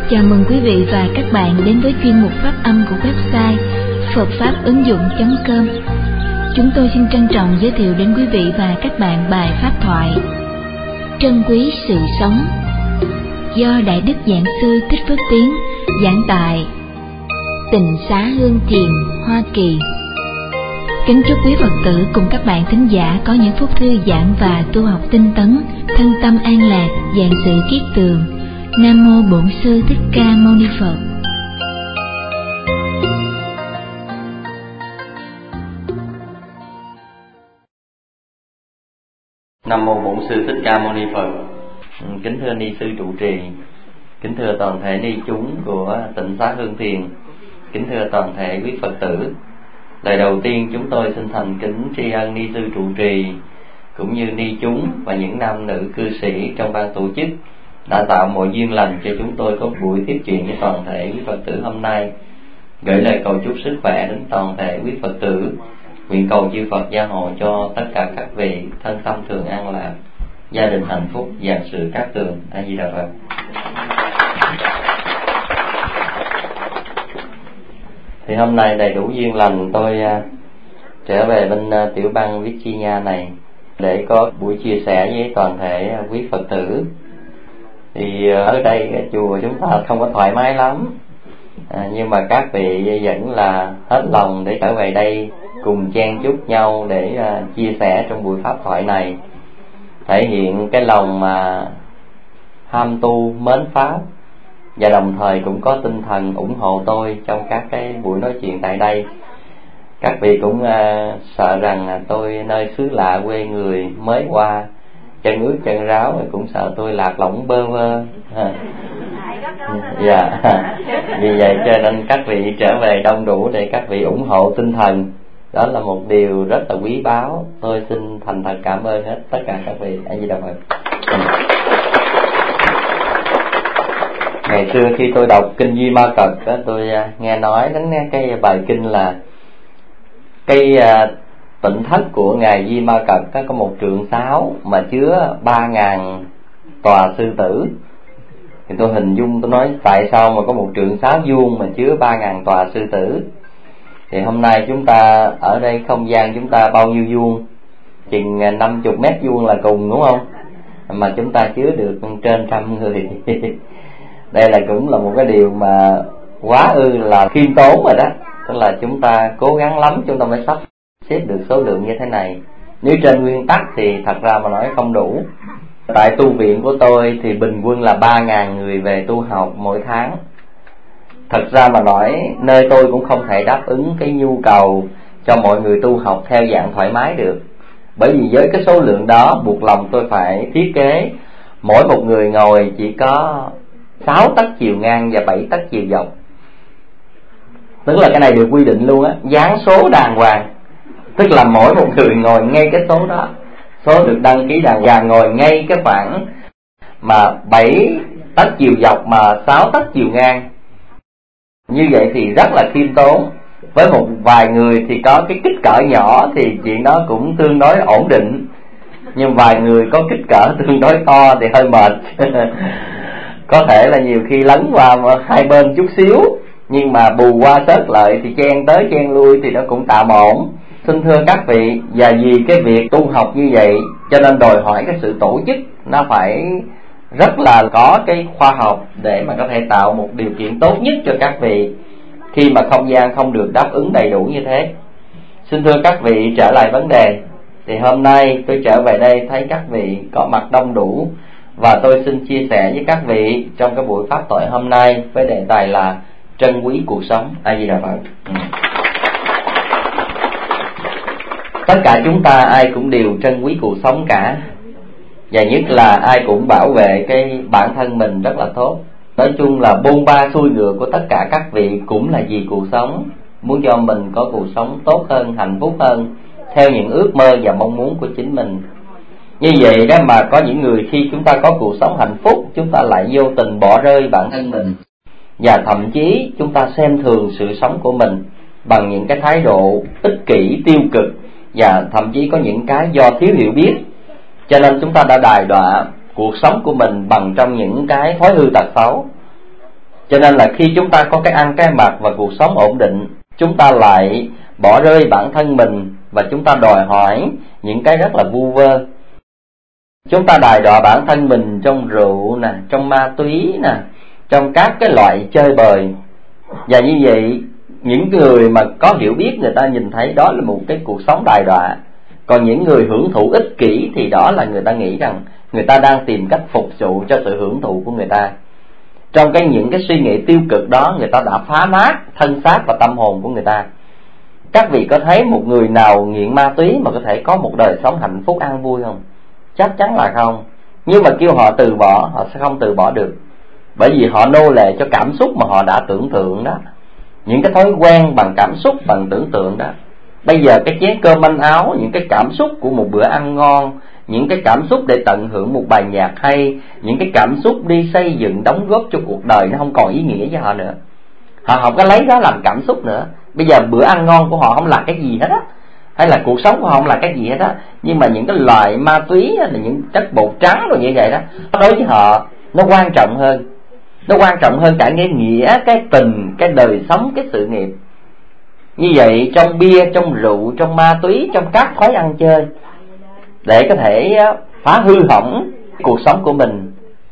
Chào mừng quý vị và các bạn đến với chuyên mục phát âm của website Phật Pháp ứng dụng.com. Chúng tôi xin trân trọng giới thiệu đến quý vị và các bạn bài pháp thoại Trân quý sự sống do Đại Đức Giảng sư Thích Phước Tiến giảng tại Tịnh Xá Hương Thiền, Hoa Kỳ. Kính chúc quý Phật tử cùng các bạn thính giả có những phút thư giãn và tu học tinh tấn, thân tâm an lạc, vạn sự kiết tường. Nam mô Bổn Sư Thích Ca Mâu Ni Phật. Nam mô Bổn Sư Thích Ca Mâu Ni Phật. Kính thưa ni sư trụ trì, kính thưa toàn thể ni chúng của Tịnh Xá Hương Thiền, kính thưa toàn thể quý Phật tử. Lời đầu tiên chúng tôi xin thành kính tri ân ni sư trụ trì cũng như ni chúng và những nam nữ cư sĩ trong ban tổ chức đã tạo mọi duyên lành cho chúng tôi có buổi tiếp chuyện với toàn thể quý Phật tử hôm nay. Gửi lời cầu chúc sức khỏe đến toàn thể quý Phật tử, nguyện cầu chư Phật gia hộ cho tất cả các vị thân tâm thường an lạc, gia đình hạnh phúc, vạn sự cát tường. A Di Đà Phật. Thì hôm nay đầy đủ duyên lành, tôi trở về bên tiểu bang Virginia này để có buổi chia sẻ với toàn thể quý Phật tử. Thì ở đây chùa chúng ta không có thoải mái lắm, nhưng mà các vị vẫn là hết lòng để trở về đây cùng chen chúc nhau để chia sẻ trong buổi pháp thoại này, thể hiện cái lòng mà ham tu mến pháp, và đồng thời cũng có tinh thần ủng hộ tôi trong các cái buổi nói chuyện tại đây. Các vị cũng sợ rằng tôi nơi xứ lạ quê người mới qua, chân ướt chân ráo, cũng sợ tôi lạc lõng bơ vơ. Dạ. Vì vậy cho nên các vị trở về đông đủ để các vị ủng hộ tinh thần. Đó là một điều rất là quý báu. Tôi xin thành thật cảm ơn hết tất cả các vị. A Di Đà Phật. Ngày xưa khi tôi đọc kinh Duy Ma Cật đó, tôi nghe nói đến cái bài kinh là cái tịnh thất của ngài Duy Ma Cật có một trượng sáo mà chứa 3.000 tòa sư tử. Thì tôi hình dung, tôi nói tại sao mà có một trượng sáo vuông mà chứa 3.000 tòa sư tử. Thì hôm nay chúng ta ở đây không gian chúng ta bao nhiêu vuông? Chừng 50 mét vuông là cùng, đúng không? Mà chúng ta chứa được trên 100 người. Đây là cũng là một cái điều mà quá là khiêm tốn rồi đó. Tức là chúng ta cố gắng lắm chúng ta mới sắp xếp được số lượng như thế này. Nếu trên nguyên tắc thì thật ra mà nói không đủ. Tại tu viện của tôi thì bình quân là 3.000 người về tu học mỗi tháng. Thật ra mà nói nơi tôi cũng không thể đáp ứng cái nhu cầu cho mọi người tu học theo dạng thoải mái được. Bởi vì với cái số lượng đó buộc lòng tôi phải thiết kế mỗi một người ngồi chỉ có 6 tấc chiều ngang và 7 tấc chiều dọc. Tức là cái này được quy định luôn á, dán số đàng hoàng. Tức là mỗi một người ngồi ngay cái số đó, số được đăng ký đàng hoàng, ngồi ngay cái khoảng mà 7 tấc chiều dọc mà 6 tấc chiều ngang. Như vậy thì rất là khiêm tốn. Với một vài người thì có cái kích cỡ nhỏ thì chuyện đó cũng tương đối ổn định, nhưng vài người có kích cỡ tương đối to thì hơi mệt. Có thể là nhiều khi lấn qua hai bên chút xíu, nhưng mà bù qua sớt lợi thì chen tới chen lui thì nó cũng tạm ổn. Xin thưa các vị, và vì cái việc tu học như vậy cho nên đòi hỏi cái sự tổ chức nó phải rất là có cái khoa học để mà có thể tạo một điều kiện tốt nhất cho các vị khi mà không gian không được đáp ứng đầy đủ như thế. Xin thưa các vị, trở lại vấn đề. Thì hôm nay tôi trở về đây thấy các vị có mặt đông đủ, và tôi xin chia sẻ với các vị trong cái buổi pháp thoại hôm nay với đề tài là trân quý cuộc sống. A Di Đà Phật. Tất cả chúng ta ai cũng đều trân quý cuộc sống cả, và nhất là ai cũng bảo vệ cái bản thân mình rất là tốt. Nói chung là bôn ba xuôi ngựa của tất cả các vị cũng là vì cuộc sống, muốn cho mình có cuộc sống tốt hơn, hạnh phúc hơn, theo những ước mơ và mong muốn của chính mình. Như vậy đó mà có những người khi chúng ta có cuộc sống hạnh phúc, chúng ta lại vô tình bỏ rơi bản thân mình, và thậm chí chúng ta xem thường sự sống của mình bằng những cái thái độ ích kỷ, tiêu cực, và thậm chí có những cái do thiếu hiểu biết. Cho nên chúng ta đã đài đọa cuộc sống của mình bằng trong những cái thói hư tật xấu. Cho nên là khi chúng ta có cái ăn cái mặc và cuộc sống ổn định, chúng ta lại bỏ rơi bản thân mình và chúng ta đòi hỏi những cái rất là vu vơ. Chúng ta đày đọa bản thân mình trong rượu nè, trong ma túy nè, trong các cái loại chơi bời. Và như vậy, những người mà có hiểu biết người ta nhìn thấy đó là một cái cuộc sống đày đọa. Còn những người hưởng thụ ích kỷ thì đó là người ta nghĩ rằng người ta đang tìm cách phục vụ cho sự hưởng thụ của người ta. Trong những cái suy nghĩ tiêu cực đó, người ta đã phá nát thân xác và tâm hồn của người ta. Các vị có thấy một người nào nghiện ma túy mà có thể có một đời sống hạnh phúc an vui không? Chắc chắn là không. Nhưng mà kêu họ từ bỏ, họ sẽ không từ bỏ được. Bởi vì họ nô lệ cho cảm xúc mà họ đã tưởng tượng đó. Những cái thói quen bằng cảm xúc, bằng tưởng tượng đó. Bây giờ cái chén cơm manh áo, những cái cảm xúc của một bữa ăn ngon, những cái cảm xúc để tận hưởng một bài nhạc hay, những cái cảm xúc đi xây dựng đóng góp cho cuộc đời, nó không còn ý nghĩa với họ nữa. Họ không có lấy đó làm cảm xúc nữa. Bây giờ bữa ăn ngon của họ không là cái gì hết á, hay là cuộc sống của họ không là cái gì hết á. Nhưng mà những cái loại ma túy là những chất bột trắng rồi như vậy đó, đối với họ nó quan trọng hơn. Nó quan trọng hơn cả cái nghĩa, cái tình, cái đời sống, cái sự nghiệp. Như vậy trong bia, trong rượu, trong ma túy, trong các thói ăn chơi, để có thể phá hư hỏng cuộc sống của mình.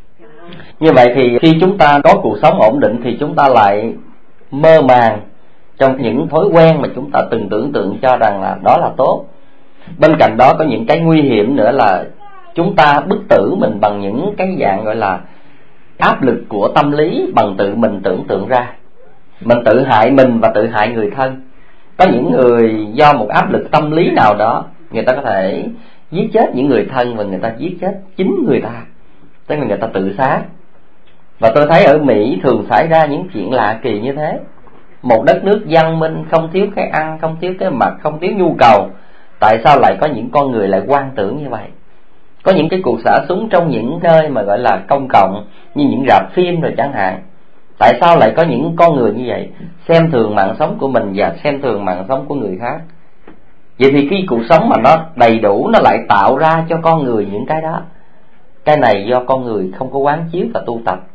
Như vậy thì khi chúng ta có cuộc sống ổn định thì chúng ta lại mơ màng trong những thói quen mà chúng ta từng tưởng tượng cho rằng là đó là tốt. Bên cạnh đó có những cái nguy hiểm nữa là chúng ta bức tử mình bằng những cái dạng gọi là áp lực của tâm lý, bằng tự mình tưởng tượng ra. Mình tự hại mình và tự hại người thân. Có những người do một áp lực tâm lý nào đó, người ta có thể giết chết những người thân và người ta giết chết chính người ta, tức là người ta tự sát. Và tôi thấy ở Mỹ thường xảy ra những chuyện lạ kỳ như thế. Một đất nước văn minh, không thiếu cái ăn, không thiếu cái mặc, không thiếu nhu cầu, tại sao lại có những con người lại hoang tưởng như vậy? Có những cái cuộc xả súng trong những nơi mà gọi là công cộng, như những rạp phim rồi chẳng hạn. Tại sao lại có những con người như vậy, xem thường mạng sống của mình và xem thường mạng sống của người khác? Vậy thì khi cuộc sống mà nó đầy đủ, nó lại tạo ra cho con người những cái đó. Cái này do con người không có quán chiếu và tu tập.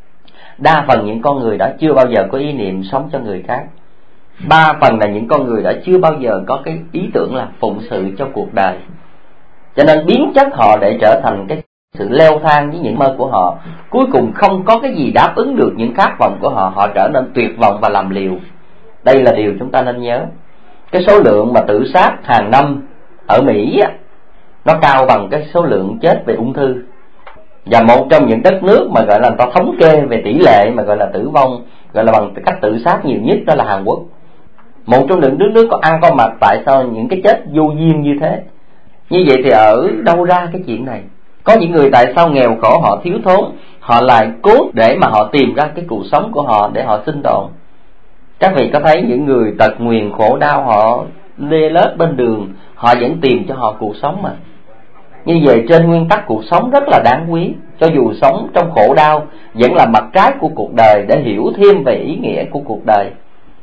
Đa phần những con người đó chưa bao giờ có ý niệm sống cho người khác. Ba phần là những con người đó chưa bao giờ có cái ý tưởng là phụng sự cho cuộc đời. Cho nên biến chất họ để trở thành cái sự leo thang với những mơ của họ. Cuối cùng không có cái gì đáp ứng được những khát vọng của họ, họ trở nên tuyệt vọng và làm liều. Đây là điều chúng ta nên nhớ. Cái số lượng mà tự sát hàng năm ở Mỹ á, nó cao bằng cái số lượng chết về ung thư. Và một trong những đất nước mà gọi là người ta thống kê về tỷ lệ mà gọi là tử vong, gọi là bằng cách tự sát nhiều nhất, đó là Hàn Quốc. Một trong những nước có ăn có mặc, tại sao những cái chết vô duyên như thế? Như vậy thì ở đâu ra cái chuyện này? Có những người tại sao nghèo khổ, họ thiếu thốn, họ lại cố để mà họ tìm ra cái cuộc sống của họ để họ sinh tồn. Các vị có thấy những người tật nguyền khổ đau, họ lê lết bên đường, họ vẫn tìm cho họ cuộc sống mà. Như vậy trên nguyên tắc cuộc sống rất là đáng quý. Cho dù sống trong khổ đau vẫn là mặt trái của cuộc đời, để hiểu thêm về ý nghĩa của cuộc đời.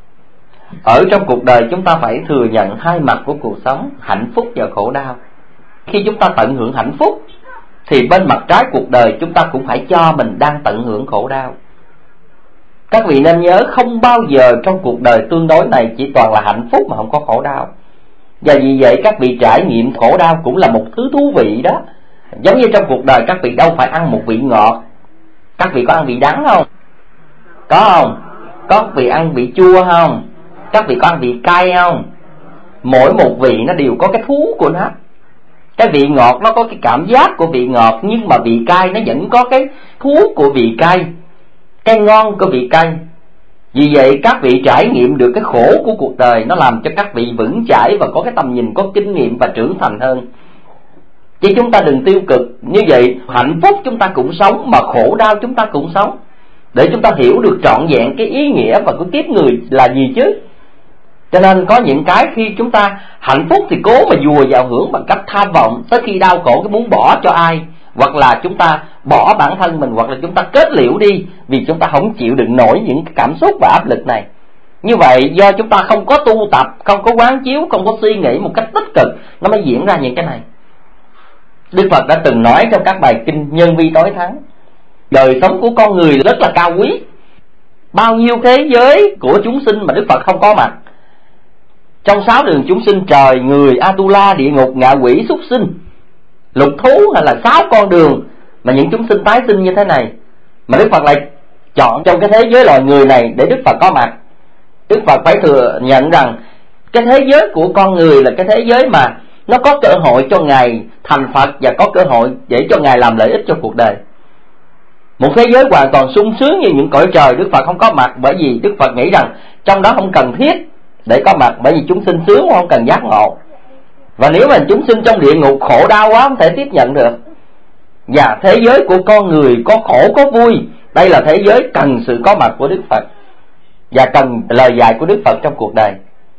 Ở trong cuộc đời chúng ta phải thừa nhận hai mặt của cuộc sống, hạnh phúc và khổ đau. Khi chúng ta tận hưởng hạnh phúc thì bên mặt trái cuộc đời chúng ta cũng phải cho mình đang tận hưởng khổ đau. Các vị nên nhớ, không bao giờ trong cuộc đời tương đối này chỉ toàn là hạnh phúc mà không có khổ đau. Và vì vậy các vị trải nghiệm khổ đau cũng là một thứ thú vị đó. Giống như trong cuộc đời các vị đâu phải ăn một vị ngọt. Các vị có ăn vị đắng không? Có không? Có vị ăn vị chua không? Các vị có ăn vị cay không? Mỗi một vị nó đều có cái thú của nó. Cái vị ngọt nó có cái cảm giác của vị ngọt, nhưng mà vị cay nó vẫn có cái thú của vị cay, cái ngon của vị cay. Vì vậy các vị trải nghiệm được cái khổ của cuộc đời, nó làm cho các vị vững chãi và có cái tầm nhìn, có kinh nghiệm và trưởng thành hơn. Chứ chúng ta đừng tiêu cực. Như vậy hạnh phúc chúng ta cũng sống, mà khổ đau chúng ta cũng sống, để chúng ta hiểu được trọn vẹn cái ý nghĩa và cái kiếp người là gì chứ. Cho nên có những cái khi chúng ta hạnh phúc thì cố mà dùa vào hưởng bằng cách tham vọng, tới khi đau khổ cái muốn bỏ cho ai, hoặc là chúng ta bỏ bản thân mình, hoặc là chúng ta kết liễu đi vì chúng ta không chịu đựng nổi những cái cảm xúc và áp lực này. Như vậy do chúng ta không có tu tập, không có quán chiếu, không có suy nghĩ một cách tích cực, nó mới diễn ra những cái này. Đức Phật đã từng nói trong các bài kinh Nhân Vi Tối Thắng, đời sống của con người rất là cao quý, Bao nhiêu thế giới của chúng sinh mà Đức Phật không có mặt. Trong 6 đường chúng sinh, trời, người, Atula, địa ngục, ngạ quỷ, súc sinh, lục thú, hay là 6 con đường mà những chúng sinh tái sinh như thế này, mà Đức Phật lại chọn trong cái thế giới loài người này để Đức Phật có mặt. Đức Phật phải thừa nhận rằng cái thế giới của con người là cái thế giới mà nó có cơ hội cho Ngài thành Phật, và có cơ hội để cho Ngài làm lợi ích cho cuộc đời. Một thế giới hoàn toàn sung sướng như những cõi trời, Đức Phật không có mặt, bởi vì Đức Phật nghĩ rằng trong đó không cần thiết để có mặt, bởi vì chúng sinh sướng không cần giác ngộ. Và nếu mà chúng sinh trong địa ngục khổ đau quá không thể tiếp nhận được. Và thế giới của con người có khổ có vui, đây là thế giới cần sự có mặt của Đức Phật và cần lời dạy của Đức Phật trong cuộc đời.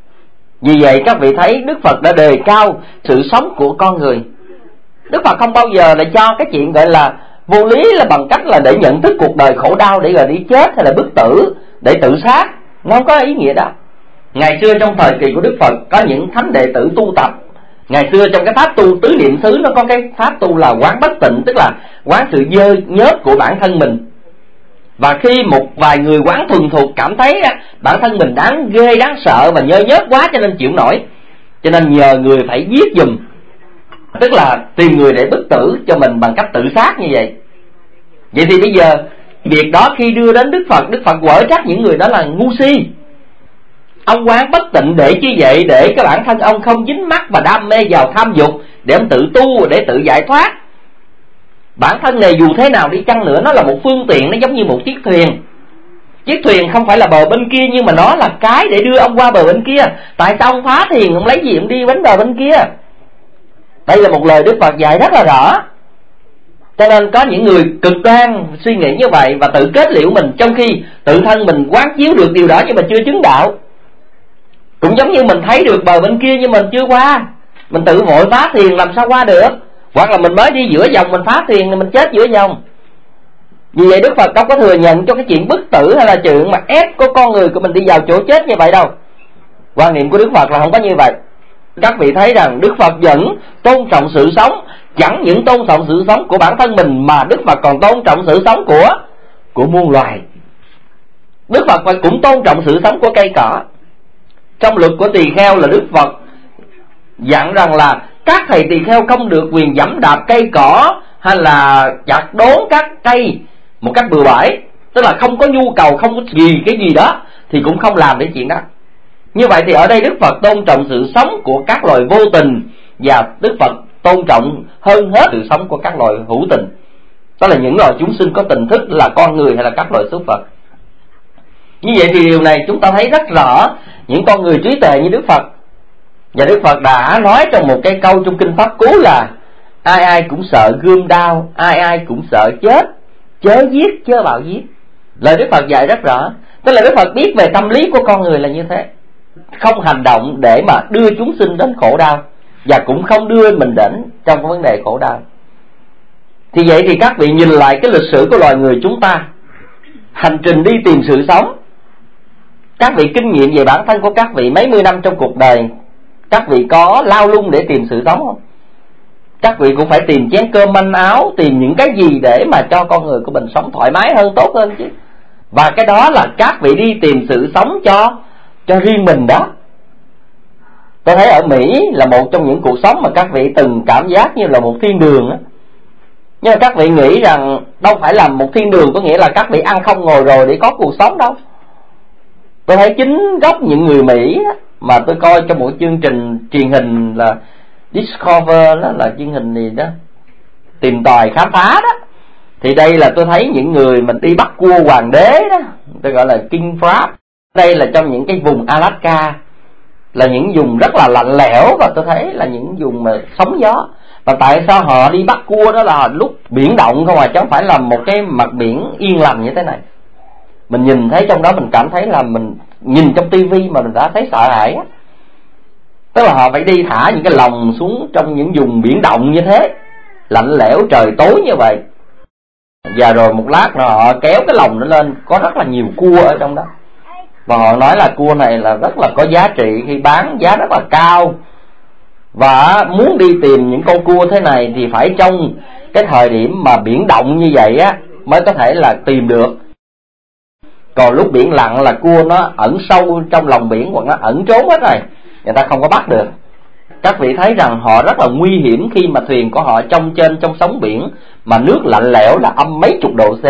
Vì vậy các vị thấy Đức Phật đã đề cao sự sống của con người. Đức Phật không bao giờ lại cho cái chuyện gọi là vô lý là bằng cách là để nhận thức cuộc đời khổ đau để rồi đi chết hay là bức tử, để tự sát. Nó không có ý nghĩa đó. Ngày xưa trong thời kỳ của Đức Phật có những thánh đệ tử tu tập. Ngày xưa trong cái pháp tu tứ niệm xứ nó có cái pháp tu là quán bất tịnh, tức là quán sự dơ nhớt của bản thân mình. Và khi một vài người quán thuần thục cảm thấy bản thân mình đáng ghê, đáng sợ và nhơ nhớt quá cho nên chịu nổi, cho nên nhờ người phải giết giùm, tức là tìm người để bức tử cho mình bằng cách tự sát như vậy. Vậy thì bây giờ việc đó khi đưa đến Đức Phật, Đức Phật quở trách những người đó là ngu si. Ông quán bất tịnh để chi vậy? Để cái bản thân ông không dính mắc và đam mê vào tham dục, để ông tự tu, để tự giải thoát. Bản thân này dù thế nào đi chăng nữa, nó là một phương tiện, nó giống như một chiếc thuyền. Chiếc thuyền không phải là bờ bên kia, nhưng mà nó là cái để đưa ông qua bờ bên kia. Tại sao ông phá thuyền, ông lấy gì ông đi bến bờ bên kia? Đây là một lời Đức Phật dạy rất là rõ. Cho nên có những người cực đoan suy nghĩ như vậy và tự kết liễu mình, trong khi tự thân mình quán chiếu được điều đó nhưng mà chưa chứng đạo. Cũng giống như mình thấy được bờ bên kia nhưng mình chưa qua, mình tự vội phá thuyền làm sao qua được. Hoặc là mình mới đi giữa dòng mình phá thuyền thì mình chết giữa dòng. Vì vậy Đức Phật đâu có thừa nhận cho cái chuyện bức tử hay là chuyện mà ép của con người của mình đi vào chỗ chết như vậy đâu. Quan niệm của Đức Phật là không có như vậy. Các vị thấy rằng Đức Phật vẫn tôn trọng sự sống, chẳng những tôn trọng sự sống của bản thân mình mà Đức Phật còn tôn trọng sự sống của muôn loài. Đức Phật cũng tôn trọng sự sống của cây cỏ. Trong luật của tỳ kheo là Đức Phật dặn rằng là các thầy tỳ kheo không được quyền giẫm đạp cây cỏ hay là chặt đốn các cây một cách bừa bãi, tức là không có nhu cầu, không có gì cái gì đó thì cũng không làm đến chuyện đó. Như vậy thì ở đây Đức Phật tôn trọng sự sống của các loài vô tình, và Đức Phật tôn trọng hơn hết sự sống của các loài hữu tình, đó là những loài chúng sinh có tình thức là con người hay là các loài súc vật. Như vậy thì điều này chúng ta thấy rất rõ những con người trí tuệ như Đức Phật. Và Đức Phật đã nói trong một cái câu trong Kinh Pháp Cú là ai ai cũng sợ gươm đao, ai ai cũng sợ chết, chớ giết chớ bạo giết. Lời Đức Phật dạy rất rõ. Tức là Đức Phật biết về tâm lý của con người là như thế, không hành động để mà đưa chúng sinh đến khổ đau, và cũng không đưa mình đến trong cái vấn đề khổ đau. Thì vậy thì các vị nhìn lại cái lịch sử của loài người chúng ta, hành trình đi tìm sự sống. Các vị kinh nghiệm về bản thân của các vị mấy mươi năm trong cuộc đời, các vị có lao lung để tìm sự sống không? Các vị cũng phải tìm chén cơm manh áo, tìm những cái gì để mà cho con người của mình sống thoải mái hơn, tốt hơn chứ. Và cái đó là các vị đi tìm sự sống cho riêng mình đó. Tôi thấy ở Mỹ là một trong những cuộc sống mà các vị từng cảm giác như là một thiên đường á. Nhưng mà các vị nghĩ rằng đâu phải là một thiên đường có nghĩa là các vị ăn không ngồi rồi để có cuộc sống đâu. Tôi thấy chính gốc những người Mỹ á, mà tôi coi trong một chương trình truyền hình là Discover, đó là chương hình gì đó tìm tòi khám phá đó. Thì đây là tôi thấy những người mình đi bắt cua hoàng đế đó, tôi gọi là King Crab. Đây là trong những cái vùng Alaska, là những vùng rất là lạnh lẽo, và tôi thấy là những vùng mà sóng gió. Và tại sao họ đi bắt cua đó là lúc biển động không, chứ không phải là một cái mặt biển yên lành như thế này. Mình nhìn thấy trong đó mình cảm thấy là mình nhìn trong tivi mà mình đã thấy sợ hãi á. Tức là họ phải đi thả những cái lồng xuống trong những vùng biển động như thế, lạnh lẽo trời tối như vậy. Và rồi một lát nữa họ kéo cái lồng nó lên, có rất là nhiều cua ở trong đó. Và họ nói là cua này là rất là có giá trị, khi bán giá rất là cao. Và muốn đi tìm những con cua thế này thì phải trong cái thời điểm mà biển động như vậy á mới có thể là tìm được. Còn lúc biển lặng là cua nó ẩn sâu trong lòng biển hoặc nó ẩn trốn hết rồi, người ta không có bắt được. Các vị thấy rằng họ rất là nguy hiểm khi mà thuyền của họ trong sóng biển mà nước lạnh lẽo là âm mấy chục độ C.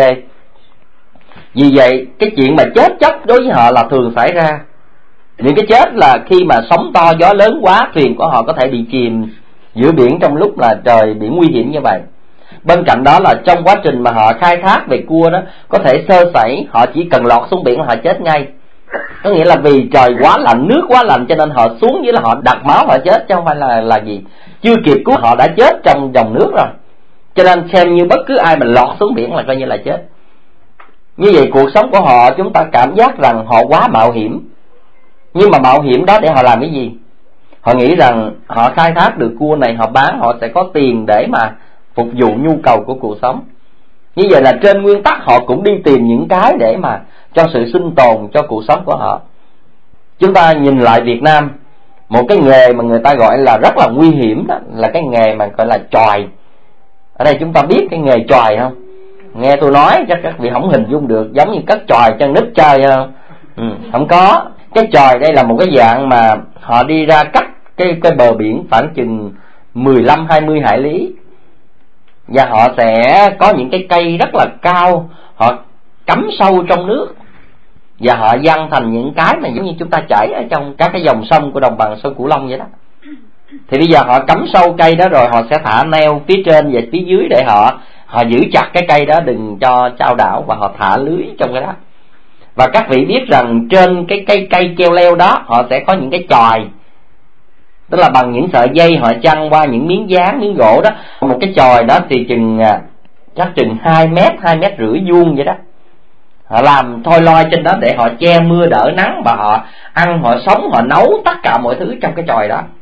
Vì vậy cái chuyện mà chết chóc đối với họ là thường xảy ra. Những cái chết là khi mà sóng to gió lớn quá, thuyền của họ có thể bị chìm giữa biển trong lúc là trời biển nguy hiểm như vậy. Bên cạnh đó là trong quá trình mà họ khai thác về cua đó, có thể sơ sẩy, họ chỉ cần lọt xuống biển là họ chết ngay. Có nghĩa là vì trời quá lạnh, nước quá lạnh cho nên họ xuống dưới là họ đặt máu họ chết, chứ không phải là gì. Chưa kịp cứu họ đã chết trong dòng nước rồi. Cho nên xem như bất cứ ai mà lọt xuống biển là coi như là chết. Như vậy cuộc sống của họ chúng ta cảm giác rằng họ quá mạo hiểm. Nhưng mà mạo hiểm đó để họ làm cái gì? Họ nghĩ rằng họ khai thác được cua này, họ bán họ sẽ có tiền để mà phục vụ nhu cầu của cuộc sống. Như vậy là trên nguyên tắc họ cũng đi tìm những cái để mà cho sự sinh tồn cho cuộc sống của họ. Chúng ta nhìn lại Việt Nam, một cái nghề mà người ta gọi là rất là nguy hiểm đó là cái nghề mà gọi là chòi. Ở đây chúng ta biết cái nghề chòi không? Nghe tôi nói chắc các vị không hình dung được, giống như cất chòi cho nít chơi không? Không có. Cái chòi đây là một cái dạng mà họ đi ra cắt cái bờ biển khoảng chừng 15-20 hải lý, và họ sẽ có những cái cây rất là cao, họ cắm sâu trong nước và họ giăng thành những cái mà giống như chúng ta chảy ở trong các cái dòng sông của đồng bằng sông Cửu Long vậy đó. Thì bây giờ họ cắm sâu cây đó rồi họ sẽ thả neo phía trên và phía dưới để họ giữ chặt cái cây đó đừng cho chao đảo, và họ thả lưới trong cái đó. Và các vị biết rằng trên cái cây treo leo đó họ sẽ có những cái chòi, tức là bằng những sợi dây họ chăng qua những miếng dán, miếng gỗ đó. Một cái chòi đó thì chắc chừng 2 mét, 2 mét rưỡi vuông vậy đó. Họ làm thôi loi trên đó để họ che mưa đỡ nắng, và họ ăn, họ sống, họ nấu tất cả mọi thứ trong cái chòi đó.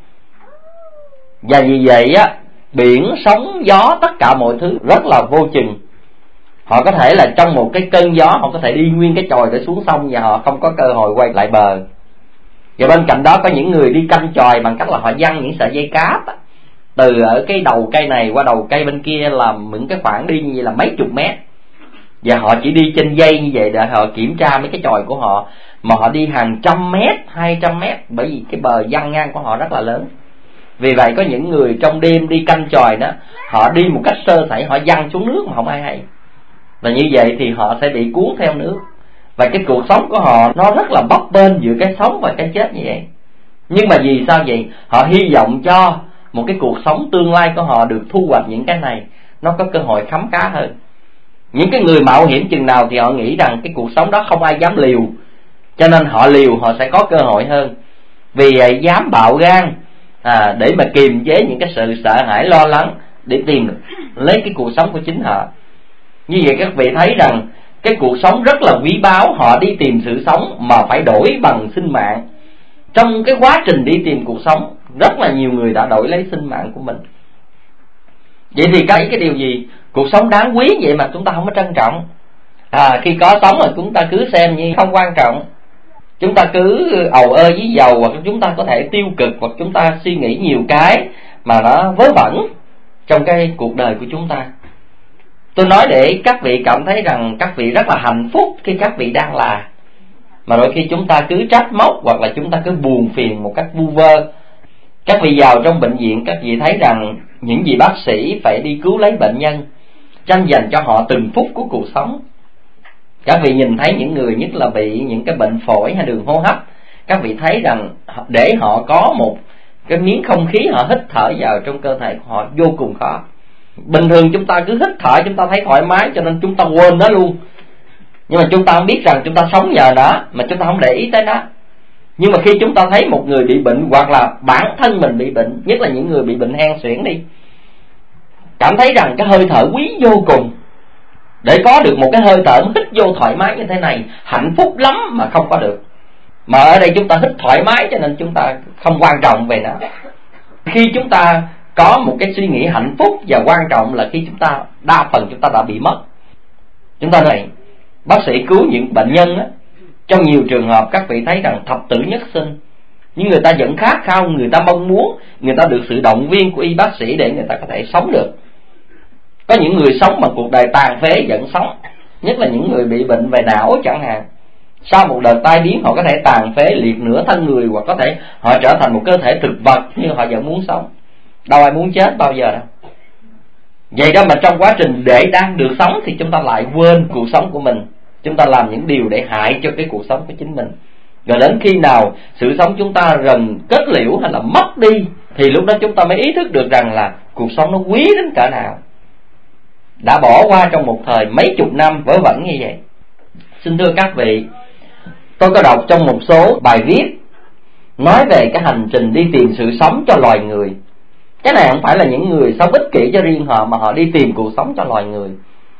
Và vì vậy á, biển, sóng, gió, tất cả mọi thứ rất là vô chừng. Họ có thể là trong một cái cơn gió họ có thể đi nguyên cái chòi để xuống sông và họ không có cơ hội quay lại bờ. Và bên cạnh đó có những người đi canh chòi bằng cách là họ giăng những sợi dây cáp từ ở cái đầu cây này qua đầu cây bên kia, làm những cái khoảng đi như vậy là mấy chục mét. Và họ chỉ đi trên dây như vậy để họ kiểm tra mấy cái chòi của họ, mà họ đi hàng trăm mét, 200 mét, bởi vì cái bờ giăng ngang của họ rất là lớn. Vì vậy có những người trong đêm đi canh chòi đó, họ đi một cách sơ sẩy, họ giăng xuống nước mà không ai hay. Và như vậy thì họ sẽ bị cuốn theo nước. Và cái cuộc sống của họ nó rất là bấp bênh giữa cái sống và cái chết như vậy. Nhưng mà vì sao vậy? Họ hy vọng cho một cái cuộc sống tương lai của họ được thu hoạch những cái này, nó có cơ hội khấm khá hơn. Những cái người mạo hiểm chừng nào thì họ nghĩ rằng cái cuộc sống đó không ai dám liều, cho nên họ liều họ sẽ có cơ hội hơn. Vì vậy dám bạo gan để mà kiềm chế những cái sự sợ hãi lo lắng để tìm lấy cái cuộc sống của chính họ. Như vậy các vị thấy rằng cái cuộc sống rất là quý báu, họ đi tìm sự sống mà phải đổi bằng sinh mạng. Trong cái quá trình đi tìm cuộc sống, rất là nhiều người đã đổi lấy sinh mạng của mình. Vậy thì cái điều gì? Cuộc sống đáng quý vậy mà chúng ta không có trân trọng. Khi có sống là chúng ta cứ xem như không quan trọng, chúng ta cứ ầu ơ với dầu, hoặc chúng ta có thể tiêu cực, hoặc chúng ta suy nghĩ nhiều cái mà nó vớ vẩn trong cái cuộc đời của chúng ta. Tôi nói để các vị cảm thấy rằng các vị rất là hạnh phúc khi các vị đang là. Mà đôi khi chúng ta cứ trách móc, hoặc là chúng ta cứ buồn phiền một cách vu vơ. Các vị vào trong bệnh viện, các vị thấy rằng những vị bác sĩ phải đi cứu lấy bệnh nhân, tranh giành cho họ từng phút của cuộc sống. Các vị nhìn thấy những người nhất là bị những cái bệnh phổi hay đường hô hấp, các vị thấy rằng để họ có một cái miếng không khí họ hít thở vào trong cơ thể của họ vô cùng khó. Bình thường chúng ta cứ hít thở, chúng ta thấy thoải mái cho nên chúng ta quên nó luôn. Nhưng mà chúng ta không biết rằng chúng ta sống nhờ nó, mà chúng ta không để ý tới nó. Nhưng mà khi chúng ta thấy một người bị bệnh, hoặc là bản thân mình bị bệnh, nhất là những người bị bệnh hen suyễn đi, cảm thấy rằng cái hơi thở quý vô cùng. Để có được một cái hơi thở hít vô thoải mái như thế này, hạnh phúc lắm mà không có được. Mà ở đây chúng ta hít thoải mái cho nên chúng ta không quan trọng về nó. Khi chúng ta có một cái suy nghĩ hạnh phúc và quan trọng là khi chúng ta, đa phần chúng ta đã bị mất. Chúng ta này, bác sĩ cứu những bệnh nhân á, trong nhiều trường hợp các vị thấy rằng thập tử nhất sinh, nhưng người ta vẫn khát khao, người ta mong muốn, người ta được sự động viên của y bác sĩ để người ta có thể sống được. Có những người sống mà cuộc đời tàn phế vẫn sống, nhất là những người bị bệnh về não chẳng hạn. Sau một đợt tai biến họ có thể tàn phế liệt nửa thân người, hoặc có thể họ trở thành một cơ thể thực vật, nhưng họ vẫn muốn sống. Đâu ai muốn chết bao giờ đâu. Vậy đó mà trong quá trình để đang được sống thì chúng ta lại quên cuộc sống của mình. Chúng ta làm những điều để hại cho cái cuộc sống của chính mình. Rồi đến khi nào sự sống chúng ta gần kết liễu hay là mất đi, thì lúc đó chúng ta mới ý thức được rằng là cuộc sống nó quý đến cỡ nào. Đã bỏ qua trong một thời mấy chục năm vớ vẩn như vậy. Xin thưa các vị, tôi có đọc trong một số bài viết nói về cái hành trình đi tìm sự sống cho loài người. Cái này không phải là những người sống ích kỷ cho riêng họ, mà họ đi tìm cuộc sống cho loài người.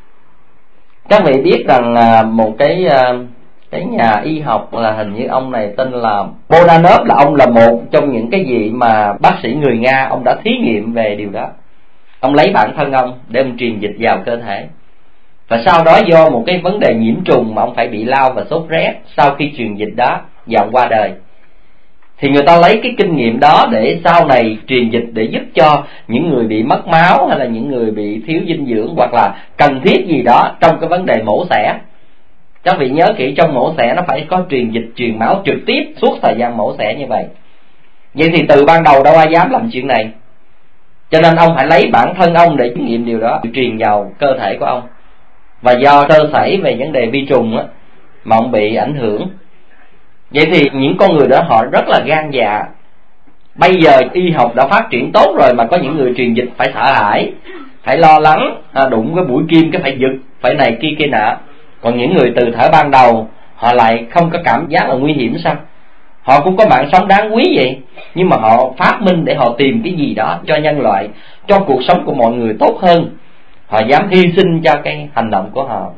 Các vị biết rằng một cái nhà y học, là hình như ông này tên là Bodanov, là ông là một trong những cái gì mà bác sĩ người Nga, ông đã thí nghiệm về điều đó. Ông lấy bản thân ông để ông truyền dịch vào cơ thể, và sau đó do một cái vấn đề nhiễm trùng mà ông phải bị lao và sốt rét. Sau khi truyền dịch đó và ông qua đời, thì người ta lấy cái kinh nghiệm đó để sau này truyền dịch để giúp cho những người bị mất máu, hay là những người bị thiếu dinh dưỡng, hoặc là cần thiết gì đó trong cái vấn đề mổ xẻ. Các vị nhớ kỹ, trong mổ xẻ nó phải có truyền dịch, truyền máu trực tiếp suốt thời gian mổ xẻ như vậy. Vậy thì từ ban đầu đâu ai dám làm chuyện này, cho nên ông phải lấy bản thân ông để chứng nghiệm điều đó, truyền vào cơ thể của ông. Và do sơ sẩy về vấn đề vi trùng á, mà ông bị ảnh hưởng. Vậy thì những con người đó họ rất là gan dạ. Bây giờ y học đã phát triển tốt rồi, mà có những người truyền dịch phải sợ hãi, phải lo lắng, đụng cái mũi kim cái phải giật, phải này kia nọ. Còn những người từ thở ban đầu họ lại không có cảm giác là nguy hiểm sao? Họ cũng có mạng sống đáng quý vậy, nhưng mà họ phát minh để họ tìm cái gì đó cho nhân loại, cho cuộc sống của mọi người tốt hơn. Họ dám hy sinh cho cái hành động của họ.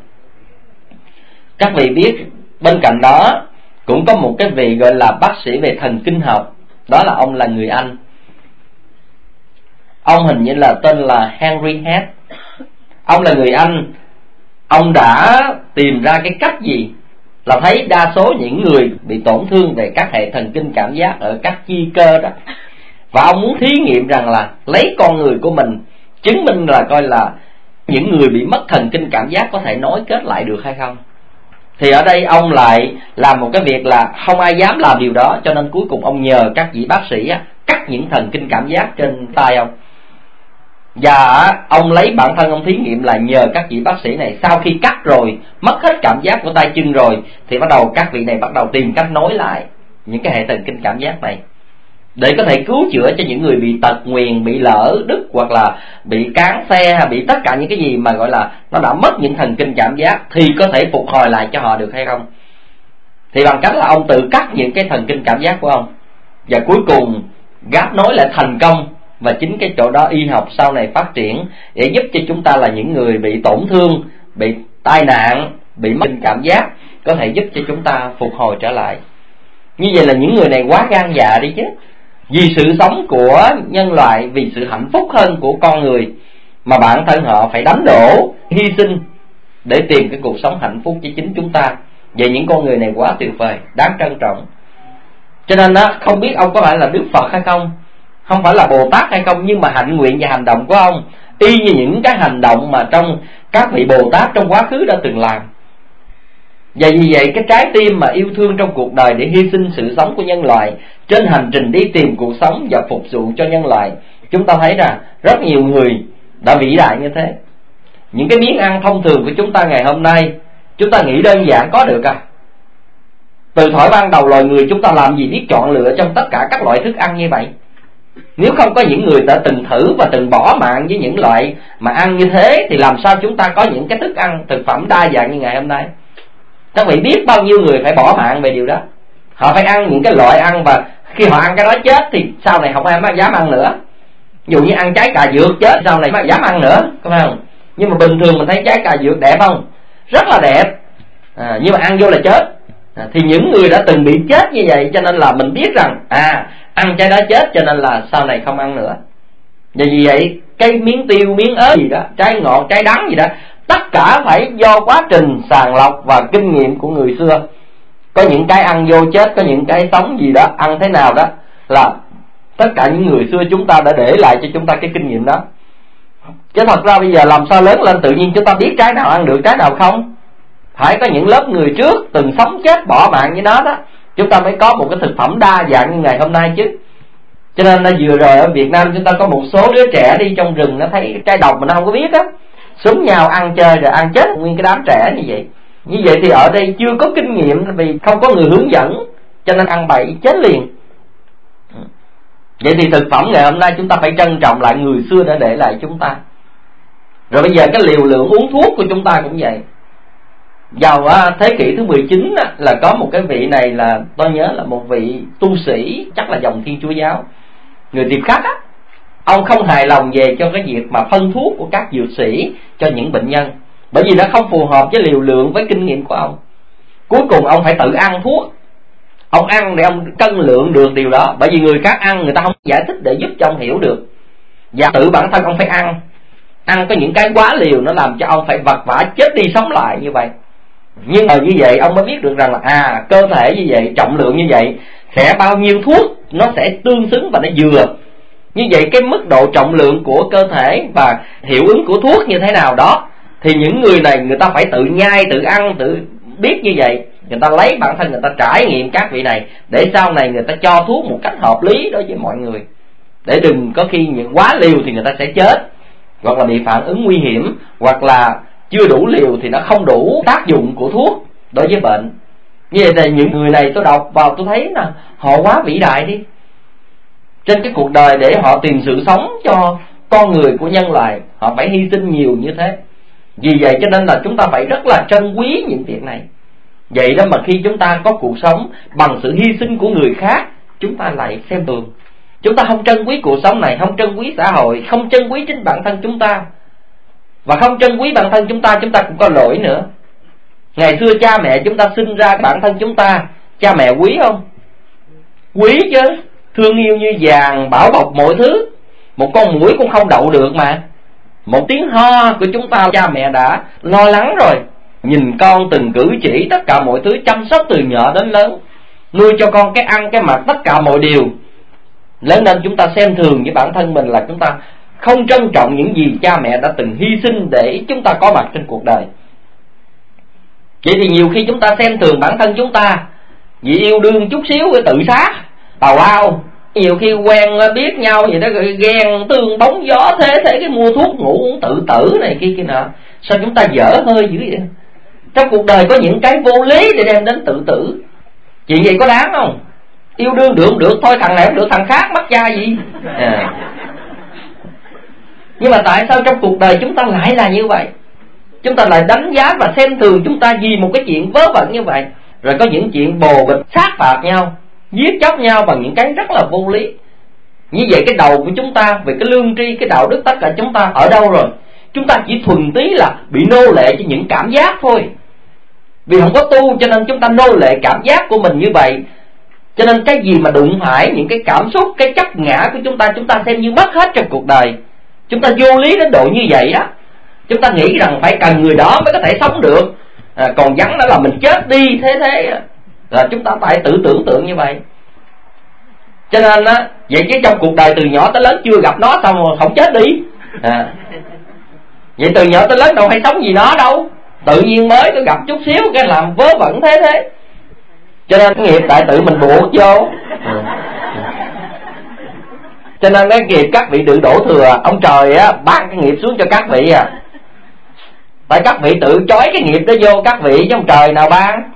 Các vị biết, bên cạnh đó cũng có một cái vị gọi là bác sĩ về thần kinh học. Đó là ông là người Anh. Ông hình như là tên là Henry Head. Ông là người Anh. Ông đã tìm ra cái cách gì là thấy đa số những người bị tổn thương về các hệ thần kinh cảm giác ở các chi cơ đó. Và ông muốn thí nghiệm rằng là lấy con người của mình, chứng minh là coi là những người bị mất thần kinh cảm giác có thể nối kết lại được hay không. Thì ở đây ông lại làm một cái việc là không ai dám làm điều đó, cho nên cuối cùng ông nhờ các vị bác sĩ cắt những thần kinh cảm giác trên tay ông. Và ông lấy bản thân ông thí nghiệm là nhờ các vị bác sĩ này, sau khi cắt rồi, mất hết cảm giác của tay chân rồi, thì bắt đầu các vị này bắt đầu tìm cách nối lại những cái hệ thần kinh cảm giác này, để có thể cứu chữa cho những người bị tật nguyền, bị lỡ đứt, hoặc là bị cán xe, hay bị tất cả những cái gì mà gọi là nó đã mất những thần kinh cảm giác, thì có thể phục hồi lại cho họ được hay không. Thì bằng cách là ông tự cắt những cái thần kinh cảm giác của ông, và cuối cùng gáp nối lại thành công. Và chính cái chỗ đó y học sau này phát triển để giúp cho chúng ta là những người bị tổn thương, bị tai nạn, bị mất cảm giác, có thể giúp cho chúng ta phục hồi trở lại. Như vậy là những người này quá gan dạ đi chứ. Vì sự sống của nhân loại, vì sự hạnh phúc hơn của con người, mà bản thân họ phải đánh đổ, hy sinh để tìm cái cuộc sống hạnh phúc cho chính chúng ta. Vậy những con người này quá tuyệt vời, đáng trân trọng. Cho nên không biết ông có phải là Đức Phật hay không, không phải là Bồ Tát hay không, nhưng mà hạnh nguyện và hành động của ông y như những cái hành động mà trong các vị Bồ Tát trong quá khứ đã từng làm. Và vì vậy cái trái tim mà yêu thương trong cuộc đời để hy sinh sự sống của nhân loại trên hành trình đi tìm cuộc sống và phục vụ cho nhân loại, chúng ta thấy rằng rất nhiều người đã vĩ đại như thế. Những cái miếng ăn thông thường của chúng ta ngày hôm nay, chúng ta nghĩ đơn giản có được à? Từ thuở ban đầu loài người chúng ta làm gì biết chọn lựa trong tất cả các loại thức ăn như vậy? Nếu không có những người đã từng thử và từng bỏ mạng với những loại mà ăn như thế, thì làm sao chúng ta có những cái thức ăn, thực phẩm đa dạng như ngày hôm nay? Các vị biết bao nhiêu người phải bỏ mạng về điều đó. Họ phải ăn những cái loại ăn, và khi họ ăn cái đó chết thì sau này không ai dám ăn nữa. Ví dụ như ăn trái cà dược chết, sau này mới dám ăn nữa, có phải không? Nhưng mà bình thường mình thấy trái cà dược đẹp không? Rất là đẹp, nhưng mà ăn vô là chết. Thì những người đã từng bị chết như vậy, cho nên là mình biết rằng ăn trái đó chết, cho nên là sau này không ăn nữa. Và vì vậy cái miếng tiêu, miếng ớt gì đó, trái ngọt, trái đắng gì đó, tất cả phải do quá trình sàng lọc và kinh nghiệm của người xưa. Có những cái ăn vô chết, có những cái sống gì đó, ăn thế nào đó, là tất cả những người xưa chúng ta đã để lại cho chúng ta cái kinh nghiệm đó. Chứ thật ra bây giờ làm sao lớn lên tự nhiên chúng ta biết trái nào ăn được, trái nào không? phải có những lớp người trước từng sống chết bỏ mạng với nó đó, chúng ta mới có một cái thực phẩm đa dạng như ngày hôm nay chứ. Cho nên là vừa rồi ở Việt Nam chúng ta có một số đứa trẻ đi trong rừng, nó thấy trái độc mà nó không có biết á, súng nhau ăn chơi rồi ăn chết nguyên cái đám trẻ như vậy. Như vậy thì ở đây chưa có kinh nghiệm vì không có người hướng dẫn, cho nên ăn bậy chết liền. Vậy thì thực phẩm ngày hôm nay chúng ta phải trân trọng lại người xưa đã để lại chúng ta. Rồi bây giờ cái liều lượng uống thuốc của chúng ta cũng vậy. Vào thế kỷ thứ 19 là có một cái vị này, là tôi nhớ là một vị tu sĩ, chắc là dòng Thiên Chúa giáo, người Tiệp Khắc á. Ông không hài lòng về cho cái việc mà phân thuốc của các dược sĩ cho những bệnh nhân, bởi vì nó không phù hợp với liều lượng, với kinh nghiệm của ông. Cuối cùng ông phải tự ăn thuốc. Ông ăn để ông cân lượng được điều đó, bởi vì người khác ăn người ta không giải thích để giúp cho ông hiểu được. Và tự bản thân ông phải ăn có những cái quá liều, nó làm cho ông phải vật vã chết đi sống lại như vậy. Nhưng mà như vậy ông mới biết được rằng là cơ thể như vậy, trọng lượng như vậy, sẽ bao nhiêu thuốc nó sẽ tương xứng và nó vừa. Như vậy cái mức độ trọng lượng của cơ thể và hiệu ứng của thuốc như thế nào đó, thì những người này người ta phải tự nhai, tự ăn, tự biết như vậy. Người ta lấy bản thân người ta trải nghiệm các vị này, để sau này người ta cho thuốc một cách hợp lý đối với mọi người, để đừng có khi những quá liều thì người ta sẽ chết, hoặc là bị phản ứng nguy hiểm, hoặc là chưa đủ liều thì nó không đủ tác dụng của thuốc đối với bệnh. Như vậy thì những người này tôi đọc vào tôi thấy là họ quá vĩ đại đi trên cái cuộc đời, để họ tìm sự sống cho con người của nhân loại, họ phải hy sinh nhiều như thế. Vì vậy cho nên là chúng ta phải rất là trân quý những việc này. Vậy đó mà khi chúng ta có cuộc sống bằng sự hy sinh của người khác, chúng ta lại xem thường. Chúng ta không trân quý cuộc sống này, không trân quý xã hội, không trân quý chính bản thân chúng ta. Và không trân quý bản thân chúng ta cũng có lỗi nữa. Ngày xưa cha mẹ chúng ta sinh ra bản thân chúng ta, cha mẹ quý không? Quý chứ, thương yêu như vàng, bảo bọc mọi thứ. Một con muỗi cũng không đậu được mà. Một tiếng ho của chúng ta cha mẹ đã lo lắng rồi, nhìn con từng cử chỉ, tất cả mọi thứ, chăm sóc từ nhỏ đến lớn, nuôi cho con cái ăn cái mặc, tất cả mọi điều. Lớn nên chúng ta xem thường với bản thân mình, là chúng ta không trân trọng những gì cha mẹ đã từng hy sinh để chúng ta có mặt trên cuộc đời. Vậy thì nhiều khi chúng ta xem thường bản thân chúng ta, vì yêu đương chút xíu rồi tự sát, tào lao. Nhiều khi quen biết nhau vậy đó, rồi ghen tương bóng gió thế cái mua thuốc ngủ uống tự tử này kia nọ. Sao chúng ta dở hơi dữ vậy? Trong cuộc đời có những cái vô lý để đem đến tự tử. Chuyện gì có đáng không? Yêu đương được không được, thôi thằng này không được thằng khác, mắc cha gì. Nhưng mà tại sao trong cuộc đời chúng ta lại là như vậy? Chúng ta lại đánh giá và xem thường chúng ta vì một cái chuyện vớ vẩn như vậy. Rồi có những chuyện bồ bịch, sát phạt nhau, giết chóc nhau bằng những cái rất là vô lý. Như vậy cái đầu của chúng ta, về cái lương tri, cái đạo đức, tất cả chúng ta ở đâu rồi? Chúng ta chỉ thuần tí là bị nô lệ cho những cảm giác thôi. Vì không có tu cho nên chúng ta nô lệ cảm giác của mình như vậy. Cho nên cái gì mà đụng phải những cái cảm xúc, cái chấp ngã của chúng ta xem như mất hết trong cuộc đời. Chúng ta vô lý đến độ như vậy á. Chúng ta nghĩ rằng phải cần người đó mới có thể sống được, còn vắng đó là mình chết đi thế. Là chúng ta phải tự tưởng tượng như vậy. Cho nên á, vậy chứ trong cuộc đời từ nhỏ tới lớn chưa gặp nó xong rồi không chết đi. Vậy từ nhỏ tới lớn đâu hay sống gì nó đâu, tự nhiên mới có gặp chút xíu cái làm vớ vẩn thế. Cho nên cái nghiệp tại tự mình buộc vô. Cho nên cái nghiệp các vị tự đổ thừa, ông trời á ban cái nghiệp xuống cho các vị à. Tại các vị tự chói cái nghiệp đó vô các vị, chứ ông trời nào ban.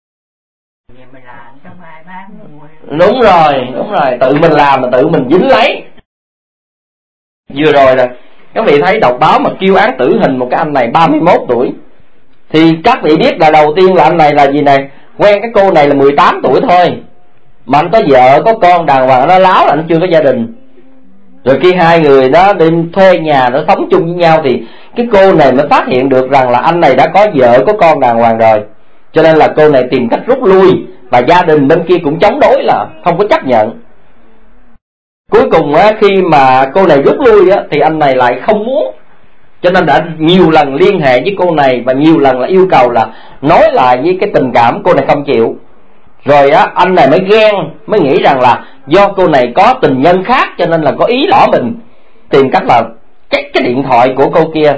Đúng rồi, tự mình làm mà tự mình dính lấy. Vừa rồi là các vị thấy đọc báo mà kêu án tử hình một cái anh này 31 tuổi. Thì các vị biết là đầu tiên là anh này là gì này, quen cái cô này là 18 tuổi thôi, mà anh có vợ có con đàng hoàng, nó láo là anh chưa có gia đình. Rồi khi hai người đó đi thuê nhà nó sống chung với nhau, thì cái cô này mới phát hiện được rằng là anh này đã có vợ có con đàng hoàng rồi. Cho nên là cô này tìm cách rút lui, và gia đình bên kia cũng chống đối là không có chấp nhận. Cuối cùng á, khi mà cô này rút lui á, thì anh này lại không muốn. Cho nên đã nhiều lần liên hệ với cô này, và nhiều lần là yêu cầu là nói lại với cái tình cảm, cô này không chịu. Rồi á, anh này mới ghen, mới nghĩ rằng là do cô này có tình nhân khác cho nên là có ý lỏ mình, tìm cách là check cái điện thoại của cô kia.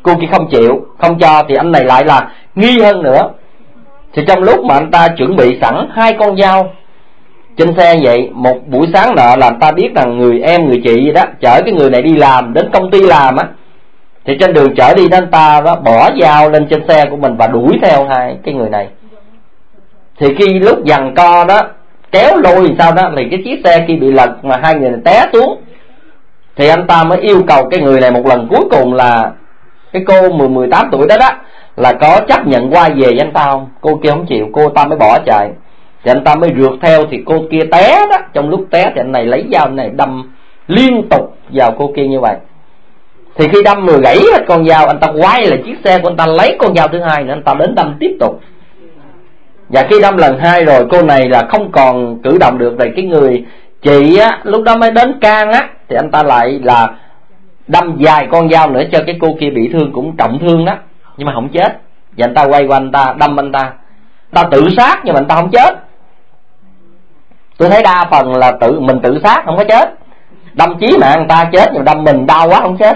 cô kia không chịu, không cho, thì anh này lại là nghi hơn nữa. Thì trong lúc mà anh ta chuẩn bị sẵn 2 con dao trên xe vậy, một buổi sáng nọ là anh ta biết rằng người em người chị vậy đó chở cái người này đi làm, đến công ty làm á, thì trên đường chở đi đó anh ta đó bỏ dao lên trên xe của mình và đuổi theo 2 cái người này. Thì khi lúc giằng co đó kéo lôi sao đó thì cái chiếc xe kia bị lật mà 2 người này té xuống. Thì anh ta mới yêu cầu cái người này một lần cuối cùng là cái cô 18 tuổi đó là có chấp nhận quay về với anh ta không. Cô kia không chịu, cô ta mới bỏ chạy. Thì anh ta mới rượt theo, thì cô kia té đó. Trong lúc té thì anh này lấy dao này đâm liên tục vào cô kia như vậy. Thì khi đâm rồi gãy hết con dao, anh ta quay lại chiếc xe của anh ta lấy con dao thứ 2 nữa, anh ta đến đâm tiếp tục. Và khi đâm lần 2 rồi, cô này là không còn cử động được rồi. Cái người chị á lúc đó mới đến can á, thì anh ta lại là đâm dài con dao nữa cho cái cô kia bị thương, cũng trọng thương đó, nhưng mà không chết. Và anh ta quay qua anh ta đâm anh ta tự sát, nhưng mà anh ta không chết. Tôi thấy đa phần là mình tự sát không có chết, đâm chí mạng người ta chết, nhưng đâm mình đau quá không chết.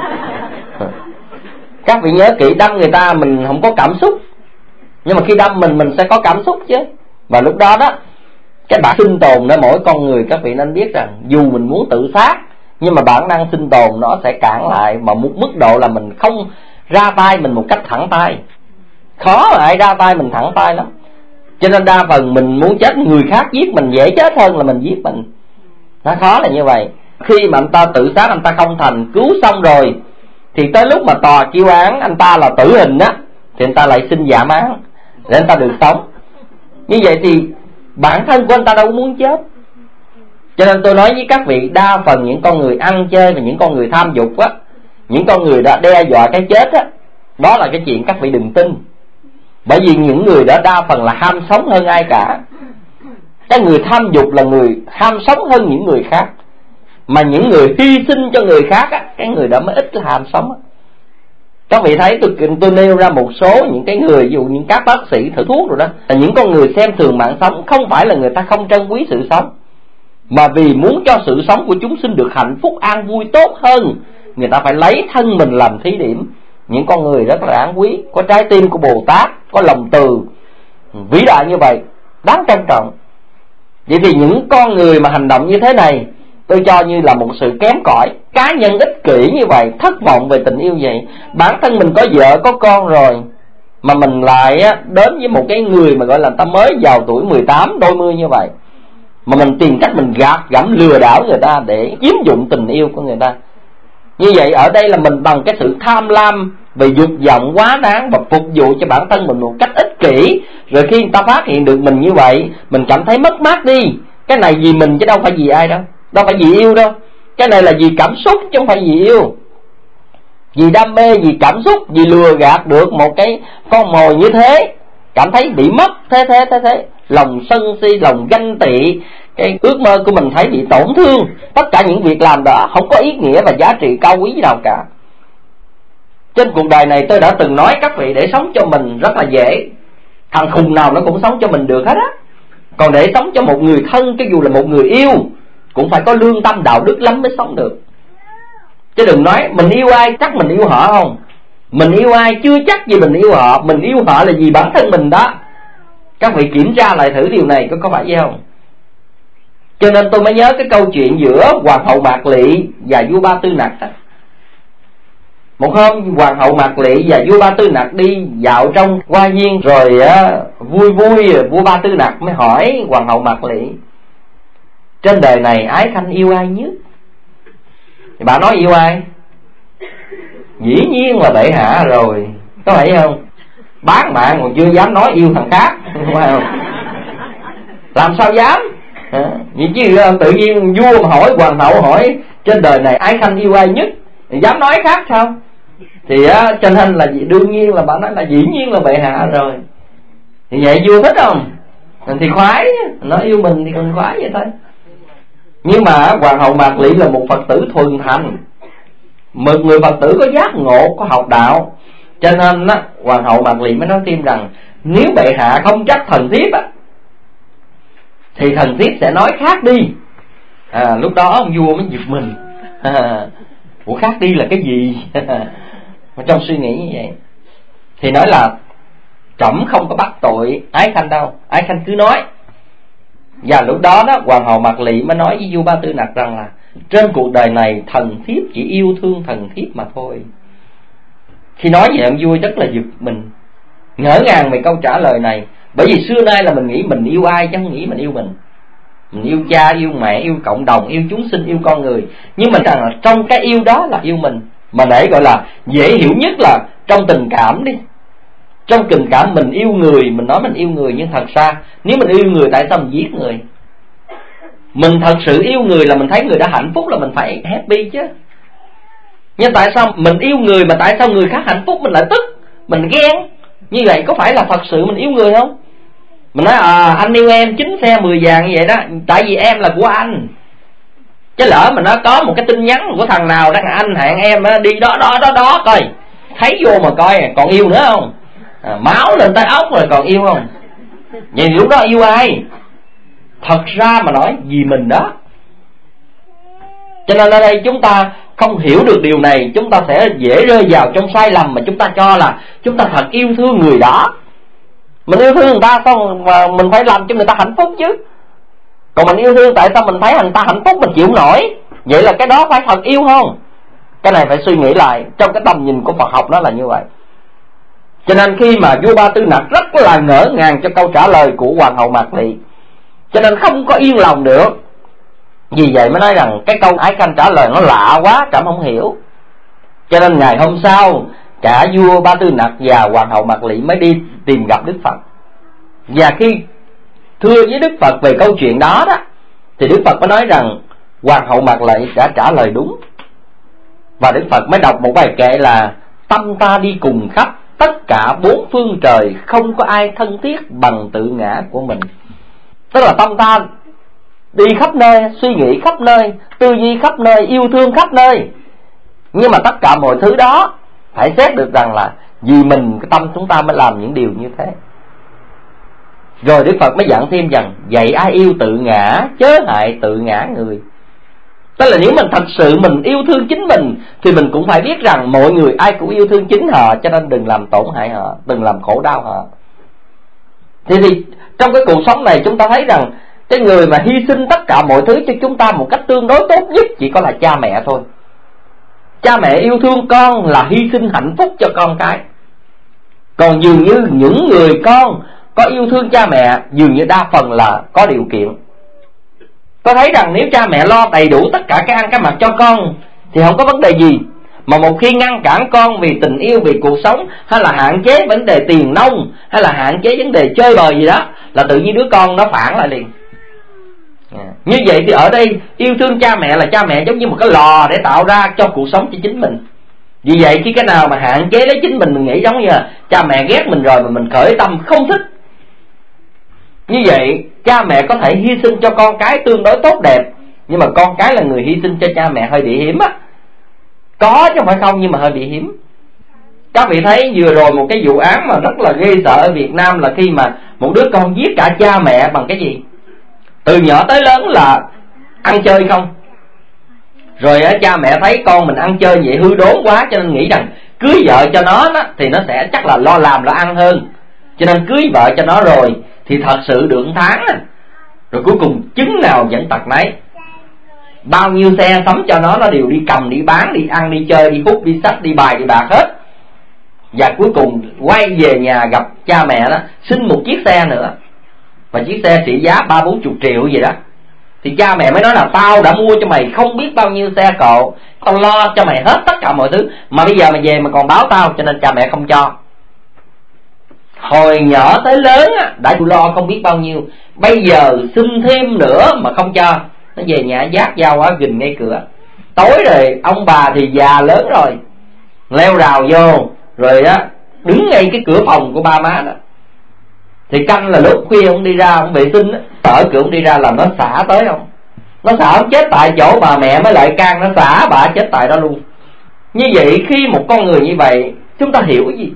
Các vị nhớ kỹ, đâm người ta mình không có cảm xúc, nhưng mà khi đâm mình sẽ có cảm xúc chứ. Và lúc đó đó, cái bản sinh tồn để mỗi con người, các vị nên biết rằng dù mình muốn tự sát, nhưng mà bản năng sinh tồn nó sẽ cản lại, mà một mức độ là mình không ra tay mình một cách thẳng tay. Khó mà ai ra tay mình thẳng tay lắm. Cho nên đa phần mình muốn chết người khác giết mình dễ chết hơn là mình giết mình. Nó khó là như vậy. Khi mà anh ta tự sát, anh ta không thành, cứu xong rồi, thì tới lúc mà tòa kêu án anh ta là tử hình á, thì anh ta lại xin giảm án để anh ta được sống. Như vậy thì bản thân của anh ta đâu muốn chết. Cho nên tôi nói với các vị, đa phần những con người ăn chơi và những con người tham dục á, những con người đã đe dọa cái chết á, đó là cái chuyện các vị đừng tin. Bởi vì những người đó đa phần là ham sống hơn ai cả. Cái người tham dục là người ham sống hơn những người khác. Mà những người hy sinh cho người khác á, cái người đó mới ít là ham sống á. Các vị thấy tôi nêu ra một số những cái người, ví dụ như các bác sĩ thử thuốc rồi đó, là những con người xem thường mạng sống. Không phải là người ta không trân quý sự sống, mà vì muốn cho sự sống của chúng sinh được hạnh phúc an vui tốt hơn, người ta phải lấy thân mình làm thí điểm. Những con người rất là đáng quý, có trái tim của Bồ Tát, có lòng từ vĩ đại như vậy, đáng trân trọng. Vậy thì những con người mà hành động như thế này, tôi cho như là một sự kém cỏi, cá nhân ích kỷ như vậy, thất vọng về tình yêu vậy. Bản thân mình có vợ có con rồi, mà mình lại đến với một cái người mà gọi là ta mới vào tuổi 18 đôi mươi như vậy, mà mình tìm cách mình gạt gẫm lừa đảo người ta để chiếm dụng tình yêu của người ta. Như vậy ở đây là mình bằng cái sự tham lam về dục vọng quá đáng và phục vụ cho bản thân mình một cách ích kỷ. Rồi khi người ta phát hiện được mình như vậy, mình cảm thấy mất mát đi. Cái này vì mình chứ đâu phải vì ai đâu, đâu phải vì yêu đâu. Cái này là vì cảm xúc chứ không phải vì yêu. Vì đam mê, vì cảm xúc, vì lừa gạt được một cái con mồi như thế, cảm thấy bị mất thế. Lòng sân si, lòng ganh tị, cái ước mơ của mình thấy bị tổn thương. Tất cả những việc làm đó không có ý nghĩa và giá trị cao quý nào cả. Trên cuộc đời này tôi đã từng nói các vị, để sống cho mình rất là dễ, thằng khùng nào nó cũng sống cho mình được hết á. Còn để sống cho một người thân, cho dù là một người yêu, cũng phải có lương tâm đạo đức lắm mới sống được. Chứ đừng nói mình yêu ai chắc mình yêu họ không. Mình yêu ai chưa chắc gì mình yêu họ. Mình yêu họ là vì bản thân mình đó. Các vị kiểm tra lại thử điều này có phải vậy không? Cho nên tôi mới nhớ cái câu chuyện giữa Hoàng hậu Mạc Lị và vua Ba Tư Nặc đó. Một hôm Hoàng hậu Mạc Lị và vua Ba Tư Nặc đi dạo trong hoa viên, rồi vui vua Ba Tư Nặc mới hỏi Hoàng hậu Mạc Lị: trên đời này ái khanh yêu ai nhất? Thì bà nói yêu ai? Dĩ nhiên là bệ hạ rồi, có phải không? Bán mạng còn chưa dám nói yêu thằng khác, phải không? Làm sao dám? Vậy chứ tự nhiên vua mà hỏi, hoàng hậu hỏi trên đời này ái khanh yêu ai nhất, thì dám nói khác sao? Thì cho nên là đương nhiên là bà nói là dĩ nhiên là bệ hạ rồi. Thì vậy vua thích không? Thì khoái, nó yêu mình thì còn khoái vậy thôi. Nhưng mà Hoàng hậu Mạc Lị là một Phật tử thuần thành, một người Phật tử có giác ngộ, có học đạo. Cho nên Hoàng hậu Mạc Lị mới nói thêm rằng nếu bệ hạ không trách thần thiếp thì thần thiếp sẽ nói khác đi. Lúc đó ông vua mới giật mình. Ủa khác đi là cái gì? Mà trong suy nghĩ như vậy thì nói là trẫm không có bắt tội Ái Khanh đâu, Ái Khanh cứ nói. Và lúc đó đó hoàng hậu Mạc Lị mới nói với vua Ba Tư Nặc rằng là trên cuộc đời này thần thiếp chỉ yêu thương thần thiếp mà thôi. Khi nói vậy ông vua rất là giật mình, ngỡ ngàng về câu trả lời này. Bởi vì xưa nay là mình nghĩ mình yêu ai chứ không nghĩ mình yêu mình. Mình yêu cha, yêu mẹ, yêu cộng đồng, yêu chúng sinh, yêu con người. Nhưng mà rằng là trong cái yêu đó là yêu mình. Mà để gọi là dễ hiểu nhất là trong tình cảm đi. Trong tình cảm mình yêu người, mình nói mình yêu người, nhưng thật ra nếu mình yêu người tại sao mình giết người? Mình thật sự yêu người là mình thấy người đã hạnh phúc là mình phải happy chứ. Nhưng tại sao mình yêu người mà tại sao người khác hạnh phúc mình lại tức, mình ghen? Như vậy có phải là thật sự mình yêu người không? Mình nói anh yêu em 9 xe 10 vàng như vậy đó, tại vì em là của anh. Chứ lỡ mà nó có một cái tin nhắn của thằng nào đang anh hẹn em đi đó coi, thấy vô mà coi còn yêu nữa không? Máu lên tay ốc rồi còn yêu không? Vậy lúc đó yêu ai? Thật ra mà nói vì mình đó. Cho nên ở đây chúng ta không hiểu được điều này, chúng ta sẽ dễ rơi vào trong sai lầm mà chúng ta cho là chúng ta thật yêu thương người đó. Mình yêu thương người ta xong mà mình phải làm cho người ta hạnh phúc chứ. Còn mình yêu thương tại sao mình thấy người ta hạnh phúc mình chịu không nổi? Vậy là cái đó phải thật yêu không? Cái này phải suy nghĩ lại. Trong cái tầm nhìn của Phật học nó là như vậy. Cho nên khi mà vua Ba Tư Nặc rất là ngỡ ngàng cho câu trả lời của hoàng hậu Mạc Lị, cho nên không có yên lòng được. Vì vậy mới nói rằng cái câu Ái Khanh trả lời nó lạ quá, trẫm không hiểu. Cho nên ngày hôm sau cả vua Ba Tư Nặc và hoàng hậu Mạc Lị mới đi tìm gặp Đức Phật. Và khi thưa với Đức Phật về câu chuyện đó đó, thì Đức Phật mới nói rằng hoàng hậu Mạc Lị đã trả lời đúng. Và Đức Phật mới đọc một bài kệ là tâm ta đi cùng khắp tất cả bốn phương trời, không có ai thân thiết bằng tự ngã của mình. Tức là tâm ta đi khắp nơi, suy nghĩ khắp nơi, tư duy khắp nơi, yêu thương khắp nơi. Nhưng mà tất cả mọi thứ đó phải xét được rằng là vì mình, cái tâm chúng ta mới làm những điều như thế. Rồi Đức Phật mới dặn thêm rằng vậy ai yêu tự ngã, chớ hại tự ngã người. Tức là nếu mình thật sự mình yêu thương chính mình thì mình cũng phải biết rằng mọi người ai cũng yêu thương chính họ, cho nên đừng làm tổn hại họ, đừng làm khổ đau họ. Thì trong cái cuộc sống này chúng ta thấy rằng cái người mà hy sinh tất cả mọi thứ cho chúng ta một cách tương đối tốt nhất chỉ có là cha mẹ thôi. Cha mẹ yêu thương con là hy sinh hạnh phúc cho con cái. Còn dường như những người con có yêu thương cha mẹ dường như đa phần là có điều kiện. Tôi thấy rằng nếu cha mẹ lo đầy đủ tất cả cái ăn cái mặc cho con thì không có vấn đề gì. Mà một khi ngăn cản con vì tình yêu, vì cuộc sống, hay là hạn chế vấn đề tiền nong, hay là hạn chế vấn đề chơi bời gì đó, là tự nhiên đứa con nó phản lại liền. Như vậy thì ở đây yêu thương cha mẹ là cha mẹ giống như một cái lò để tạo ra cho cuộc sống cho chính mình. Vì vậy khi cái nào mà hạn chế lấy chính mình nghĩ giống như là cha mẹ ghét mình rồi mà mình khởi tâm không thích. Như vậy cha mẹ có thể hy sinh cho con cái tương đối tốt đẹp, nhưng mà con cái là người hy sinh cho cha mẹ hơi bị hiếm á. Có chứ không phải không, nhưng mà hơi bị hiếm. Các vị thấy vừa rồi một cái vụ án mà rất là ghê sợ ở Việt Nam là khi mà một đứa con giết cả cha mẹ bằng cái gì? Từ nhỏ tới lớn là ăn chơi không. Rồi cha mẹ thấy con mình ăn chơi vậy hư đốn quá, cho nên nghĩ rằng cưới vợ cho nó đó, thì nó sẽ chắc là lo làm lo ăn hơn. Cho nên cưới vợ cho nó rồi thì thật sự được 1 tháng. Rồi cuối cùng chứng nào dẫn tật nấy. Bao nhiêu xe sắm cho nó đều đi cầm, đi bán, đi ăn, đi chơi, đi hút, đi sách, đi bài, đi bạc hết. Và cuối cùng quay về nhà gặp cha mẹ đó, xin một chiếc xe nữa. Và chiếc xe trị giá 30-40 triệu gì đó. Thì cha mẹ mới nói là tao đã mua cho mày không biết bao nhiêu xe cộ, tao lo cho mày hết tất cả mọi thứ, mà bây giờ mày về mà còn báo tao, cho nên cha mẹ không cho. Hồi nhỏ tới lớn đã lo không biết bao nhiêu, bây giờ xin thêm nữa mà không cho. Nó về nhà giác dao quá gìn ngay cửa. Tối rồi ông bà thì già lớn rồi, leo rào vô rồi á đứng ngay cái cửa phòng của ba má đó. Thì canh là lúc khuya ông đi ra ông vệ sinh á, ở cửa ông đi ra là nó xả tới không. Nó xả ông chết tại chỗ, bà mẹ mới lại can nó xả bà chết tại đó luôn. Như vậy khi một con người như vậy chúng ta hiểu cái gì?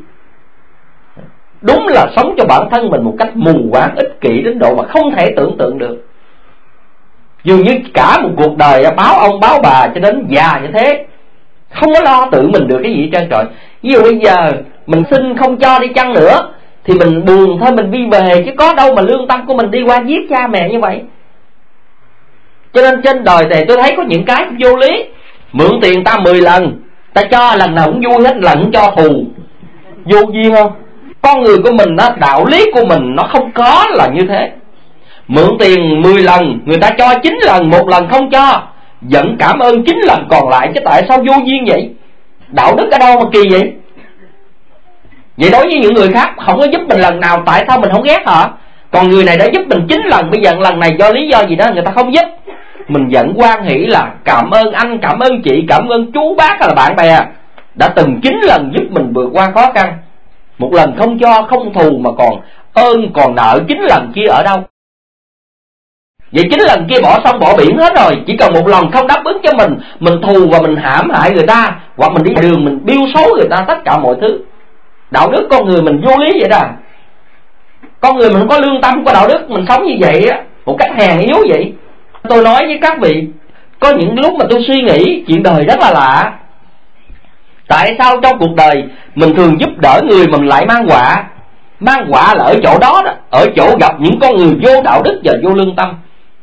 Đúng là sống cho bản thân mình một cách mù quáng, ích kỷ đến độ mà không thể tưởng tượng được. Dường như cả một cuộc đời báo ông báo bà cho đến già như thế, không có lo tự mình được cái gì hết trơn trọi. Ví dụ bây giờ mình xin không cho đi chăng nữa thì mình buồn thôi, mình vi về, chứ có đâu mà lương tâm của mình đi qua giết cha mẹ như vậy. Cho nên trên đời này tôi thấy có những cái vô lý. Mượn tiền ta 10 lần, ta cho lần nào cũng vui hết, lần cũng cho thù. Vô duyên không? Con người của mình đó, đạo lý của mình nó không có là như thế. Mượn tiền 10 lần, người ta cho 9 lần, 1 lần không cho, vẫn cảm ơn 9 lần còn lại. Chứ tại sao vô duyên vậy? Đạo đức ở đâu mà kỳ vậy? Vậy đối với những người khác không có giúp mình lần nào, tại sao mình không ghét họ? Còn người này đã giúp mình 9 lần, bây giờ lần này do lý do gì đó người ta không giúp, mình vẫn hoan hỷ là cảm ơn anh, cảm ơn chị, cảm ơn chú bác hay là bạn bè đã từng 9 lần giúp mình vượt qua khó khăn. 1 lần không cho, không thù mà còn ơn còn nợ 9 lần kia ở đâu? Vậy 9 lần kia bỏ sông bỏ biển hết rồi, chỉ cần 1 lần không đáp ứng cho mình thù và mình hãm hại người ta, hoặc mình đi đường mình biêu xấu người ta, tất cả mọi thứ. Đạo đức con người mình vô lý vậy đó. Con người mình không có lương tâm, không có đạo đức, mình sống như vậy á, một cách hèn yếu vậy. Tôi nói với các vị, có những lúc mà tôi suy nghĩ chuyện đời rất là lạ. Tại sao trong cuộc đời mình thường giúp đỡ người mà mình lại mang họa? Mang họa là ở chỗ đó đó, ở chỗ gặp những con người vô đạo đức và vô lương tâm.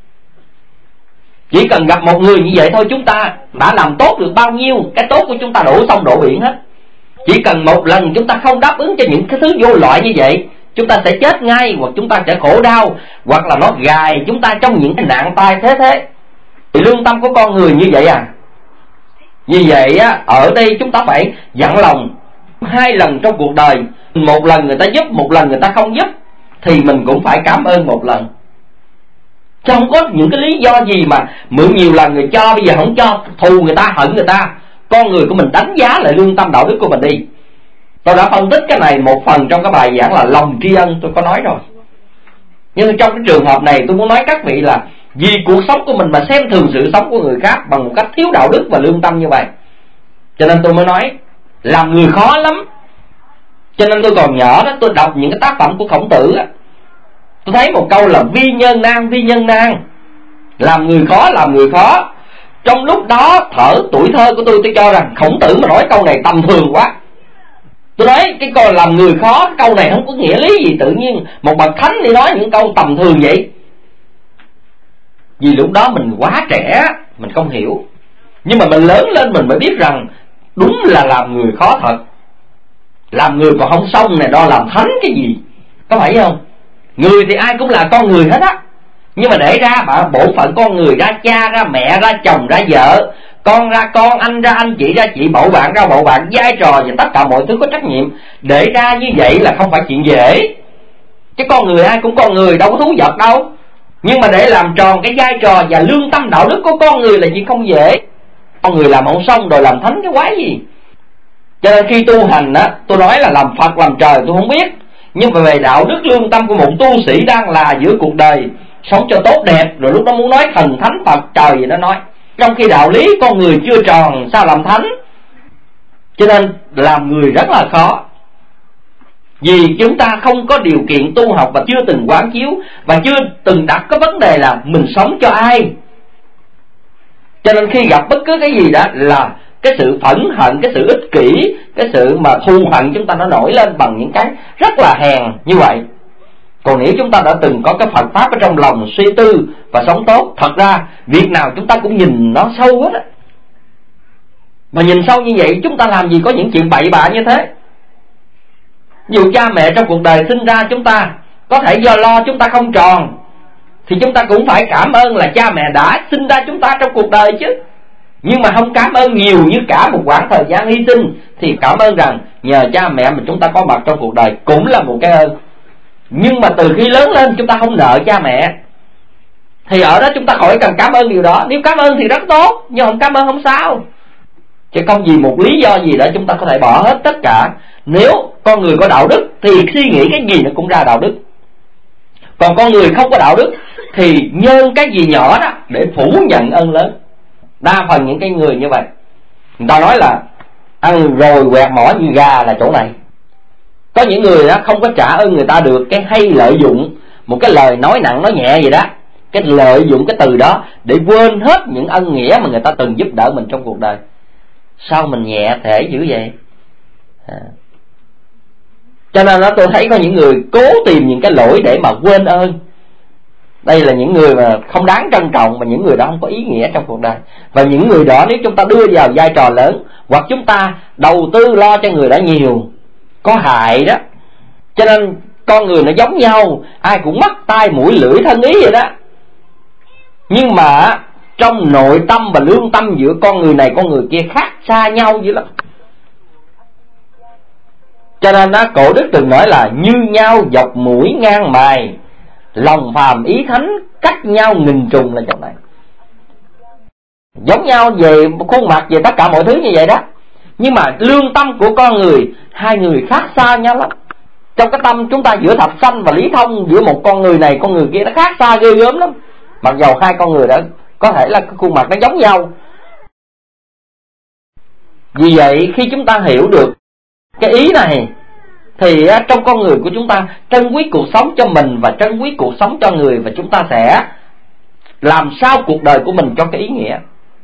Chỉ cần gặp một người như vậy thôi, chúng ta đã làm tốt được bao nhiêu. Cái tốt của chúng ta đổ sông đổ biển hết. Chỉ cần 1 lần chúng ta không đáp ứng cho những cái thứ vô loại như vậy, chúng ta sẽ chết ngay, hoặc chúng ta sẽ khổ đau, hoặc là nó gài chúng ta trong những cái nạn tai thế. Thì lương tâm của con người như vậy à? Như vậy á, ở đây chúng ta phải dặn lòng 2 lần trong cuộc đời. 1 lần người ta giúp, 1 lần người ta không giúp, thì mình cũng phải cảm ơn 1 lần. Chứ không có những cái lý do gì mà mượn nhiều lần người cho, bây giờ không cho, thù người ta, hận người ta. Con người của mình đánh giá lại lương tâm đạo đức của mình đi. Tôi đã phân tích cái này một phần trong cái bài giảng là lòng tri ân, tôi có nói rồi. Nhưng trong cái trường hợp này tôi muốn nói các vị là vì cuộc sống của mình mà xem thường sự sống của người khác bằng một cách thiếu đạo đức và lương tâm như vậy, cho nên tôi mới nói làm người khó lắm. Cho nên tôi còn nhỏ đó, tôi đọc những cái tác phẩm của Khổng Tử á, tôi thấy một câu là vi nhân nan. Làm người khó, làm người khó. Trong lúc đó tuổi thơ của tôi cho rằng Khổng Tử mà nói câu này tầm thường quá. Tôi nói cái câu làm người khó, câu này không có nghĩa lý gì. Tự nhiên một bậc thánh đi nói những câu tầm thường vậy. Vì lúc đó mình quá trẻ, mình không hiểu. Nhưng mà mình lớn lên mình mới biết rằng đúng là làm người khó thật. Làm người còn không xong này, đo làm thánh cái gì, có phải không? Người thì ai cũng là con người hết á. Nhưng mà để ra bổn phận con người, ra cha, ra mẹ, ra chồng, ra vợ, con ra con, anh ra anh, chị ra chị, bầu bạn ra bầu bạn, vai trò và tất cả mọi thứ có trách nhiệm. Để ra như vậy là không phải chuyện dễ. Chứ con người ai cũng con người, đâu có thú vật đâu. Nhưng mà để làm tròn cái vai trò và lương tâm đạo đức của con người là chuyện không dễ. Con người làm không xong rồi làm thánh cái quái gì. Cho nên khi tu hành á, tôi nói là làm Phật làm trời tôi không biết, nhưng mà về đạo đức lương tâm của một tu sĩ đang là giữa cuộc đời sống cho tốt đẹp, rồi lúc đó muốn nói thần thánh Phật trời gì nó nói. Trong khi đạo lý con người chưa tròn sao làm thánh. Cho nên làm người rất là khó. Vì chúng ta không có điều kiện tu học và chưa từng quán chiếu, và chưa từng đặt cái vấn đề là mình sống cho ai. Cho nên khi gặp bất cứ cái gì đó là cái sự phẫn hận, cái sự ích kỷ, cái sự mà thù hận chúng ta nó nổi lên bằng những cái rất là hèn như vậy. Còn nếu chúng ta đã từng có cái Phật Pháp ở trong lòng suy tư và sống tốt, thật ra việc nào chúng ta cũng nhìn nó sâu hết á. Mà nhìn sâu như vậy chúng ta làm gì có những chuyện bậy bạ như thế. Dù cha mẹ trong cuộc đời sinh ra chúng ta có thể do lo chúng ta không tròn, thì chúng ta cũng phải cảm ơn là cha mẹ đã sinh ra chúng ta trong cuộc đời chứ. Nhưng mà không cảm ơn nhiều như cả một quãng thời gian hy sinh, thì cảm ơn rằng nhờ cha mẹ mà chúng ta có mặt trong cuộc đời cũng là một cái ơn. Nhưng mà từ khi lớn lên chúng ta không nợ cha mẹ, thì ở đó chúng ta khỏi cần cảm ơn điều đó. Nếu cảm ơn thì rất tốt, nhưng không cảm ơn không sao. Chứ không vì một lý do gì đó chúng ta có thể bỏ hết tất cả. Nếu con người có đạo đức thì suy nghĩ cái gì nó cũng ra đạo đức. Còn con người không có đạo đức thì nhân cái gì nhỏ đó để phủ nhận ơn lớn. Đa phần những cái người như vậy, người ta nói là ăn rồi quẹt mỏ như gà là chỗ này. Có những người đó không có trả ơn người ta được, cái hay lợi dụng một cái lời nói nặng nói nhẹ gì đó, cái lợi dụng cái từ đó để quên hết những ân nghĩa mà người ta từng giúp đỡ mình trong cuộc đời. Sao mình nhẹ thể dữ vậy? Cho nên đó, tôi thấy có những người cố tìm những cái lỗi để mà quên ơn. Đây là những người mà không đáng trân trọng, mà những người đó không có ý nghĩa trong cuộc đời. Và những người đó nếu chúng ta đưa vào vai trò lớn, hoặc chúng ta đầu tư lo cho người đó nhiều, có hại đó. Cho nên con người nó giống nhau, ai cũng mắt tai mũi lưỡi thân ý vậy đó. Nhưng mà trong nội tâm và lương tâm giữa con người này con người kia khác xa nhau dữ lắm. Cho nên đó, cổ đức từng nói là như nhau dọc mũi ngang mày, lòng phàm ý thánh cách nhau nghìn trùng là trong này. Giống nhau về khuôn mặt, về tất cả mọi thứ như vậy đó. Nhưng mà lương tâm của con người, hai người khác xa nhau lắm. Trong cái tâm chúng ta giữa Thạch Sanh và Lý Thông, giữa một con người này con người kia nó khác xa ghê gớm lắm. Mặc dầu hai con người đó có thể là cái khuôn mặt nó giống nhau. Vì vậy khi chúng ta hiểu được cái ý này thì trong con người của chúng ta trân quý cuộc sống cho mình và trân quý cuộc sống cho người, và chúng ta sẽ làm sao cuộc đời của mình cho cái ý nghĩa.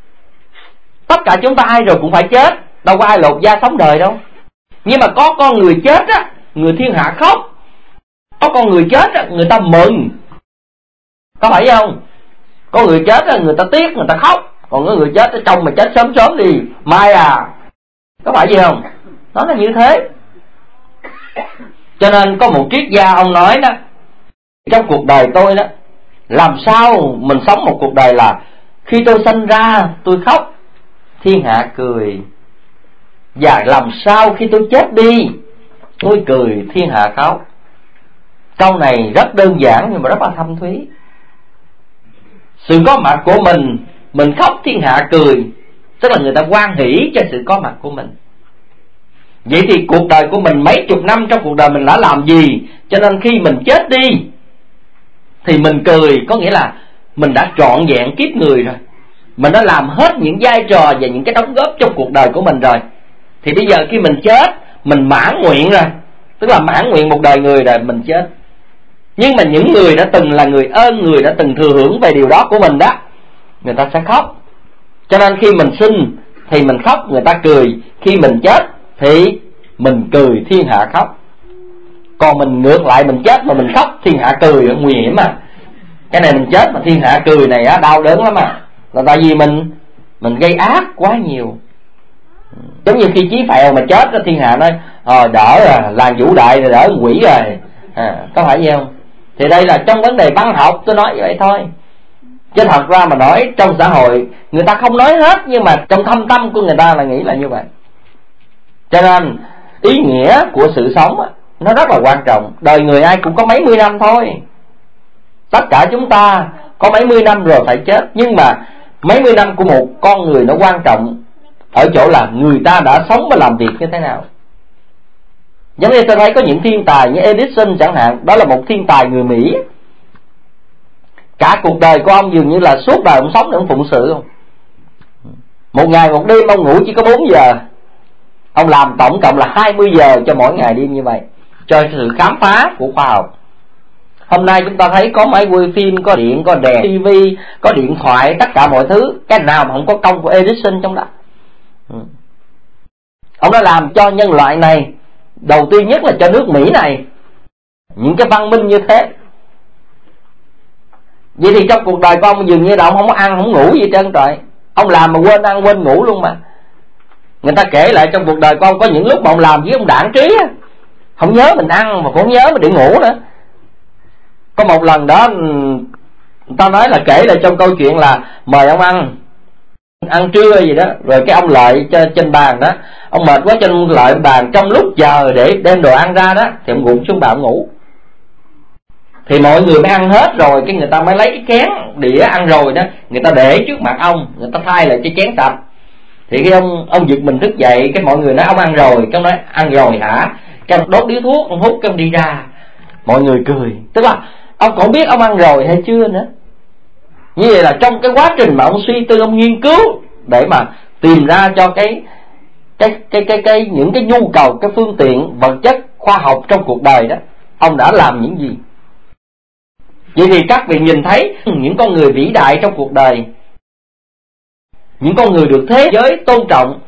Tất cả chúng ta ai rồi cũng phải chết, đâu có ai lột da sống đời đâu. Nhưng mà có con người chết á, người thiên hạ khóc. Có con người chết á, người ta mừng. Có phải không? Có người chết á, người ta tiếc, người ta khóc. Còn có người chết ở trong mà chết sớm sớm thì mai à. Có phải gì không? Nó là như thế. Cho nên có một triết gia ông nói đó, trong cuộc đời tôi đó, làm sao mình sống một cuộc đời là khi tôi sinh ra tôi khóc, thiên hạ cười. Và làm sao khi tôi chết đi tôi cười, thiên hạ khóc. Câu này rất đơn giản nhưng mà rất là thâm thúy. Sự có mặt của mình khóc thiên hạ cười, tức là người ta hoan hỷ cho sự có mặt của mình. Vậy thì cuộc đời của mình mấy chục năm trong cuộc đời mình đã làm gì, cho nên khi mình chết đi thì mình cười, có nghĩa là mình đã trọn vẹn kiếp người rồi. Mình đã làm hết những vai trò và những cái đóng góp trong cuộc đời của mình rồi. Thì bây giờ khi mình chết, mình mãn nguyện rồi, tức là mãn nguyện một đời người rồi mình chết. Nhưng mà những người đã từng là người ơn, người đã từng thừa hưởng về điều đó của mình đó, người ta sẽ khóc. Cho nên khi mình sinh thì mình khóc, người ta cười. Khi mình chết thì mình cười, thiên hạ khóc. Còn mình ngược lại, mình chết mà mình khóc, thiên hạ cười, nguy hiểm mà. Cái này mình chết mà thiên hạ cười này á, đau đớn lắm à. Là tại vì mình gây ác quá nhiều. Giống như khi Chí Phèo mà chết đó, thiên hạ nói đỡ rồi, làng Vũ Đại rồi, đỡ quỷ rồi. Có phải vậy không? Thì đây là trong vấn đề văn học tôi nói vậy thôi. Chứ thật ra mà nói trong xã hội người ta không nói hết, nhưng mà trong thâm tâm của người ta là nghĩ là như vậy. Cho nên ý nghĩa của sự sống nó rất là quan trọng. Đời người ai cũng có mấy mươi năm thôi. Tất cả chúng ta có mấy mươi năm rồi phải chết. Nhưng mà mấy mươi năm của một con người nó quan trọng ở chỗ là người ta đã sống và làm việc như thế nào. Giống như tôi thấy có những thiên tài như Edison chẳng hạn, đó là một thiên tài người Mỹ. Cả cuộc đời của ông dường như là suốt đời ông sống để ông phụng sự không. Một ngày một đêm ông ngủ chỉ có 4 giờ. Ông làm tổng cộng là 20 giờ cho mỗi ngày đêm như vậy, cho sự khám phá của khoa học. Hôm nay chúng ta thấy có máy quay phim, có điện, có đèn, TV, có điện thoại, tất cả mọi thứ. Cái nào mà không có công của Edison trong đó. Ông đã làm cho nhân loại này, đầu tiên nhất là cho nước Mỹ này, những cái văn minh như thế. Vậy thì trong cuộc đời của ông dường như là ông không có ăn không ngủ gì trơn trời. Ông làm mà quên ăn quên ngủ luôn mà. Người ta kể lại trong cuộc đời của ông có những lúc mà ông làm với ông đảng trí, không nhớ mình ăn mà cũng không nhớ mình để ngủ nữa. Có một lần đó người ta nói là kể lại trong câu chuyện là mời ông ăn trưa gì đó, rồi cái ông Lợi trên bàn đó, ông mệt quá cho ông Lợi bàn, trong lúc chờ để đem đồ ăn ra đó thì ông gục xuống bàn ông ngủ. Thì mọi người mới ăn hết rồi, cái người ta mới lấy cái chén đĩa ăn rồi đó, người ta để trước mặt ông, người ta thay lại cái chén sạch. Thì cái ông giật mình thức dậy, cái mọi người nói ông ăn rồi, cái ông nói ăn rồi hả, cái ông đốt điếu thuốc, ông hút cái ông đi ra. Mọi người cười, tức là ông còn biết ông ăn rồi hay chưa nữa. Như vậy là trong cái quá trình mà ông suy tư, ông nghiên cứu để mà tìm ra cho những cái nhu cầu, cái phương tiện vật chất khoa học trong cuộc đời đó, ông đã làm những gì. Vậy thì các vị nhìn thấy những con người vĩ đại trong cuộc đời, những con người được thế giới tôn trọng,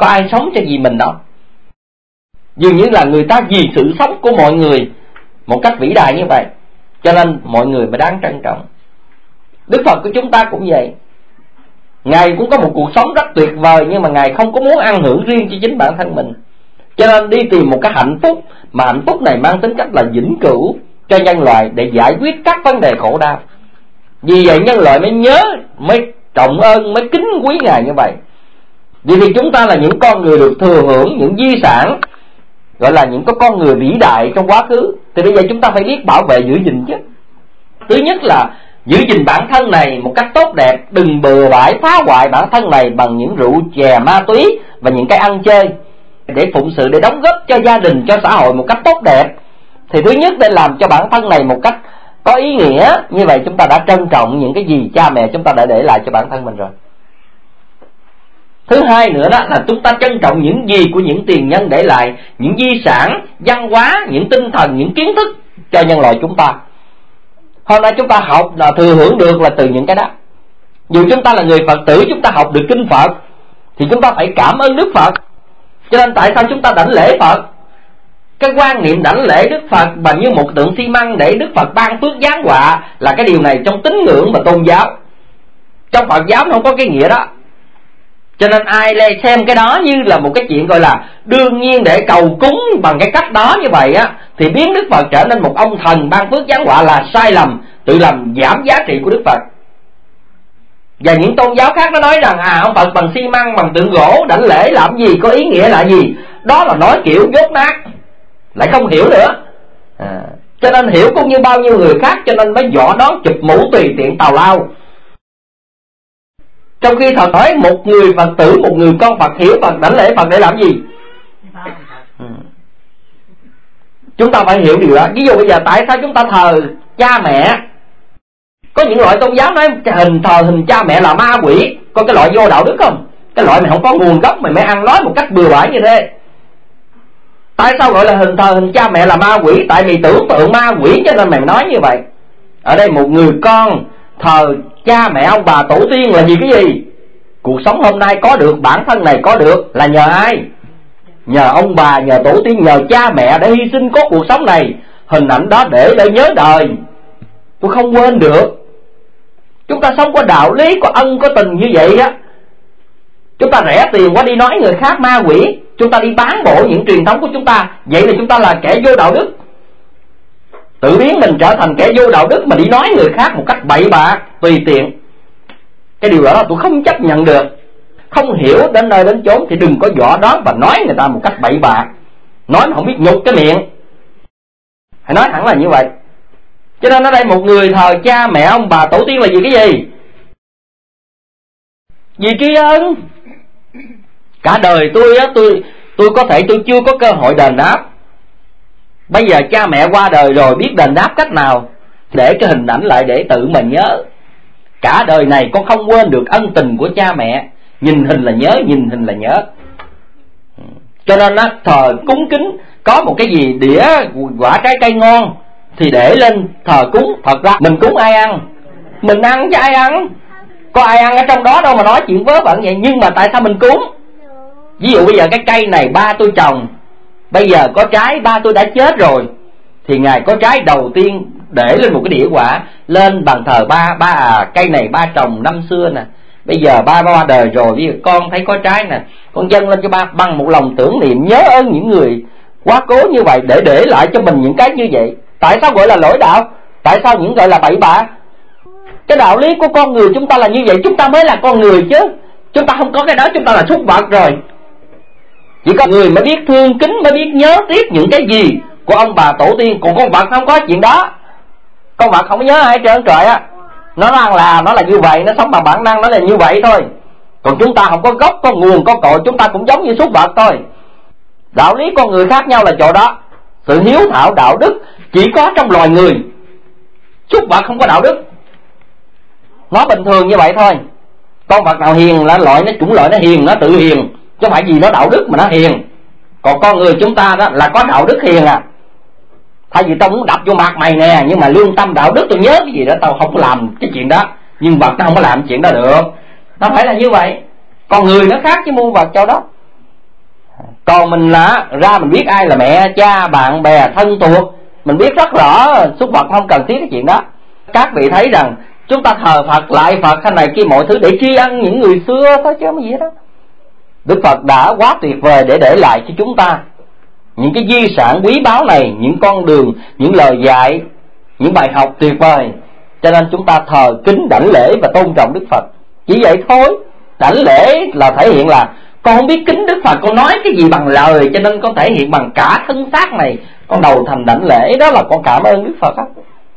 có ai sống cho vì mình đâu. Dường như là người ta vì sự sống của mọi người một cách vĩ đại như vậy, cho nên mọi người mới đáng trân trọng. Đức Phật của chúng ta cũng vậy. Ngài cũng có một cuộc sống rất tuyệt vời, nhưng mà Ngài không có muốn ăn hưởng riêng cho chính bản thân mình, cho nên đi tìm một cái hạnh phúc, mà hạnh phúc này mang tính cách là vĩnh cửu cho nhân loại, để giải quyết các vấn đề khổ đau. Vì vậy nhân loại mới nhớ, mới trọng ơn, mới kính quý Ngài như vậy. Vì chúng ta là những con người được thừa hưởng những di sản, gọi là những con người vĩ đại trong quá khứ, thì bây giờ chúng ta phải biết bảo vệ giữ gìn chứ. Thứ nhất là giữ gìn bản thân này một cách tốt đẹp, đừng bừa bãi phá hoại bản thân này bằng những rượu chè, ma túy và những cái ăn chơi, để phụng sự, để đóng góp cho gia đình, cho xã hội một cách tốt đẹp. Thì thứ nhất để làm cho bản thân này một cách có ý nghĩa, như vậy chúng ta đã trân trọng những cái gì cha mẹ chúng ta đã để lại cho bản thân mình rồi. Thứ hai nữa đó là chúng ta trân trọng những gì của những tiền nhân để lại, những di sản, văn hóa, những tinh thần, những kiến thức cho nhân loại chúng ta. Hôm nay chúng ta học là thừa hưởng được là từ những cái đó. Dù chúng ta là người Phật tử, chúng ta học được kinh Phật thì chúng ta phải cảm ơn Đức Phật. Cho nên tại sao chúng ta đảnh lễ Phật? Cái quan niệm đảnh lễ Đức Phật bằng như một tượng xi măng để Đức Phật ban phước giáng họa là cái điều này trong tín ngưỡng và tôn giáo. Trong Phật giáo nó không có cái nghĩa đó. Cho nên ai xem cái đó như là một cái chuyện gọi là đương nhiên để cầu cúng bằng cái cách đó như vậy á, thì biến Đức Phật trở nên một ông thần ban phước giáng họa là sai lầm, tự làm giảm giá trị của Đức Phật. Và những tôn giáo khác nó nói rằng ông Phật bằng xi măng, bằng tượng gỗ đảnh lễ làm gì, có ý nghĩa là gì? Đó là nói kiểu dốt nát, lại không hiểu nữa. Cho nên hiểu cũng như bao nhiêu người khác, cho nên mới dọ đón chụp mũ tùy tiện tào lao. Trong khi Phật nói một người Phật tử, một người con Phật hiểu Phật, đảnh lễ Phật để làm gì? Chúng ta phải hiểu điều đó. Ví dụ bây giờ tại sao chúng ta thờ cha mẹ? Có những loại tôn giáo nói thờ hình cha mẹ là ma quỷ. Có cái loại vô đạo đức không? Cái loại mày không có nguồn gốc mày mới ăn nói một cách bừa bãi như thế. Tại sao gọi là thờ hình cha mẹ là ma quỷ? Tại mày tưởng tượng ma quỷ cho nên mày nói như vậy. Ở đây một người con thờ cha mẹ ông bà tổ tiên là vì cái gì? Cuộc sống hôm nay có được, bản thân này có được là nhờ ai? Nhờ ông bà, nhờ tổ tiên, nhờ cha mẹ đã hy sinh có cuộc sống này. Hình ảnh đó để nhớ đời, tôi không quên được. Chúng ta sống có đạo lý, có ân, có tình như vậy á. Chúng ta rẻ tiền quá đi nói người khác ma quỷ, chúng ta đi bán bộ những truyền thống của chúng ta, vậy là chúng ta là kẻ vô đạo đức. Tự biến mình trở thành kẻ vô đạo đức mà đi nói người khác một cách bậy bạ, tùy tiện. Cái điều đó là tôi không chấp nhận được. Không hiểu đến nơi đến chốn thì đừng có dọa đón và nói người ta một cách bậy bạ. Nói mà không biết nhục cái miệng, hãy nói thẳng là như vậy. Cho nên ở đây một người thờ cha mẹ ông bà tổ tiên là vì cái gì? Vì tri ân. Cả đời tôi có thể tôi chưa có cơ hội đền đáp. Bây giờ cha mẹ qua đời rồi, biết đền đáp cách nào? Để cái hình ảnh lại để tự mình nhớ. Cả đời này con không quên được ân tình của cha mẹ. Nhìn hình là nhớ, nhìn hình là nhớ. Cho nên á, thờ cúng kính, có một cái gì đĩa quả trái cây ngon thì để lên thờ cúng. Thật ra mình cúng ai ăn? Mình ăn chứ ai ăn? Có ai ăn ở trong đó đâu mà nói chuyện vớ vẩn vậy. Nhưng mà tại sao mình cúng? Ví dụ bây giờ cái cây này ba tôi trồng, bây giờ có trái, ba tôi đã chết rồi, thì Ngài có trái đầu tiên để lên một cái đĩa quả, lên bàn thờ ba cây này ba trồng năm xưa nè, bây giờ ba qua đời rồi, bây giờ con thấy có trái nè, con dâng lên cho ba bằng một lòng tưởng niệm nhớ ơn những người quá cố như vậy, để lại cho mình những cái như vậy. Tại sao gọi là lỗi đạo? Tại sao những gọi là bậy bạ? Cái đạo lý của con người chúng ta là như vậy, chúng ta mới là con người chứ. Chúng ta không có cái đó chúng ta là súc vật rồi. Chỉ có người mới biết thương kính, mới biết nhớ tiếc những cái gì của ông bà tổ tiên. Còn con vật không có chuyện đó. Con vật không có nhớ ai trơn trời á. Nó đang là nó là như vậy, nó sống bằng bản năng, nó là như vậy thôi. Còn chúng ta không có gốc, có nguồn, có cội, chúng ta cũng giống như súc vật thôi. Đạo lý con người khác nhau là chỗ đó. Sự hiếu thảo đạo đức chỉ có trong loài người. Súc vật không có đạo đức. Nó bình thường như vậy thôi. Con vật nào hiền là loại nó chủng loại nó hiền, nó tự hiền, chứ không phải gì nó đạo đức mà nó hiền. Còn con người chúng ta đó là có đạo đức hiền à. Thay vì tao muốn đập vô mặt mày nè, nhưng mà lương tâm đạo đức tôi nhớ cái gì đó tao không có làm cái chuyện đó. Nhưng vật nó không có làm chuyện đó được. Nó phải là như vậy. Con người nó khác với muôn vật chỗ đó. Còn mình là ra mình biết ai là mẹ, cha, bạn bè, thân thuộc, mình biết rất rõ, Đức Phật không cần thiết cái chuyện đó. Các vị thấy rằng chúng ta thờ Phật, lại Phật hay này kia mọi thứ để tri ân những người xưa thôi chứ không gì đó. Đức Phật đã quá tuyệt vời để lại cho chúng ta những cái di sản quý báu này, những con đường, những lời dạy, những bài học tuyệt vời. Cho nên chúng ta thờ kính đảnh lễ và tôn trọng Đức Phật, chỉ vậy thôi. Đảnh lễ là thể hiện là con không biết kính Đức Phật, con nói cái gì bằng lời, cho nên con thể hiện bằng cả thân xác này, con đầu thành đảnh lễ, đó là con cảm ơn Đức Phật đó.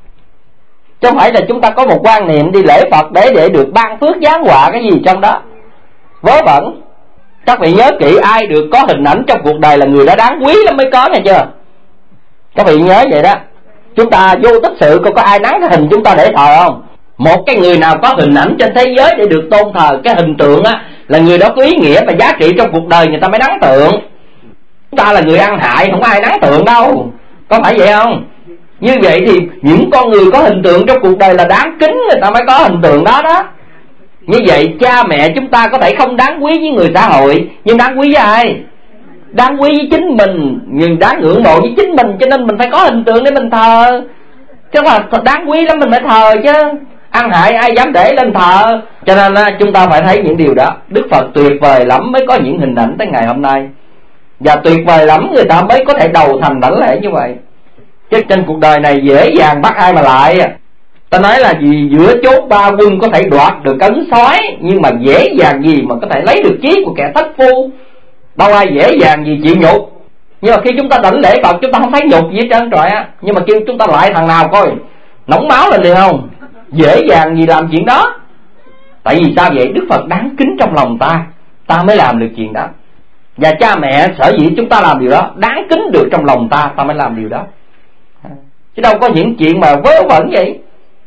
Chứ không phải là chúng ta có một quan niệm đi lễ Phật để được ban phước giáng họa cái gì trong đó, vớ vẩn. Các vị nhớ kỹ, ai được có hình ảnh trong cuộc đời là người đã đáng quý lắm mới có, nghe chưa? Các vị nhớ vậy đó. Chúng ta vô tích sự có ai nắng cái hình chúng ta để thờ không? Một cái người nào có hình ảnh trên thế giới để được tôn thờ, cái hình tượng á, là người đó có ý nghĩa và giá trị trong cuộc đời, người ta mới đáng tượng. Chúng ta là người ăn hại, không có ai đáng tượng đâu, có phải vậy không? Như vậy thì những con người có hình tượng trong cuộc đời là đáng kính, người ta mới có hình tượng đó đó. Như vậy cha mẹ chúng ta có thể không đáng quý với người xã hội, nhưng đáng quý với ai? Đáng quý với chính mình, nhưng đáng ngưỡng mộ với chính mình, cho nên mình phải có hình tượng để mình thờ. Chứ là đáng quý lắm mình phải thờ chứ. Ăn hại ai dám để lên thờ. Cho nên chúng ta phải thấy những điều đó. Đức Phật tuyệt vời lắm mới có những hình ảnh tới ngày hôm nay, và tuyệt vời lắm người ta mới có thể đầu thành đảnh lễ như vậy. Chứ trên cuộc đời này dễ dàng bắt ai mà lại. Ta nói là gì giữa chốt ba quân có thể đoạt được cấn sói, nhưng mà dễ dàng gì mà có thể lấy được chí của kẻ thất phu. Đâu ai dễ dàng gì chịu nhục. Nhưng mà khi chúng ta đảnh lễ Phật, chúng ta không thấy nhục gì hết trơn trọi á. Nhưng mà kêu chúng ta lại thằng nào coi nóng máu lên liền không? Dễ dàng gì làm chuyện đó. Tại vì sao vậy? Đức Phật đáng kính trong lòng ta mới làm được chuyện đó. Và cha mẹ sở dĩ chúng ta làm điều đó, đáng kính được trong lòng ta mới làm điều đó. Chứ đâu có những chuyện mà vớ vẩn vậy.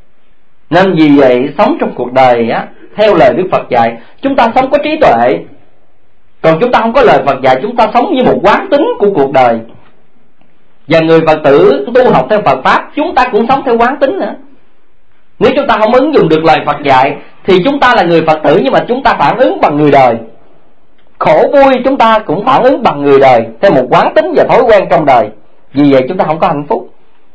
Nên vì vậy sống trong cuộc đời á, theo lời Đức Phật dạy, chúng ta sống có trí tuệ. Còn chúng ta không có lời Phật dạy, chúng ta sống như một quán tính của cuộc đời. Và người Phật tử tu học theo Phật Pháp, chúng ta cũng sống theo quán tính nữa. Nếu chúng ta không ứng dụng được lời Phật dạy thì chúng ta là người Phật tử, nhưng mà chúng ta phản ứng bằng người đời. Khổ vui chúng ta cũng phản ứng bằng người đời, theo một quán tính và thói quen trong đời. Vì vậy chúng ta không có hạnh phúc.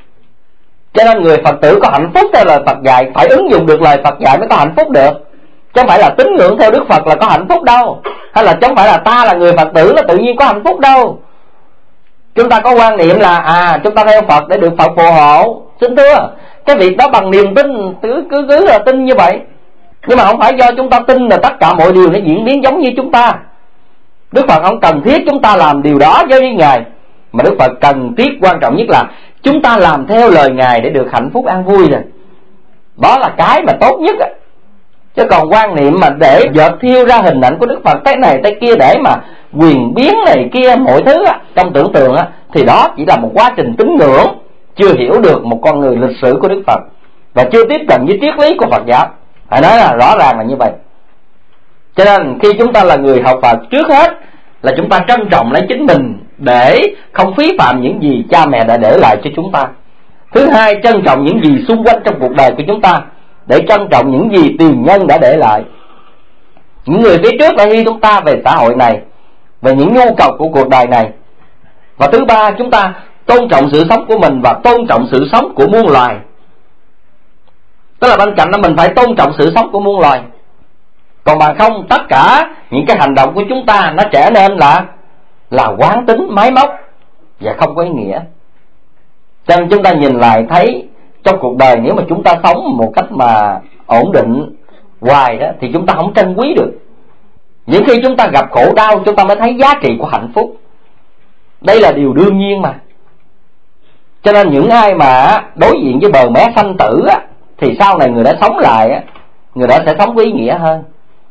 Cho nên người Phật tử có hạnh phúc theo lời Phật dạy, phải ứng dụng được lời Phật dạy mới có hạnh phúc được. Chứ không phải là tín ngưỡng theo Đức Phật là có hạnh phúc đâu. Hay là chứ không phải là ta là người Phật tử là tự nhiên có hạnh phúc đâu. Chúng ta có quan niệm là chúng ta theo Phật để được Phật phù hộ. Xin thưa, cái việc đó bằng niềm tin, cứ là tin như vậy. Nhưng mà không phải do chúng ta tin là tất cả mọi điều nó diễn biến giống như chúng ta. Đức Phật không cần thiết chúng ta làm điều đó với Ngài. Mà Đức Phật cần thiết quan trọng nhất là chúng ta làm theo lời Ngài để được hạnh phúc an vui rồi. Đó là cái mà tốt nhất á. Chứ còn quan niệm mà để dợt thiêu ra hình ảnh của Đức Phật thế này thế kia để mà quyền biến này kia mọi thứ á, trong tưởng tượng á, thì đó chỉ là một quá trình tín ngưỡng, chưa hiểu được một con người lịch sử của Đức Phật và chưa tiếp cận với triết lý của Phật giáo. Phải nói là rõ ràng là như vậy. Cho nên khi chúng ta là người học Phật, trước hết là chúng ta trân trọng lấy chính mình để không phí phạm những gì cha mẹ đã để lại cho chúng ta. Thứ hai, trân trọng những gì xung quanh trong cuộc đời của chúng ta để trân trọng những gì tiền nhân đã để lại. Những người phía trước đã hy chúng ta về xã hội này, về những nhu cầu của cuộc đời này. Và thứ ba, chúng ta tôn trọng sự sống của mình và tôn trọng sự sống của muôn loài. Tức là bên cạnh đó mình phải tôn trọng sự sống của muôn loài. Còn bằng không, tất cả những cái hành động của chúng ta nó trở nên là quán tính, máy móc và không có ý nghĩa. Cho nên chúng ta nhìn lại thấy trong cuộc đời, nếu mà chúng ta sống một cách mà ổn định hoài đó, thì chúng ta không trân quý được. Những khi chúng ta gặp khổ đau, chúng ta mới thấy giá trị của hạnh phúc. Đây là điều đương nhiên mà. Cho nên những ai mà đối diện với bờ mé sanh tử á, thì sau này người đã sống lại á, người đã sẽ sống có ý nghĩa hơn.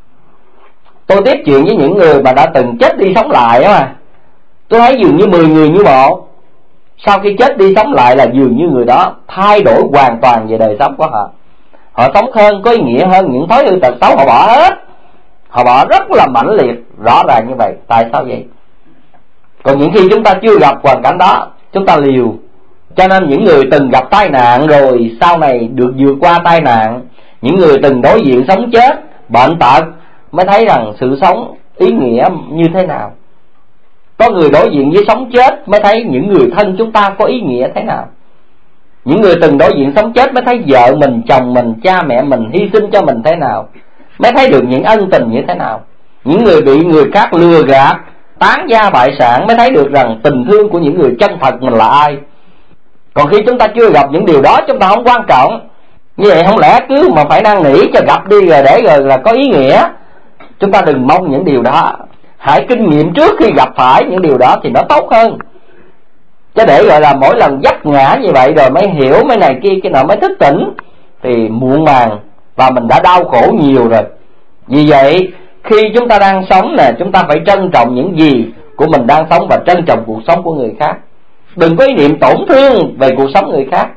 Tôi tiếp chuyện với những người mà đã từng chết đi sống lại á mà, tôi thấy dường như 10 người như một. Sau khi chết đi sống lại là dường như người đó thay đổi hoàn toàn về đời sống của họ. Họ sống hơn, có ý nghĩa hơn, những thói hư tật xấu họ bỏ hết. Họ bỏ rất là mãnh liệt, rõ ràng như vậy. Tại sao vậy? Còn những khi chúng ta chưa gặp hoàn cảnh đó, chúng ta liều. Cho nên những người từng gặp tai nạn rồi sau này được vượt qua tai nạn, những người từng đối diện sống chết, bệnh tật, mới thấy rằng sự sống ý nghĩa như thế nào. Có người đối diện với sống chết mới thấy những người thân chúng ta có ý nghĩa thế nào. Những người từng đối diện sống chết mới thấy vợ mình, chồng mình, cha mẹ mình hy sinh cho mình thế nào, mới thấy được những ân tình như thế nào. Những người bị người khác lừa gạt, tán gia bại sản mới thấy được rằng tình thương của những người chân thật mình là ai. Còn khi chúng ta chưa gặp những điều đó, chúng ta không quan trọng. Như vậy không lẽ cứ mà phải năn nỉ cho gặp đi rồi để rồi là có ý nghĩa. Chúng ta đừng mong những điều đó. Hãy kinh nghiệm trước khi gặp phải những điều đó thì nó tốt hơn. Chứ để gọi là mỗi lần vấp ngã như vậy rồi mới hiểu mấy này kia cái nọ mới thức tỉnh thì muộn màng, và mình đã đau khổ nhiều rồi. Vì vậy khi chúng ta đang sống nè, chúng ta phải trân trọng những gì của mình đang sống và trân trọng cuộc sống của người khác. Đừng có ý niệm tổn thương về cuộc sống người khác.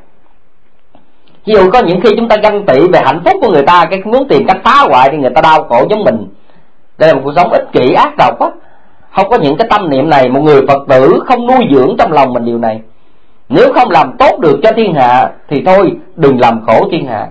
Ví dụ có những khi chúng ta ganh tị về hạnh phúc của người ta, cái muốn tìm cách phá hoại thì người ta đau khổ giống mình. Đây là một cuộc sống ích kỷ ác độc á. Không có những cái tâm niệm này, một người Phật tử không nuôi dưỡng trong lòng mình điều này. Nếu không làm tốt được cho thiên hạ thì thôi đừng làm khổ thiên hạ.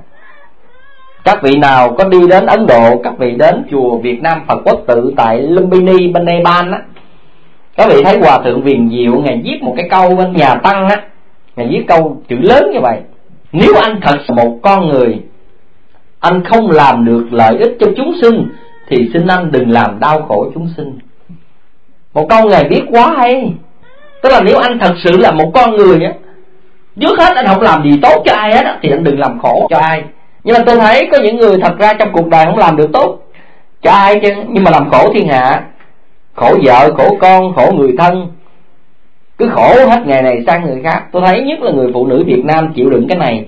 Các vị nào có đi đến Ấn Độ, các vị đến chùa Việt Nam Phật Quốc Tự tại Lumbini bên Nepal á, các vị thấy Hòa Thượng Viền Diệu ngài viết một cái câu bên nhà tăng á, ngài viết câu chữ lớn như vậy: nếu anh thật một con người, anh không làm được lợi ích cho chúng sinh thì xin anh đừng làm đau khổ chúng sinh. Một câu ngài viết quá hay. Tức là nếu anh thật sự là một con người á, trước hết anh không làm gì tốt cho ai hết á, thì anh đừng làm khổ cho ai. Nhưng mà tôi thấy có những người thật ra trong cuộc đời không làm được tốt cho ai chứ, nhưng mà làm khổ thiên hạ, khổ vợ, khổ con, khổ người thân, cứ khổ hết ngày này sang người khác. Tôi thấy nhất là người phụ nữ Việt Nam chịu đựng cái này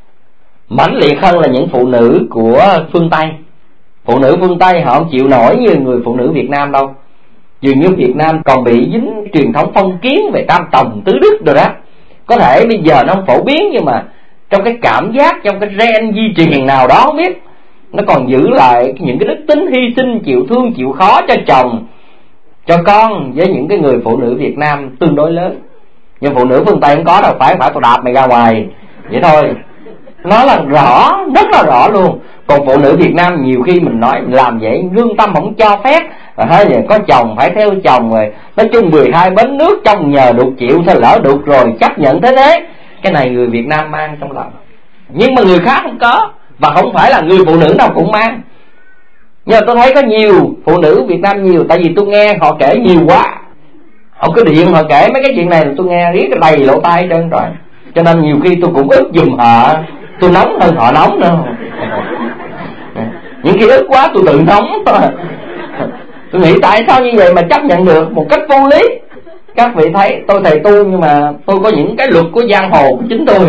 mãnh liệt hơn là những phụ nữ của phương Tây. Phụ nữ phương Tây họ không chịu nổi như người phụ nữ Việt Nam đâu. Dường như Việt Nam còn bị dính truyền thống phong kiến về tam tòng tứ đức rồi đó. Có thể bây giờ nó không phổ biến, nhưng mà trong cái cảm giác, trong cái gen di truyền nào đó không biết, nó còn giữ lại những cái đức tính hy sinh, chịu thương, chịu khó cho chồng, cho con với những cái người phụ nữ Việt Nam tương đối lớn. Nhưng phụ nữ phương Tây không có đâu, phải tôi đạp mày ra ngoài vậy thôi. Nó là rõ, rất là rõ luôn. Còn phụ nữ Việt Nam nhiều khi mình nói làm vậy lương tâm không cho phép, hay là có chồng phải theo chồng, rồi nói chung 12 bến nước trong nhờ đục chịu, thôi lỡ đục rồi chấp nhận thế thế. Cái này người Việt Nam mang trong lòng, nhưng mà người khác không có, và không phải là người phụ nữ nào cũng mang. Nhưng mà tôi thấy có nhiều phụ nữ Việt Nam nhiều, tại vì tôi nghe họ kể nhiều quá, họ cứ điện họ kể mấy cái chuyện này tôi nghe riết đầy lỗ tai hết trơn rồi. Cho nên nhiều khi tôi cũng ức giùm họ, tôi nóng hơn họ nóng nữa. Những khi ức quá tôi tự nóng thôi. Tôi nghĩ tại sao như vậy mà chấp nhận được một cách vô lý. Các vị thấy tôi thầy tu, nhưng mà tôi có những cái luật của giang hồ của chính tôi.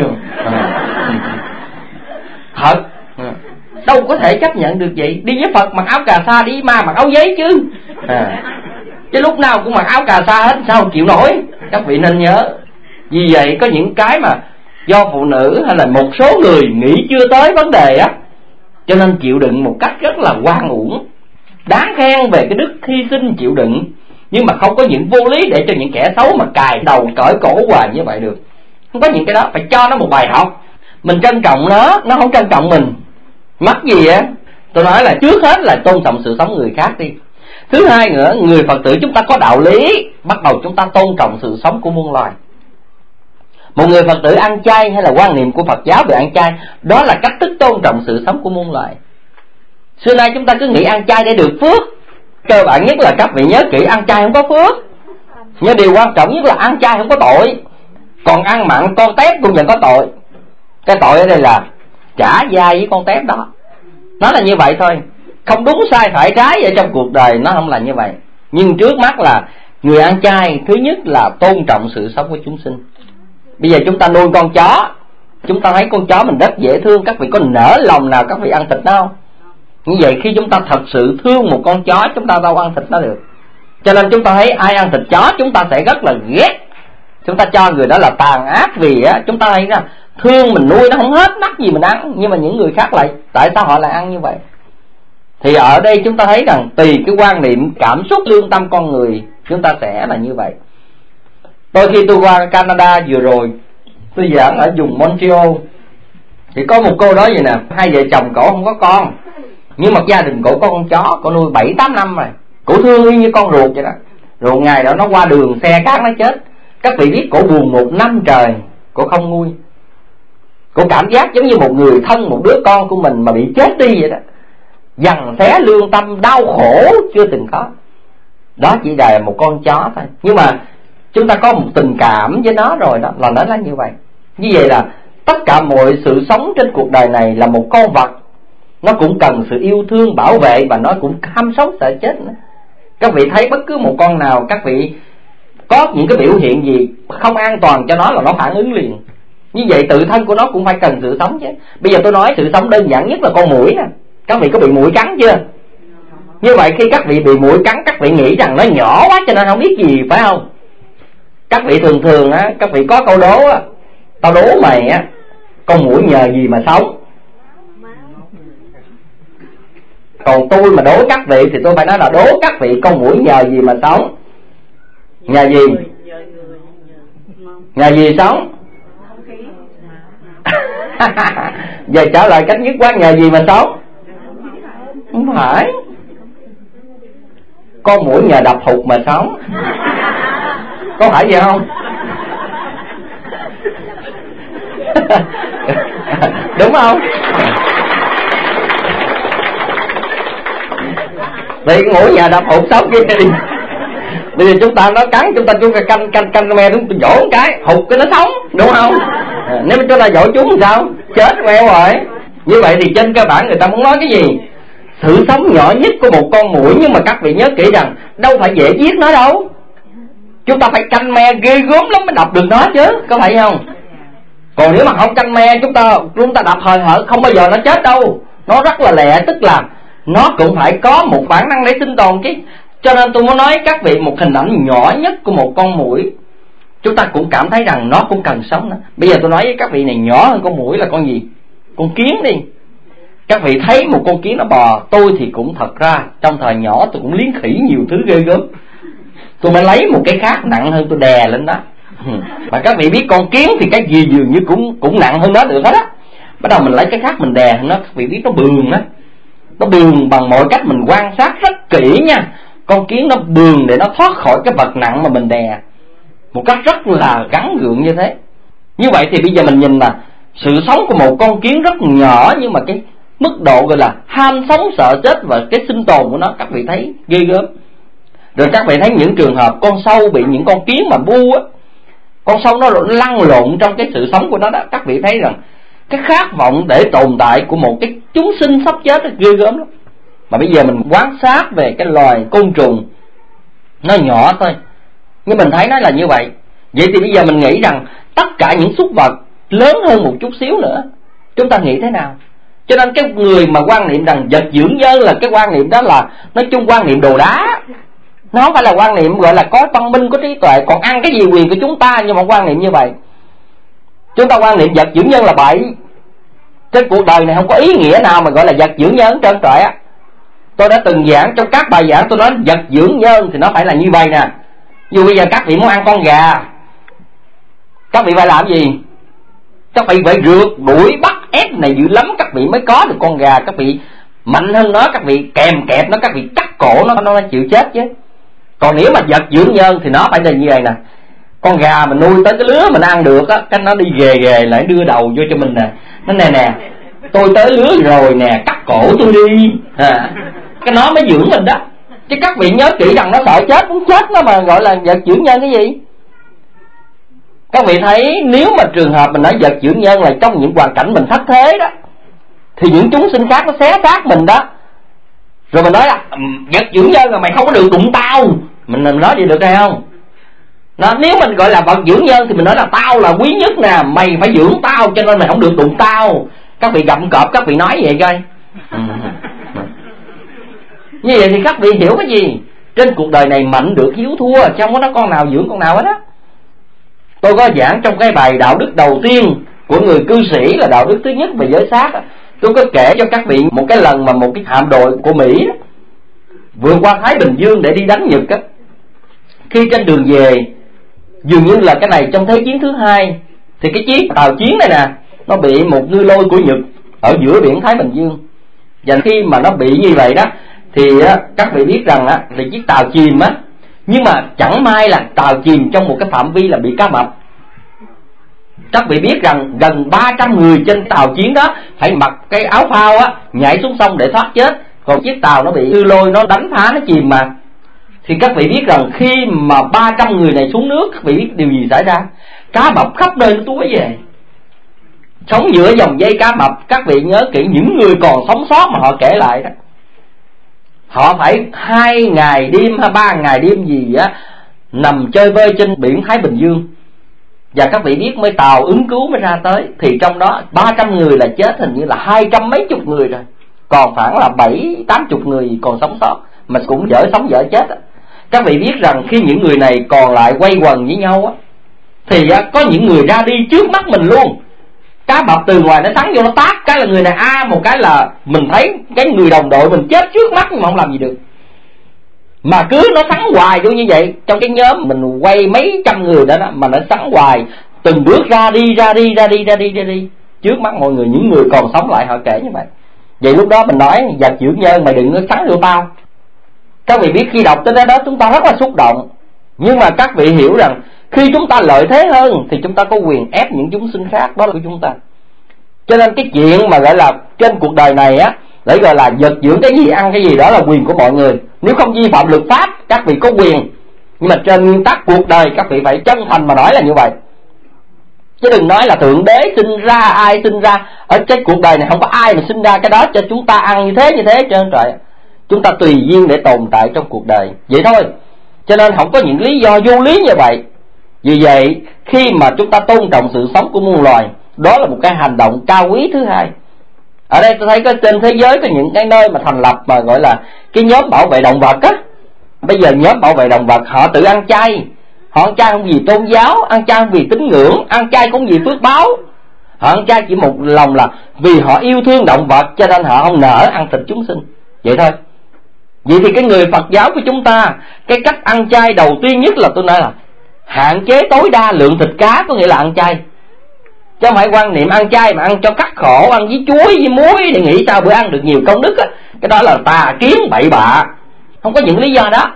Thật, đâu có thể chấp nhận được vậy. Đi với Phật mặc áo cà sa, đi với ma mặc áo giấy chứ. Chứ lúc nào cũng mặc áo cà sa hết, sao không chịu nổi. Các vị nên nhớ. Vì vậy có những cái mà do phụ nữ hay là một số người nghĩ chưa tới vấn đề á, cho nên chịu đựng một cách rất là oan uổng. Đáng khen về cái đức hy sinh chịu đựng, nhưng mà không có những vô lý để cho những kẻ xấu mà cài đầu cởi cổ hoài như vậy được. Không có những cái đó, phải cho nó một bài học. Mình trân trọng nó không trân trọng mình. Mắc gì á? Tôi nói là trước hết là tôn trọng sự sống người khác đi. Thứ hai nữa, người Phật tử chúng ta có đạo lý, bắt đầu chúng ta tôn trọng sự sống của muôn loài. Một người Phật tử ăn chay hay là quan niệm của Phật giáo về ăn chay, đó là cách thức tôn trọng sự sống của muôn loài. Xưa nay chúng ta cứ nghĩ ăn chay để được phước. Cơ bản nhất là các vị nhớ kỹ, ăn chay không có phước. Nhưng điều quan trọng nhất là ăn chay không có tội. Còn ăn mặn con tép cũng vẫn có tội. Cái tội ở đây là trả dai với con tép đó. Nó là như vậy thôi. Không đúng sai phải trái ở trong cuộc đời, nó không là như vậy. Nhưng trước mắt là người ăn chay, thứ nhất là tôn trọng sự sống của chúng sinh. Bây giờ chúng ta nuôi con chó, chúng ta thấy con chó mình rất dễ thương. Các vị có nỡ lòng nào các vị ăn thịt nó không? Như vậy khi chúng ta thật sự thương một con chó, chúng ta đâu ăn thịt nó được. Cho nên chúng ta thấy ai ăn thịt chó chúng ta sẽ rất là ghét. Chúng ta cho người đó là tàn ác, vì á chúng ta thấy là thương mình nuôi nó không hết mắc gì mình ăn. Nhưng mà những người khác lại, tại sao họ lại ăn như vậy? Thì ở đây chúng ta thấy rằng tùy cái quan niệm, cảm xúc, lương tâm con người, chúng ta sẽ là như vậy. Tôi khi tôi qua Canada vừa rồi, tôi giảng ở vùng Montreal, thì có một cô đó vậy nè, hai vợ chồng cổ không có con, nhưng mà gia đình cổ có con chó, cổ nuôi 7-8 năm rồi, cổ thương y như con ruột vậy đó. Rồi ngày đó nó qua đường xe cát nó chết. Các vị biết cổ buồn 1 năm trời, cổ không nguôi. Cổ cảm giác giống như một người thân, một đứa con của mình mà bị chết đi vậy đó, dằn xé lương tâm, đau khổ chưa từng có. Đó chỉ là một con chó thôi, nhưng mà chúng ta có một tình cảm với nó rồi đó, là nó là như vậy. Như vậy là tất cả mọi sự sống trên cuộc đời này là một con vật, nó cũng cần sự yêu thương, bảo vệ, và nó cũng ham sống sợ chết nữa. Các vị thấy bất cứ một con nào, các vị có những cái biểu hiện gì không an toàn cho nó là nó phản ứng liền. Như vậy tự thân của nó cũng phải cần sự sống chứ. Bây giờ tôi nói sự sống đơn giản nhất là con muỗi nè. Các vị có bị muỗi cắn chưa? Như vậy khi các vị bị muỗi cắn, các vị nghĩ rằng nó nhỏ quá cho nên không biết gì, phải không? Các vị thường á, các vị có câu đố á, tao đố mày á, con muỗi nhờ gì mà sống? Còn tôi mà đố các vị thì tôi phải nói là đố các vị con muỗi nhờ gì mà sống? Nhờ gì? Nhờ gì sống? Giờ trả lời cách dứt khoát, nhờ gì mà sống? Không phải. Con muỗi nhờ đập hụt mà sống. Có phải vậy không? Đúng không? Thì muỗi nhờ đập hụt sống kia đi. Bây giờ chúng ta nó cắn, chúng ta canh me chúng ta vỗ một cái hụt cái nó sống, đúng không? Nếu mà chúng ta vỗ chúng thì sao? Chết queo rồi. Như vậy thì trên cơ bản người ta muốn nói cái gì? Sự sống nhỏ nhất của một con muỗi, nhưng mà các vị nhớ kỹ rằng đâu phải dễ giết nó đâu. Chúng ta phải canh me ghê gớm lắm mới đập được nó chứ, có phải không? Còn nếu mà không canh me, chúng ta đập hời hợt không bao giờ nó chết đâu. Nó rất là lẹ, tức là nó cũng phải có một bản năng để sinh tồn chứ. Cho nên tôi muốn nói các vị một hình ảnh nhỏ nhất của một con muỗi, chúng ta cũng cảm thấy rằng nó cũng cần sống nữa. Bây giờ tôi nói với các vị này, nhỏ hơn con muỗi là con gì? Con kiến đi. Các vị thấy một con kiến nó bò, tôi thì cũng thật ra trong thời nhỏ tôi cũng liếm khỉ nhiều thứ ghê gớm. Tôi mới lấy một cái khác nặng hơn tôi đè lên đó. Mà các vị biết con kiến thì cái gì dường như cũng nặng hơn nó được hết á. Bắt đầu mình lấy cái khác mình đè nó, các vị biết nó bường á. Nó bường bằng mọi cách mình quan sát rất kỹ nha. Con kiến nó bường để nó thoát khỏi cái vật nặng mà mình đè một cách rất là gắn gượng như thế. Như vậy thì bây giờ mình nhìn là sự sống của một con kiến rất nhỏ, nhưng mà cái mức độ gọi là ham sống sợ chết và cái sinh tồn của nó các vị thấy ghê gớm. Rồi các vị thấy những trường hợp con sâu bị những con kiến mà bu á, con sâu nó lăn lộn trong cái sự sống của nó đó, các vị thấy rằng cái khát vọng để tồn tại của một cái chúng sinh sắp chết đó ghê gớm lắm. Mà bây giờ mình quan sát về cái loài côn trùng, nó nhỏ thôi, nhưng mình thấy nó là như vậy. Vậy thì bây giờ mình nghĩ rằng tất cả những súc vật lớn hơn một chút xíu nữa, chúng ta nghĩ thế nào? Cho nên cái người mà quan niệm rằng vật dưỡng nhân là cái quan niệm đó là nói chung quan niệm đồ đá. Nó không phải là quan niệm gọi là có văn minh, có trí tuệ, còn ăn cái gì quyền của chúng ta. Nhưng mà quan niệm như vậy, chúng ta quan niệm vật dưỡng nhân là bậy. Trên cuộc đời này không có ý nghĩa nào mà gọi là vật dưỡng nhân trơn trọi á. Tôi đã từng giảng trong các bài giảng, tôi nói vật dưỡng nhân thì nó phải là như vậy nè. Dù bây giờ các vị muốn ăn con gà, các vị phải làm gì? Các vị phải rượt đuổi bắt ép này dữ lắm các vị mới có được con gà. Các vị mạnh hơn nó, các vị kèm kẹp nó, các vị cắt cổ nó chịu chết chứ. Còn nếu mà vật dưỡng nhân thì nó phải là như vậy nè. Con gà mình nuôi tới cái lứa mình ăn được á, cái nó đi ghề lại đưa đầu vô cho mình nè. Nó nè tôi tới lứa rồi nè, cắt cổ tôi đi cái nó mới dưỡng mình đó. Chứ các vị nhớ kỹ rằng nó sợ chết muốn chết nó mà gọi là vật dưỡng nhân cái gì. Các vị thấy nếu mà trường hợp mình nói vật dưỡng nhân là trong những hoàn cảnh mình thất thế đó, thì những chúng sinh khác nó xé xác mình đó. Rồi mình nói là vật dưỡng nhân là mày không có được đụng tao, mình nói gì được hay không? Nếu mình gọi là vật dưỡng nhân thì mình nói là tao là quý nhất nè, mày phải dưỡng tao cho nên mày không được đụng tao. Các vị gặm cọp các vị nói vậy coi. Như vậy thì các vị hiểu cái gì? Trên cuộc đời này mạnh được hiếu thua, chứ không có nói con nào dưỡng con nào hết á. Tôi có giảng trong cái bài đạo đức đầu tiên của người cư sĩ là đạo đức thứ nhất về giới xác. Tôi có kể cho các vị một cái lần mà một cái hạm đội của Mỹ vượt qua Thái Bình Dương để đi đánh Nhật á. Khi trên đường về, dường như là cái này trong Thế chiến thứ hai, thì cái chiếc tàu chiến này nè, nó bị một ngư lôi của Nhật ở giữa biển Thái Bình Dương. Và khi mà nó bị như vậy đó, thì các vị biết rằng á, thì chiếc tàu chìm á, Nhưng mà chẳng may là tàu chìm trong một cái phạm vi là bị cá mập. Các vị biết rằng gần 300 người trên tàu chiến đó phải mặc cái áo phao á, nhảy xuống sông để thoát chết. Còn chiếc tàu nó bị ngư lôi nó đánh phá, nó chìm mà. Thì các vị biết rằng khi mà 300 người này xuống nước, các vị biết điều gì xảy ra? Cá mập khắp nơi nó túa về. Sống giữa dòng dây cá mập. Các vị nhớ kỹ, những người còn sống sót mà họ kể lại đó, họ phải 2 ngày đêm hay 3 ngày đêm gì á, nằm chơi vơi trên biển Thái Bình Dương. Và các vị biết mới tàu ứng cứu mới ra tới, thì trong đó 300 người là chết, hình như là 200 mấy chục người rồi, còn khoảng là 70-80 người còn sống sót, mà cũng dở sống dở chết á. Các vị biết rằng khi những người này còn lại quay quần với nhau á, thì có những người ra đi trước mắt mình luôn. Cá mập từ ngoài nó sắn vô nó tát cái là người này một cái là mình thấy cái người đồng đội mình chết trước mắt nhưng mà không làm gì được. Mà cứ nó sắn hoài vô như vậy, trong cái nhóm mình quay mấy trăm người đó, mà nó sắn hoài, từng bước ra đi trước mắt mọi người. Những người còn sống lại họ kể như vậy. Vậy lúc đó mình nói vật dưỡng nhân mày đừng có sắn vô tao. Các vị biết khi đọc tới đó chúng ta rất là xúc động. Nhưng mà các vị hiểu rằng khi chúng ta lợi thế hơn thì chúng ta có quyền ép những chúng sinh khác, đó là của chúng ta. Cho nên cái chuyện mà gọi là trên cuộc đời này á, để gọi là vật dưỡng cái gì ăn cái gì, đó là quyền của mọi người. Nếu không vi phạm luật pháp các vị có quyền. Nhưng mà trên nguyên tắc cuộc đời các vị phải chân thành mà nói là như vậy. Chứ đừng nói là Thượng Đế sinh ra, ai sinh ra. Ở cái cuộc đời này không có ai mà sinh ra cái đó cho chúng ta ăn như thế trơn trời. Chúng ta tùy duyên để tồn tại trong cuộc đời, vậy thôi. Cho nên không có những lý do vô lý như vậy. Vì vậy khi mà chúng ta tôn trọng sự sống của muôn loài, đó là một cái hành động cao quý thứ hai. Ở đây tôi thấy có trên thế giới có những cái nơi mà thành lập mà gọi là cái nhóm bảo vệ động vật á. Bây giờ nhóm bảo vệ động vật họ tự ăn chay. Họ ăn chay không vì tôn giáo, ăn chay không vì tín ngưỡng, ăn chay không vì phước báo. Họ ăn chay chỉ một lòng là vì họ yêu thương động vật, cho nên họ không nỡ ăn thịt chúng sinh. Vậy thôi. Vậy thì cái người Phật giáo của chúng ta, cái cách ăn chay đầu tiên nhất là tôi nói là hạn chế tối đa lượng thịt cá, có nghĩa là ăn chay. Chứ không phải quan niệm ăn chay mà ăn cho cắt khổ, ăn với chuối với muối để nghĩ sao bữa ăn được nhiều công đức á. Cái đó là tà kiến bậy bạ, không có những lý do đó.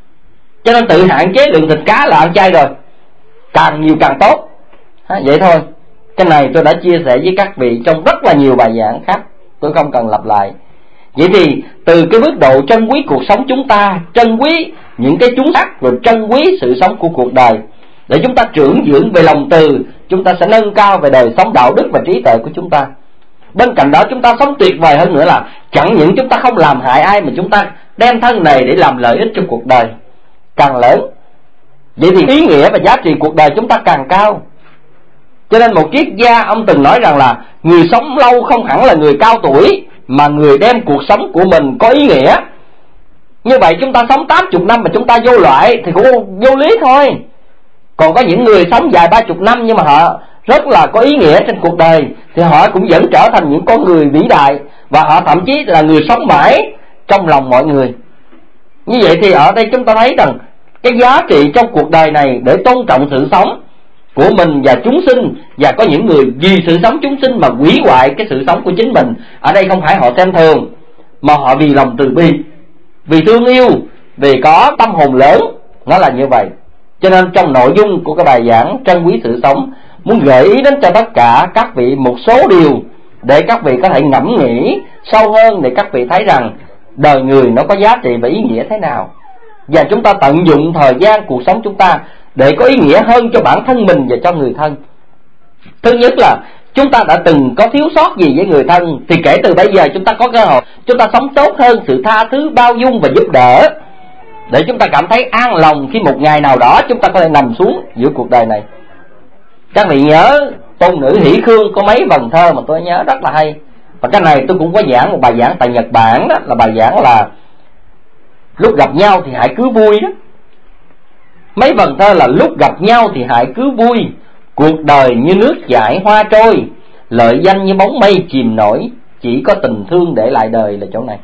Cho nên tự hạn chế lượng thịt cá là ăn chay rồi, càng nhiều càng tốt. Vậy thôi. Cái này tôi đã chia sẻ với các vị trong rất là nhiều bài giảng khác, tôi không cần lặp lại. Vậy thì từ cái mức độ trân quý cuộc sống chúng ta, trân quý những cái chúng sắc, rồi trân quý sự sống của cuộc đời, để chúng ta trưởng dưỡng về lòng từ, chúng ta sẽ nâng cao về đời sống đạo đức và trí tuệ của chúng ta. Bên cạnh đó chúng ta sống tuyệt vời hơn nữa là chẳng những chúng ta không làm hại ai, mà chúng ta đem thân này để làm lợi ích cho cuộc đời càng lớn. Vậy thì ý nghĩa và giá trị cuộc đời chúng ta càng cao. Cho nên một triết gia ông từng nói rằng là người sống lâu không hẳn là người cao tuổi, mà người đem cuộc sống của mình có ý nghĩa. Như vậy chúng ta sống 80 năm mà chúng ta vô loại thì cũng vô lý thôi. Còn có những người sống dài 30 năm nhưng mà họ rất là có ý nghĩa trên cuộc đời, thì họ cũng vẫn trở thành những con người vĩ đại, và họ thậm chí là người sống mãi trong lòng mọi người. Như vậy thì ở đây chúng ta thấy rằng cái giá trị trong cuộc đời này để tôn trọng sự sống của mình và chúng sinh, và có những người vì sự sống chúng sinh mà hủy hoại cái sự sống của chính mình. Ở đây không phải họ xem thường, mà họ vì lòng từ bi, vì thương yêu, vì có tâm hồn lớn, nó là như vậy. Cho nên trong nội dung của cái bài giảng trân quý sự sống, muốn gợi ý đến cho tất cả các vị một số điều để các vị có thể ngẫm nghĩ sâu hơn, để các vị thấy rằng đời người nó có giá trị và ý nghĩa thế nào, và chúng ta tận dụng thời gian cuộc sống chúng ta để có ý nghĩa hơn cho bản thân mình và cho người thân. Thứ nhất là chúng ta đã từng có thiếu sót gì với người thân, thì kể từ bây giờ chúng ta có cơ hội chúng ta sống tốt hơn, sự tha thứ, bao dung và giúp đỡ, để chúng ta cảm thấy an lòng khi một ngày nào đó chúng ta có thể nằm xuống giữa cuộc đời này. Các vị nhớ tôn nữ Hỷ Khương có mấy vần thơ mà tôi nhớ rất là hay, và cái này tôi cũng có giảng một bài giảng tại Nhật Bản, đó là bài giảng là lúc gặp nhau thì hãy cứ vui đó. Mấy vần thơ là lúc gặp nhau thì hãy cứ vui, cuộc đời như nước chảy hoa trôi, lợi danh như bóng mây chìm nổi, chỉ có tình thương để lại đời, là chỗ này.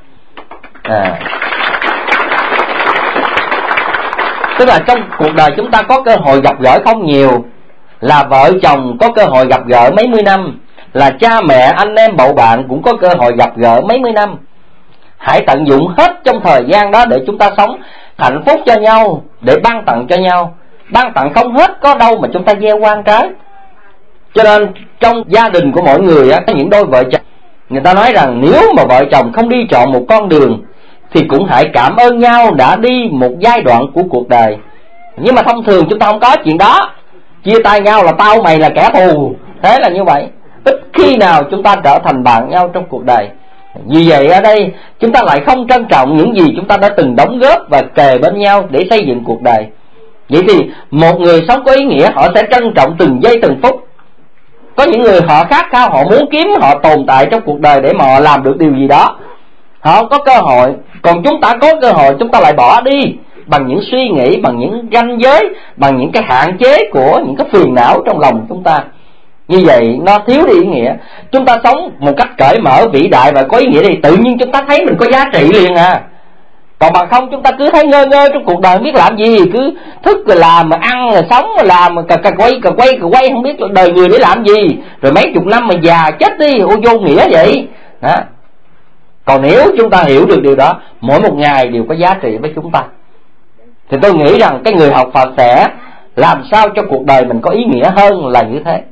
Tức là trong cuộc đời chúng ta có cơ hội gặp gỡ không nhiều, là vợ chồng có cơ hội gặp gỡ mấy mươi năm, là cha mẹ anh em bầu bạn cũng có cơ hội gặp gỡ mấy mươi năm. Hãy tận dụng hết trong thời gian đó để chúng ta sống hạnh phúc cho nhau, để ban tặng cho nhau. Ban tặng không hết có đâu mà chúng ta gieo oan trái. Cho nên trong gia đình của mỗi người á, có những đôi vợ chồng, người ta nói rằng nếu mà vợ chồng không đi chọn một con đường thì cũng hãy cảm ơn nhau đã đi một giai đoạn của cuộc đời. Nhưng mà thông thường chúng ta không có chuyện đó. Chia tay nhau là tao mày là kẻ thù, thế là như vậy. Ít khi nào chúng ta trở thành bạn nhau trong cuộc đời. Vì vậy ở đây chúng ta lại không trân trọng những gì chúng ta đã từng đóng góp và kề bên nhau để xây dựng cuộc đời. Vậy thì một người sống có ý nghĩa, họ sẽ trân trọng từng giây từng phút. Có những người họ khát khao, họ muốn kiếm, họ tồn tại trong cuộc đời để mà họ làm được điều gì đó. Họ không có cơ hội. Còn chúng ta có cơ hội, chúng ta lại bỏ đi bằng những suy nghĩ, bằng những ranh giới, bằng những cái hạn chế của những cái phiền não trong lòng chúng ta. Như vậy nó thiếu đi ý nghĩa. Chúng ta sống một cách cởi mở, vĩ đại và có ý nghĩa thì tự nhiên chúng ta thấy mình có giá trị liền à. Còn bằng không chúng ta cứ thấy ngơ ngơ trong cuộc đời không biết làm gì, cứ thức rồi làm, mà ăn rồi sống rồi làm, cà quay không biết đời người để làm gì, rồi mấy chục năm mà già chết đi, vô nghĩa vậy đó. Còn nếu chúng ta hiểu được điều đó, mỗi một ngày đều có giá trị với chúng ta, thì tôi nghĩ rằng cái người học Phật sẽ làm sao cho cuộc đời mình có ý nghĩa hơn là như thế.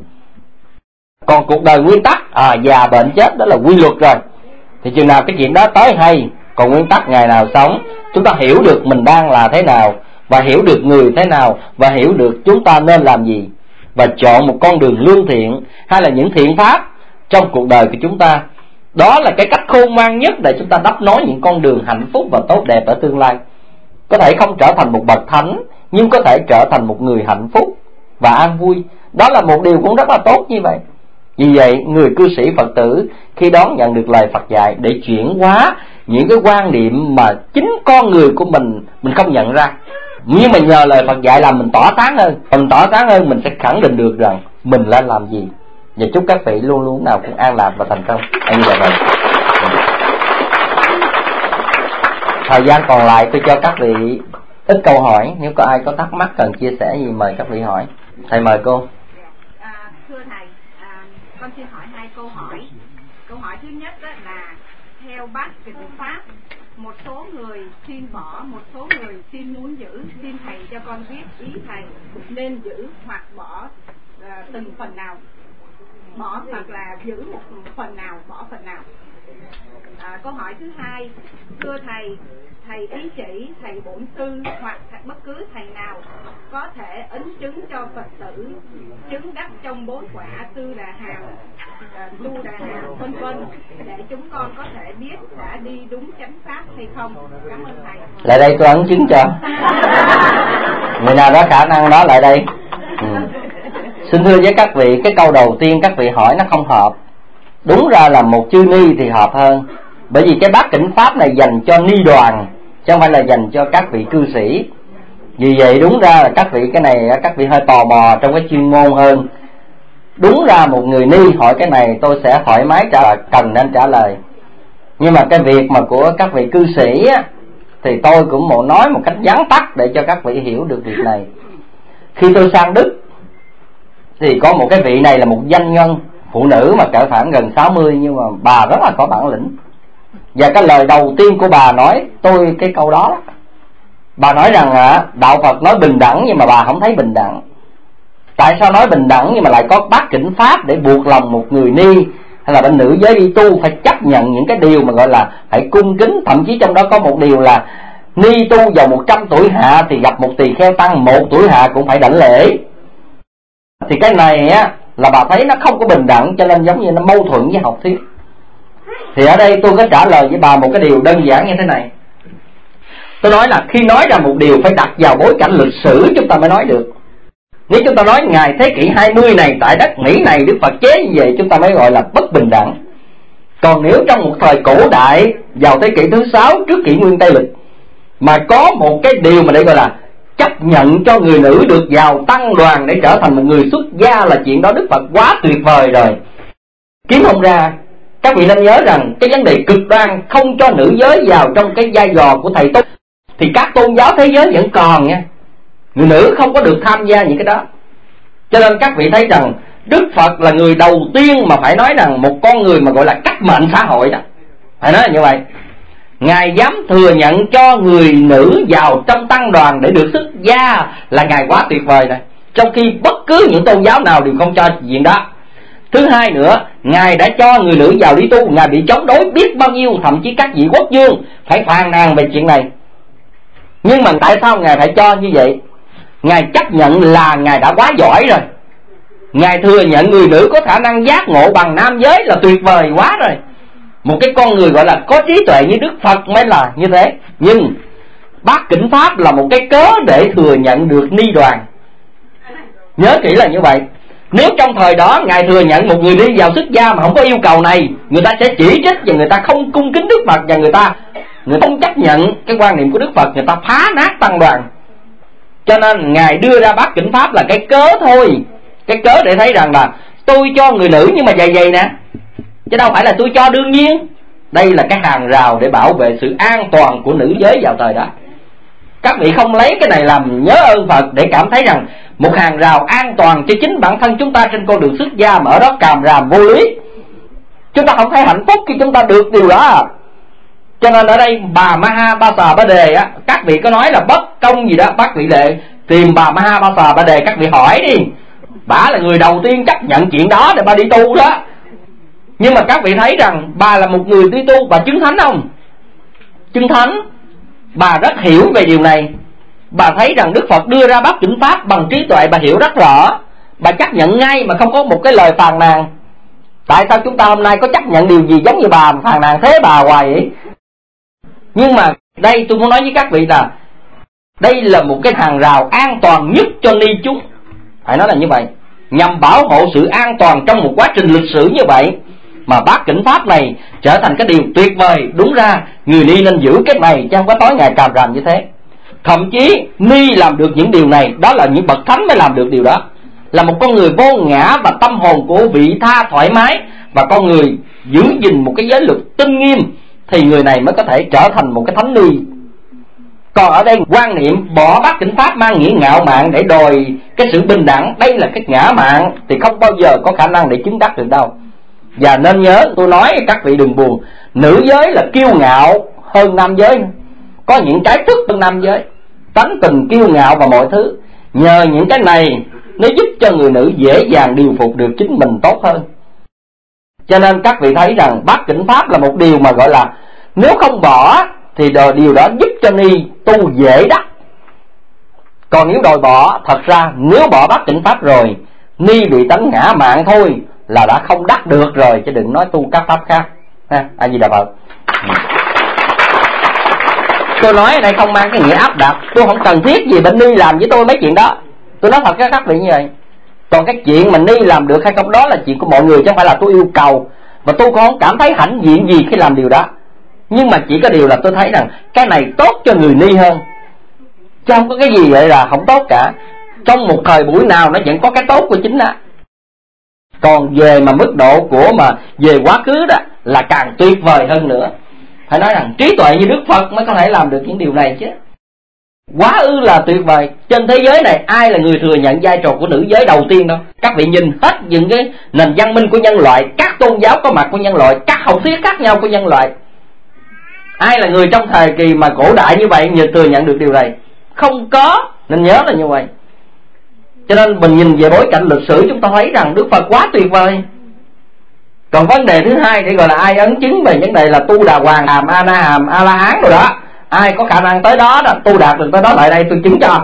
Còn cuộc đời nguyên tắc, già bệnh chết đó là quy luật rồi, thì chừng nào cái chuyện đó tới hay. Còn nguyên tắc ngày nào sống, chúng ta hiểu được mình đang là thế nào, và hiểu được người thế nào, và hiểu được chúng ta nên làm gì, và chọn một con đường lương thiện hay là những thiện pháp trong cuộc đời của chúng ta. Đó là cái cách khôn ngoan nhất để chúng ta đắp nối những con đường hạnh phúc và tốt đẹp ở tương lai. Có thể không trở thành một bậc thánh, nhưng có thể trở thành một người hạnh phúc và an vui. Đó là một điều cũng rất là tốt như vậy. Vì vậy người cư sĩ Phật tử khi đón nhận được lời Phật dạy để chuyển hóa những cái quan niệm mà chính con người của mình không nhận ra, nhưng mà nhờ lời Phật dạy làm mình tỏ sáng hơn. Mình tỏ sáng hơn, mình sẽ khẳng định được rằng mình nên làm gì. Và chúc các vị luôn luôn nào cũng an lạc và thành công. Như vậy. Thời gian còn lại tôi cho các vị ít câu hỏi. Nếu có ai có thắc mắc cần chia sẻ gì mời các vị hỏi. Thầy mời cô. Thưa thầy, con xin hỏi 2 câu hỏi. Câu hỏi thứ nhất đó là theo bát kình pháp, một số người xin bỏ, một số người xin muốn giữ. Xin thầy cho con biết ý thầy nên giữ hoặc bỏ từng phần nào, bỏ hoặc là giữ một phần nào, bỏ phần nào. Câu hỏi thứ 2, thưa thầy, thầy ý chỉ, thầy bổn sư hoặc bất cứ thầy nào có thể ấn chứng cho Phật tử chứng đắc trong 4 quả Tư Đà Hàm, Tu Đà Hàm vân vân, để chúng con có thể biết đã đi đúng chánh pháp hay không. Cảm ơn thầy. Lại đây tôi ấn chứng cho. Người nào có khả năng đó lại đây. Xin thưa với các vị, cái câu đầu tiên các vị hỏi nó không hợp. Đúng ra là một chư ni thì hợp hơn, bởi vì cái bát kỉnh pháp này dành cho ni đoàn, chứ không phải là dành cho các vị cư sĩ. Vì vậy đúng ra là các vị, cái này các vị hơi tò mò trong cái chuyên môn hơn. Đúng ra một người ni hỏi cái này tôi sẽ thoải mái trả lời, cần nên trả lời. Nhưng mà cái việc mà của các vị cư sĩ á, thì tôi cũng muốn nói một cách vắn tắt để cho các vị hiểu được việc này. Khi tôi sang Đức thì có một cái vị này là một doanh nhân, phụ nữ mà cỡ khoảng gần 60, nhưng mà bà rất là có bản lĩnh. Và cái lời đầu tiên của bà nói tôi cái câu đó, bà nói rằng đạo Phật nói bình đẳng nhưng mà bà không thấy bình đẳng. Tại sao nói bình đẳng nhưng mà lại có bát kỉnh pháp để buộc lòng một người ni hay là bên nữ giới đi tu phải chấp nhận những cái điều mà gọi là phải cung kính. Thậm chí trong đó có một điều là ni tu vào 100 tuổi hạ thì gặp một tỳ kheo tăng 1 tuổi hạ cũng phải đảnh lễ. Thì cái này á là bà thấy nó không có bình đẳng, cho nên giống như nó mâu thuẫn với học thuyết. Thì ở đây tôi có trả lời với bà một cái điều đơn giản như thế này. Tôi nói là khi nói ra một điều phải đặt vào bối cảnh lịch sử chúng ta mới nói được. Nếu chúng ta nói ngày thế kỷ 20 này tại đất Mỹ này Đức Phật chế như vậy, chúng ta mới gọi là bất bình đẳng. Còn nếu trong một thời cổ đại vào thế kỷ thứ 6 trước kỷ nguyên Tây lịch mà có một cái điều mà để gọi là chấp nhận cho người nữ được vào tăng đoàn để trở thành một người xuất gia, là chuyện đó Đức Phật quá tuyệt vời rồi, kiếm không ra. Các vị nên nhớ rằng cái vấn đề cực đoan không cho nữ giới vào trong cái vai trò của thầy tốt thì các tôn giáo thế giới vẫn còn nha. Người nữ không có được tham gia những cái đó. Cho nên các vị thấy rằng Đức Phật là người đầu tiên mà phải nói rằng một con người mà gọi là cách mệnh xã hội đó, phải nói như vậy. Ngài dám thừa nhận cho người nữ vào trong tăng đoàn để được xuất gia là Ngài quá tuyệt vời rồi, trong khi bất cứ những tôn giáo nào đều không cho chuyện đó. Thứ hai nữa, Ngài đã cho người nữ vào đi tu. Ngài bị chống đối biết bao nhiêu, thậm chí các vị quốc vương phải phàn nàn về chuyện này. Nhưng mà tại sao Ngài phải cho như vậy? Ngài chấp nhận là Ngài đã quá giỏi rồi. Ngài thừa nhận người nữ có khả năng giác ngộ bằng nam giới là tuyệt vời quá rồi. Một cái con người gọi là có trí tuệ như Đức Phật mới là như thế. Nhưng Bát Kỉnh Pháp là một cái cớ để thừa nhận được ni đoàn. Nhớ kỹ là như vậy. Nếu trong thời đó Ngài thừa nhận một người đi vào xuất gia mà không có yêu cầu này, người ta sẽ chỉ trích và người ta không cung kính Đức Phật, và người ta không chấp nhận cái quan niệm của Đức Phật, người ta phá nát tăng đoàn. Cho nên Ngài đưa ra Bát Kỉnh Pháp là cái cớ thôi, cái cớ để thấy rằng là tôi cho người nữ nhưng mà vậy nè, chứ đâu phải là tôi cho đương nhiên. Đây là cái hàng rào để bảo vệ sự an toàn của nữ giới vào thời đó. Các vị không lấy cái này làm nhớ ơn Phật để cảm thấy rằng một hàng rào an toàn cho chính bản thân chúng ta trên con đường xuất gia, mà ở đó càm ràm vô lý. Chúng ta không thấy hạnh phúc khi chúng ta được điều đó. Cho nên ở đây bà Maha Ba Xà Ba Đề á, các vị có nói là bất công gì đó, các vị lệ tìm bà Maha Ba Xà Ba Đề, các vị hỏi đi. Bà là người đầu tiên chấp nhận chuyện đó để bà đi tu đó. Nhưng mà các vị thấy rằng bà là một người đi tu, bà chứng thánh không? Chứng thánh. Bà rất hiểu về điều này. Bà thấy rằng Đức Phật đưa ra Bát Kỉnh Pháp bằng trí tuệ, bà hiểu rất rõ. Bà chấp nhận ngay mà không có một cái lời phàn nàn. Tại sao chúng ta hôm nay có chấp nhận điều gì giống như bà mà phàn nàn thế bà hoài vậy? Nhưng mà đây tôi muốn nói với các vị là đây là một cái hàng rào an toàn nhất cho ni chúng, phải nói là như vậy, nhằm bảo hộ sự an toàn trong một quá trình lịch sử như vậy. Mà Bát Kỉnh Pháp này trở thành cái điều tuyệt vời. Đúng ra người ni nên giữ cái này, chứ không có tối ngày càm ràm như thế. Thậm chí ni làm được những điều này, đó là những bậc thánh mới làm được điều đó. Là một con người vô ngã và tâm hồn của vị tha thoải mái, và con người giữ gìn một cái giới luật tinh nghiêm, thì người này mới có thể trở thành một cái thánh ni. Còn ở đây quan niệm bỏ Bát Kỉnh Pháp mang nghĩa ngạo mạn để đòi cái sự bình đẳng, đây là cái ngã mạn, thì không bao giờ có khả năng để chứng đắc được đâu. Và nên nhớ, tôi nói các vị đừng buồn, nữ giới là kiêu ngạo hơn nam giới, có những cái thức hơn nam giới, tánh tình kiêu ngạo và mọi thứ. Nhờ những cái này nó giúp cho người nữ dễ dàng điều phục được chính mình tốt hơn. Cho nên các vị thấy rằng Bát Kỉnh Pháp là một điều mà gọi là nếu không bỏ thì điều đó giúp cho ni tu dễ đắc. Còn nếu đòi bỏ, thật ra nếu bỏ Bát Kỉnh Pháp rồi, ni bị tánh ngã mạn thôi là đã không đắc được rồi, chứ đừng nói tu các pháp khác. A Di Đà Phật. Tôi nói ở đây không mang cái nghĩa áp đặt, tôi không cần thiết gì bên ni làm với tôi mấy chuyện đó. Tôi nói thật với các vị như vậy. Còn cái chuyện mà ni làm được hay không đó là chuyện của mọi người, chứ không phải là tôi yêu cầu. Và tôi cũng không cảm thấy hãnh diện gì khi làm điều đó. Nhưng mà chỉ có điều là tôi thấy rằng cái này tốt cho người ni hơn, chứ không có cái gì vậy là không tốt cả. Trong một thời buổi nào nó vẫn có cái tốt của chính đó. Còn về mà mức độ của mà về quá khứ đó là càng tuyệt vời hơn nữa. Phải nói rằng trí tuệ như Đức Phật mới có thể làm được những điều này chứ. Quá ư là tuyệt vời. Trên thế giới này ai là người thừa nhận vai trò của nữ giới đầu tiên đâu. Các vị nhìn hết những cái nền văn minh của nhân loại, các tôn giáo có mặt của nhân loại, các học thuyết khác nhau của nhân loại, ai là người trong thời kỳ mà cổ đại như vậy thừa nhận được điều này? Không có. Nên nhớ là như vậy. Cho nên mình nhìn về bối cảnh lịch sử, chúng ta thấy rằng Đức Phật quá tuyệt vời. Còn vấn đề thứ hai để gọi là ai ấn chứng về vấn đề là tu đà hoàng, hàm a na hàm a la hán rồi đó, ai có khả năng tới đó đó, tu đạt được tới đó, lại đây tôi chứng cho.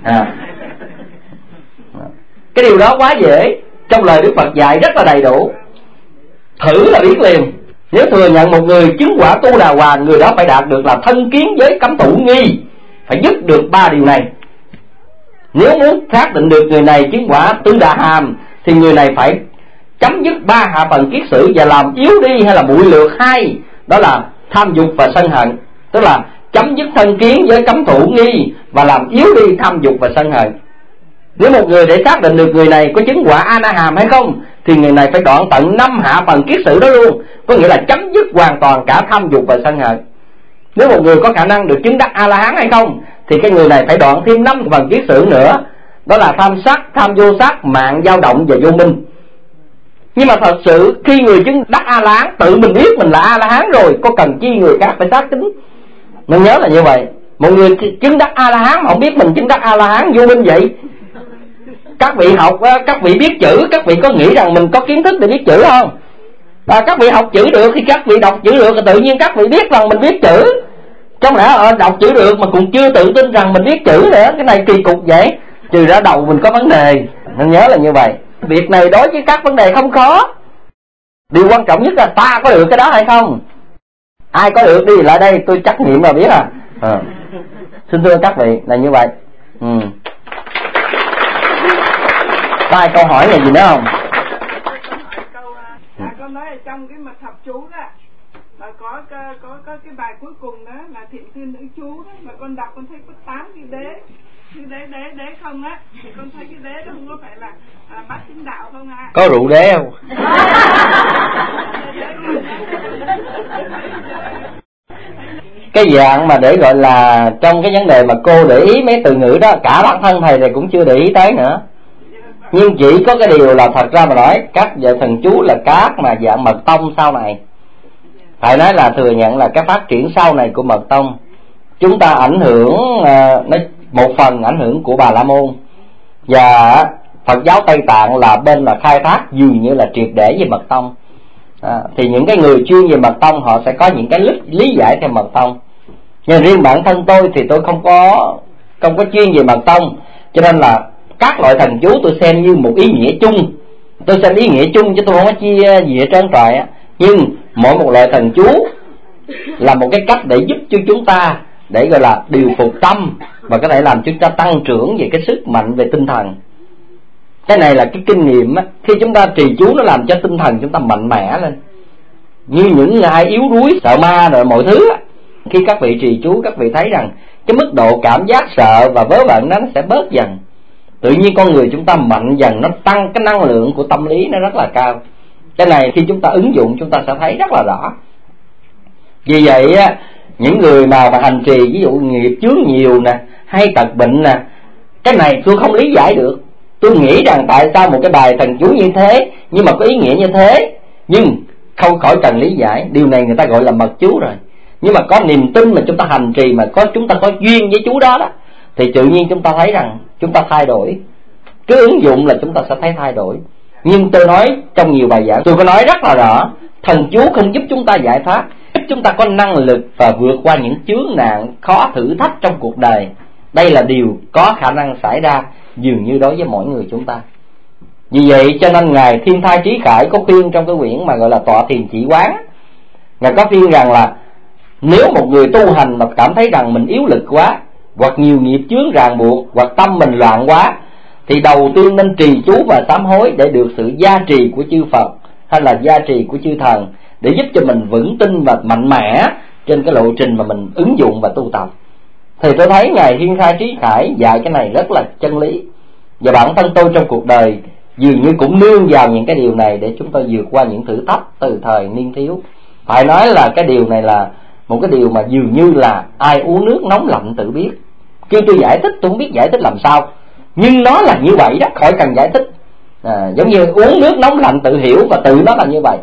Cái điều đó quá dễ, trong lời Đức Phật dạy rất là đầy đủ. Thử là biết liền. Nếu thừa nhận một người chứng quả tu đà hoàng, người đó phải đạt được là thân kiến giới cấm thủ nghi, phải dứt được 3 điều này. Nếu muốn xác định được người này chứng quả tứ đà hàm, thì người này phải chấm dứt 3 hạ phần kiết sử và làm yếu đi hay là bụi lược 2, đó là tham dục và sân hận. Tức là chấm dứt thân kiến với cấm thủ nghi và làm yếu đi tham dục và sân hận. Nếu một người để xác định được người này có chứng quả A Na Hàm hay không, thì người này phải đoạn tận 5 hạ phần kiết sử đó luôn, có nghĩa là chấm dứt hoàn toàn cả tham dục và sân hận. Nếu một người có khả năng được chứng đắc A La Hán hay không, thì cái người này phải đoạn thêm 5 phần kiết sử nữa, đó là tham sắc, tham vô sắc, mạng dao động và vô minh. Nhưng mà thật sự khi người chứng đắc A-la-hán tự mình biết mình là A-la-hán rồi, có cần chi người khác phải xác tín. Nên nhớ là như vậy. Một người chứng đắc A-la-hán mà không biết mình chứng đắc A-la-hán vô minh vậy. Các vị học, các vị biết chữ, các vị có nghĩ rằng mình có kiến thức để biết chữ không? Các vị học chữ được thì các vị đọc chữ được, tự nhiên các vị biết rằng mình biết chữ. Trong lẽ đọc chữ được mà cũng chưa tự tin rằng mình biết chữ nữa, cái này kỳ cục vậy. Trừ ra đầu mình có vấn đề. Nên nhớ là như vậy. Việc này đối với các vấn đề không khó. Điều quan trọng nhất là ta có được cái đó hay không. Ai có được đi lại đây, tôi trắc nghiệm là biết Xin thưa các vị là như vậy. Có ai câu hỏi này gì nữa không? Con nói ở trong cái mật thập chú đó là có cái bài cuối cùng đó là thiện thiên nữ chú đó, mà con đọc con thấy có 8 cái đế không á, thì con thấy cái đế đó không có phải là bát chính đạo không ạ? Có rượu đế không? Cái dạng mà để gọi là trong cái vấn đề mà cô để ý mấy từ ngữ đó, cả bản thân thầy thì cũng chưa để ý tới nữa. Nhưng chỉ có cái điều là thật ra mà nói, các vị thần chú là các mà dạng mật tông sau này. Thầy nói là thừa nhận là cái phát triển sau này của mật tông. Chúng ta ảnh hưởng, một phần ảnh hưởng của Bà La Môn. Và Phật giáo Tây Tạng là bên là khai thác dường như là triệt để về mật tông. Thì những cái người chuyên về mật tông họ sẽ có những cái lý giải theo mật tông. Nhưng riêng bản thân tôi thì tôi không có chuyên về mật tông, cho nên là các loại thần chú tôi xem như một ý nghĩa chung. Tôi xem ý nghĩa chung chứ tôi không có chia gì hết trơn trọi á. Nhưng mỗi một loại thần chú là một cái cách để giúp cho chúng ta để gọi là điều phục tâm và có thể làm chúng ta tăng trưởng về cái sức mạnh về tinh thần. Cái này là cái kinh nghiệm á, khi chúng ta trì chú nó làm cho tinh thần chúng ta mạnh mẽ lên. Như những ai yếu đuối, sợ ma rồi mọi thứ á, khi các vị trì chú các vị thấy rằng cái mức độ cảm giác sợ và vớ vẩn đó nó sẽ bớt dần. Tự nhiên con người chúng ta mạnh dần, nó tăng cái năng lượng của tâm lý nó rất là cao. Cái này khi chúng ta ứng dụng chúng ta sẽ thấy rất là rõ. Vì vậy á, những người mà hành trì ví dụ nghiệp chướng nhiều nè, hay tật bệnh nè, cái này tôi không lý giải được. Tôi nghĩ rằng tại sao một cái bài thần chú như thế nhưng mà có ý nghĩa như thế, nhưng không khỏi cần lý giải. Điều này người ta gọi là mật chú rồi. Nhưng mà có niềm tin mà chúng ta hành trì, mà chúng ta có duyên với chú đó thì tự nhiên chúng ta thấy rằng chúng ta thay đổi. Cứ ứng dụng là chúng ta sẽ thấy thay đổi. Nhưng tôi nói trong nhiều bài giảng tôi có nói rất là rõ, thần chú không giúp chúng ta giải thoát, giúp chúng ta có năng lực và vượt qua những chướng nạn khó thử thách trong cuộc đời. Đây là điều có khả năng xảy ra dường như đối với mỗi người chúng ta. Vì vậy cho nên Ngài Thiên Thai Trí Khải có khuyên trong cái quyển mà gọi là Tọa Thiền Chỉ Quán, Ngài có khuyên rằng là nếu một người tu hành mà cảm thấy rằng mình yếu lực quá, hoặc nhiều nghiệp chướng ràng buộc, hoặc tâm mình loạn quá, thì đầu tiên nên trì chú và sám hối để được sự gia trì của chư Phật hay là gia trì của chư thần, để giúp cho mình vững tin và mạnh mẽ trên cái lộ trình mà mình ứng dụng và tu tập. Thì tôi thấy Ngài Thiên Thai Trí Khải dạy cái này rất là chân lý. Và bản thân tôi trong cuộc đời dường như cũng nương vào những cái điều này để chúng tôi vượt qua những thử thách từ thời niên thiếu. Phải nói là cái điều này là một cái điều mà dường như là ai uống nước nóng lạnh tự biết. Kêu tôi giải thích tôi không biết giải thích làm sao, nhưng nó là như vậy đó, khỏi cần giải thích. Giống như uống nước nóng lạnh tự hiểu và tự nó là như vậy.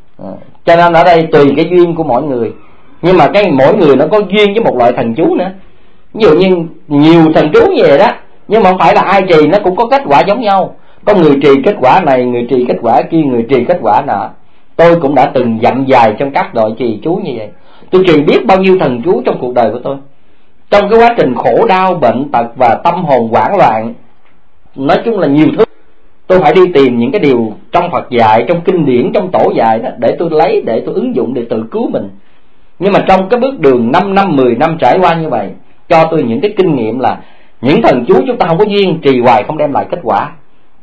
Cho nên ở đây tùy cái duyên của mỗi người. Nhưng mà cái mỗi người nó có duyên với một loại thần chú nữa. Ví dụ như nhiều thần chú như vậy đó, nhưng mà không phải là ai trì nó cũng có kết quả giống nhau. Có người trì kết quả này, người trì kết quả kia, người trì kết quả nọ. Tôi cũng đã từng dặm dài trong các đội trì chú như vậy. Tôi trì biết bao nhiêu thần chú trong cuộc đời của tôi. Trong cái quá trình khổ đau, bệnh tật và tâm hồn hoảng loạn, nói chung là nhiều thứ, tôi phải đi tìm những cái điều trong Phật dạy, trong kinh điển, trong tổ dạy đó, để tôi lấy, để tôi ứng dụng, để tự cứu mình. Nhưng mà trong cái bước đường 5 năm, 10 năm trải qua như vậy, cho tôi những cái kinh nghiệm là những thần chú chúng ta không có duyên, trì hoài không đem lại kết quả.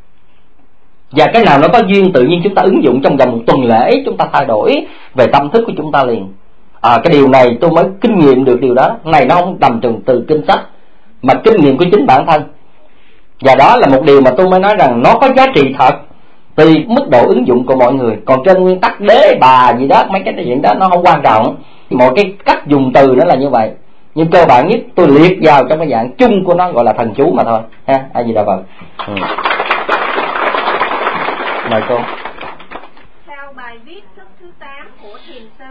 Và cái nào nó có duyên tự nhiên chúng ta ứng dụng trong vòng một tuần lễ, chúng ta thay đổi về tâm thức của chúng ta liền. Cái điều này tôi mới kinh nghiệm được điều đó. Này nó không nằm từ kinh sách, mà kinh nghiệm của chính bản thân. Và đó là một điều mà tôi mới nói rằng nó có giá trị thật, tùy mức độ ứng dụng của mọi người. Còn trên nguyên tắc đế bà gì đó, mấy cái chuyện đó nó không quan trọng. Mọi cái cách dùng từ nó là như vậy. Nhưng cơ bản nhất tôi liệt vào trong cái dạng chung của nó gọi là thần chú mà thôi ha. A Di Đà Phật. Mời cô.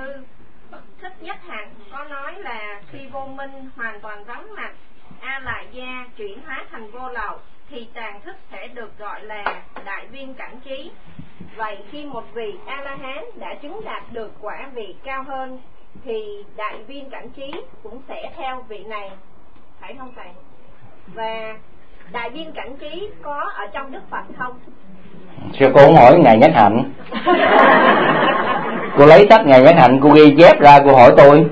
sư Thích Nhất Hạnh có nói là khi vô minh hoàn toàn vắng mặt, A Lại Gia chuyển hóa thành vô lậu, thì tàng thức sẽ được gọi là đại viên cảnh trí. Vậy khi một vị A La Hán đã chứng đạt được quả vị cao hơn, thì đại viên cảnh trí cũng sẽ theo vị này, phải không thầy? Và đại viên cảnh trí có ở trong Đức Phật không? Sao cô không hỏi Ngài Nhất Hạnh? Cô lấy sách Ngài Nhất Hạnh cô ghi chép ra cô hỏi tôi.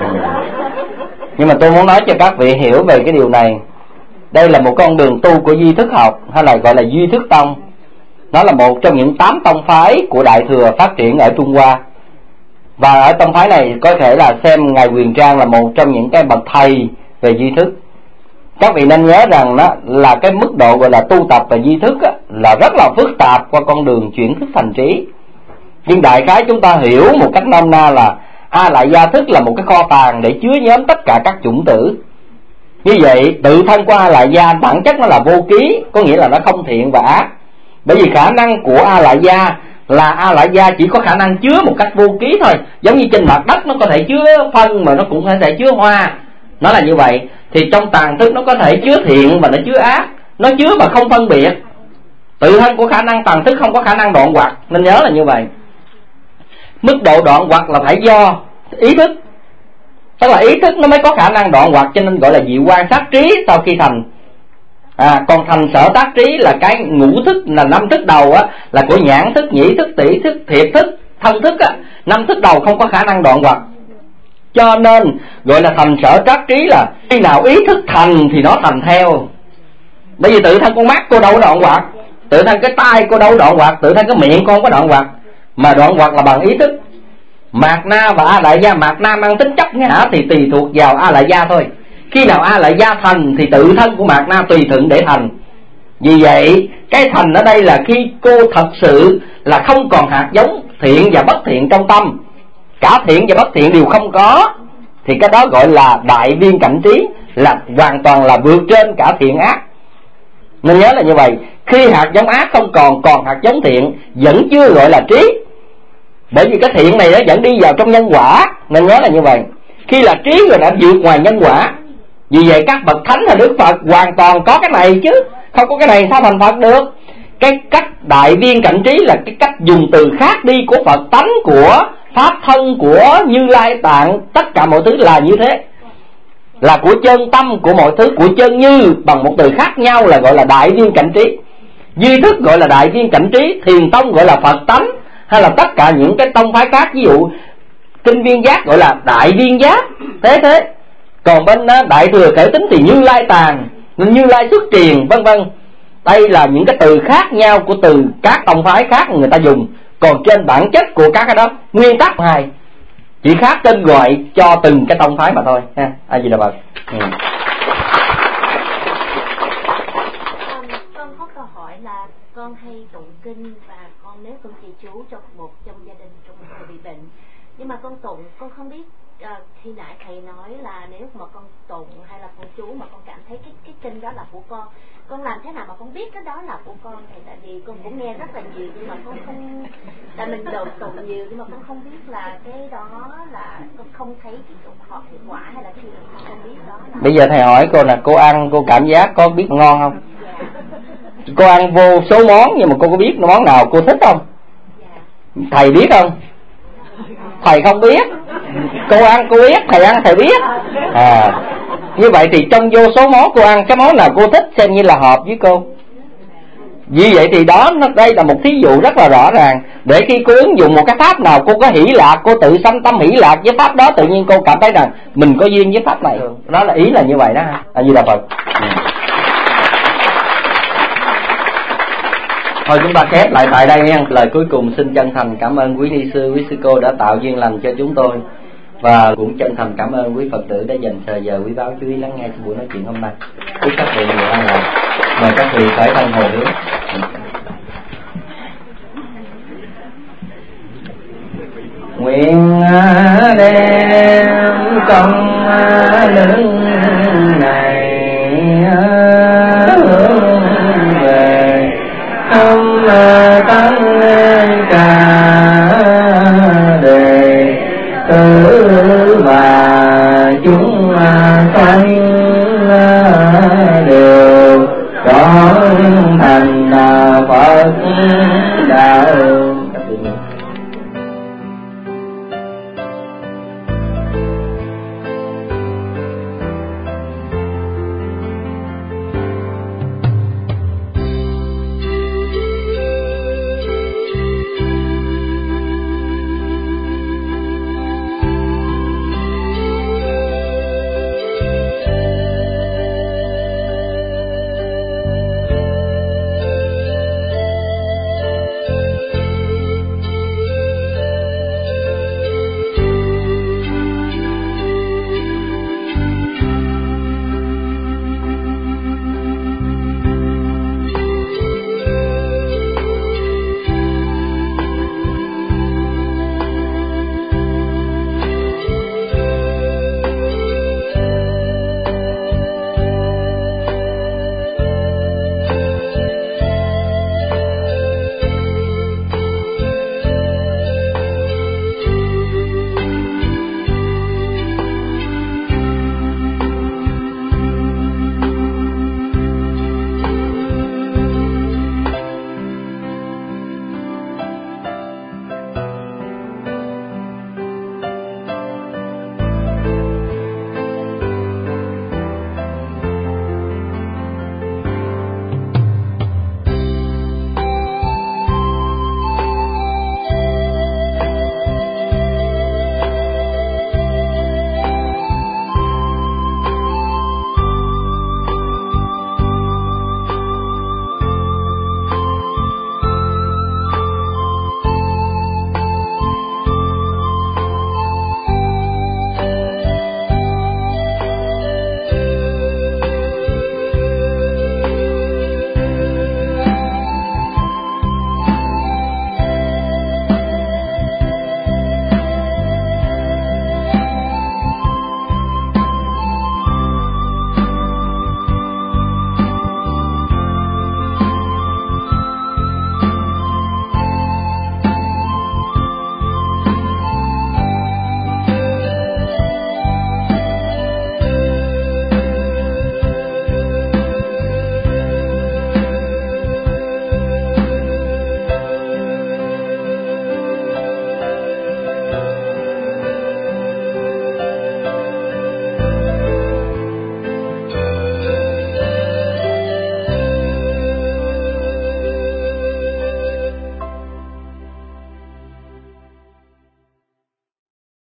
Nhưng mà tôi muốn nói cho các vị hiểu về cái điều này. Đây là một con đường tu của duy thức học, hay là gọi là duy thức tông. Nó là một trong những 8 tông phái của Đại Thừa phát triển ở Trung Hoa. Và ở tông phái này có thể là xem Ngài Huyền Trang là một trong những cái bậc thầy về duy thức. Các vị nên nhớ rằng đó là cái mức độ gọi là tu tập và duy thức á, là rất là phức tạp qua con đường chuyển thức thành trí. Nhưng đại khái chúng ta hiểu một cách nôm na là A Lại Gia thức là một cái kho tàng để chứa nhóm tất cả các chủng tử. Như vậy tự thân của A Lại Gia bản chất nó là vô ký, có nghĩa là nó không thiện và ác. Bởi vì khả năng của A Lại Gia là A Lại Gia chỉ có khả năng chứa một cách vô ký thôi. Giống như trên mặt đất nó có thể chứa phân mà nó cũng có thể chứa hoa, nó là như vậy. Thì trong tàng thức nó có thể chứa thiện và nó chứa ác, nó chứa mà không phân biệt. Tự thân của khả năng tàng thức không có khả năng đoạn hoặc, nên nhớ là như vậy. Mức độ đoạn hoặc là phải do ý thức, tức là ý thức nó mới có khả năng đoạn hoặc, cho nên gọi là dị quan sát trí sau khi thành. Còn thành sở tác trí là cái ngũ thức, là 5 thức đầu á, là của nhãn thức, nhĩ thức, tỷ thức, thiệt thức, thân thức á. 5 thức đầu không có khả năng đoạn hoặc, cho nên gọi là thành sở tác trí là khi nào ý thức thành thì nó thành theo. Bởi vì tự thân con mắt cô đâu có đoạn hoặc, tự thân cái tai cô đâu có đoạn hoặc, tự thân cái miệng con có đoạn hoặc, mà đoạn hoặc là bằng ý thức. Mạt Na và A Lại Gia, Mạt Na mang tính chấp ngã thì tùy thuộc vào A Lại Gia thôi. Khi nào A Lại Gia thành thì tự thân của Mạt Na tùy thuận để thành. Vì vậy cái thành ở đây là khi cô thật sự là không còn hạt giống thiện và bất thiện trong tâm, cả thiện và bất thiện đều không có, thì cái đó gọi là đại viên cảnh trí, là hoàn toàn là vượt trên cả thiện ác. Nên nhớ là như vậy. Khi hạt giống ác không còn hạt giống thiện vẫn chưa gọi là trí. Bởi vì cái thiện này nó vẫn đi vào trong nhân quả, nên nhớ là như vậy. Khi là trí rồi đã vượt ngoài nhân quả. Vì vậy các bậc thánh là Đức Phật hoàn toàn có cái này chứ, không có cái này sao thành Phật được. Cái cách đại viên cảnh trí là cái cách dùng từ khác đi của Phật tánh, của Pháp thân, của Như Lai Tạng, tất cả mọi thứ là như thế, là của chân tâm, của mọi thứ, của chân như, bằng một từ khác nhau là gọi là đại viên cảnh trí. Duy thức gọi là đại viên cảnh trí, thiền tông gọi là Phật tánh, hay là tất cả những cái tông phái khác, ví dụ kinh viên giác gọi là đại viên giác, thế. Còn bên Đại Thừa Khởi Tính thì Như Lai Tàng, Như Lai Xuất Triền, vân vân. Đây là những cái từ khác nhau của từ các tông phái khác người ta dùng. Còn trên bản chất của các cái đó nguyên tắc hai, chỉ khác tên gọi cho từng cái tông phái mà thôi ha. A Di Đà Phật. Con có câu hỏi là con hay tụng kinh và con nếu con trì chú cho một trong gia đình trong một người bị bệnh, nhưng mà con tụng con không biết khi nãy thầy nói là nếu mà con tụng hay là con chú mà con cảm thấy cái kinh đó là của con làm thế nào mà con biết cái đó là của con thầy? Tại vì con cũng nghe rất là nhiều nhưng mà con không, tại mình đầu tụng nhiều nhưng mà con không biết là cái đó là con không thấy cái hiệu quả hay là cái gì, con không biết đó là... Bây giờ thầy hỏi cô là cô ăn cô cảm giác có biết ngon không? Dạ. Cô ăn vô số món nhưng mà cô có biết món nào cô thích không? Dạ. Thầy biết không? Thầy không biết. Cô ăn cô biết, thầy ăn thầy biết. Như vậy thì trong vô số món cô ăn, cái món nào cô thích xem như là hợp với cô. Vì vậy thì đó, đây là một thí dụ rất là rõ ràng. Để khi cô ứng dụng một cái pháp nào cô có hỷ lạc, cô tự sanh tâm hỷ lạc với pháp đó, tự nhiên cô cảm thấy rằng mình có duyên với pháp này. Đó là ý là như vậy đó. A Di Đà Phật. Thôi chúng ta khép lại tại đây nha. Lời cuối cùng xin chân thành cảm ơn quý ni sư, quý sư cô đã tạo duyên lành cho chúng tôi. Và cũng chân thành cảm ơn quý Phật tử đã dành thời giờ quý báu chú ý lắng nghe buổi nói chuyện hôm nay. Chúc các vị nhiều an lành. Mời các vị khởi thân hồi hướng. Nguyện đem công đức này hướng về thăm tăng cả đời và chúng sanh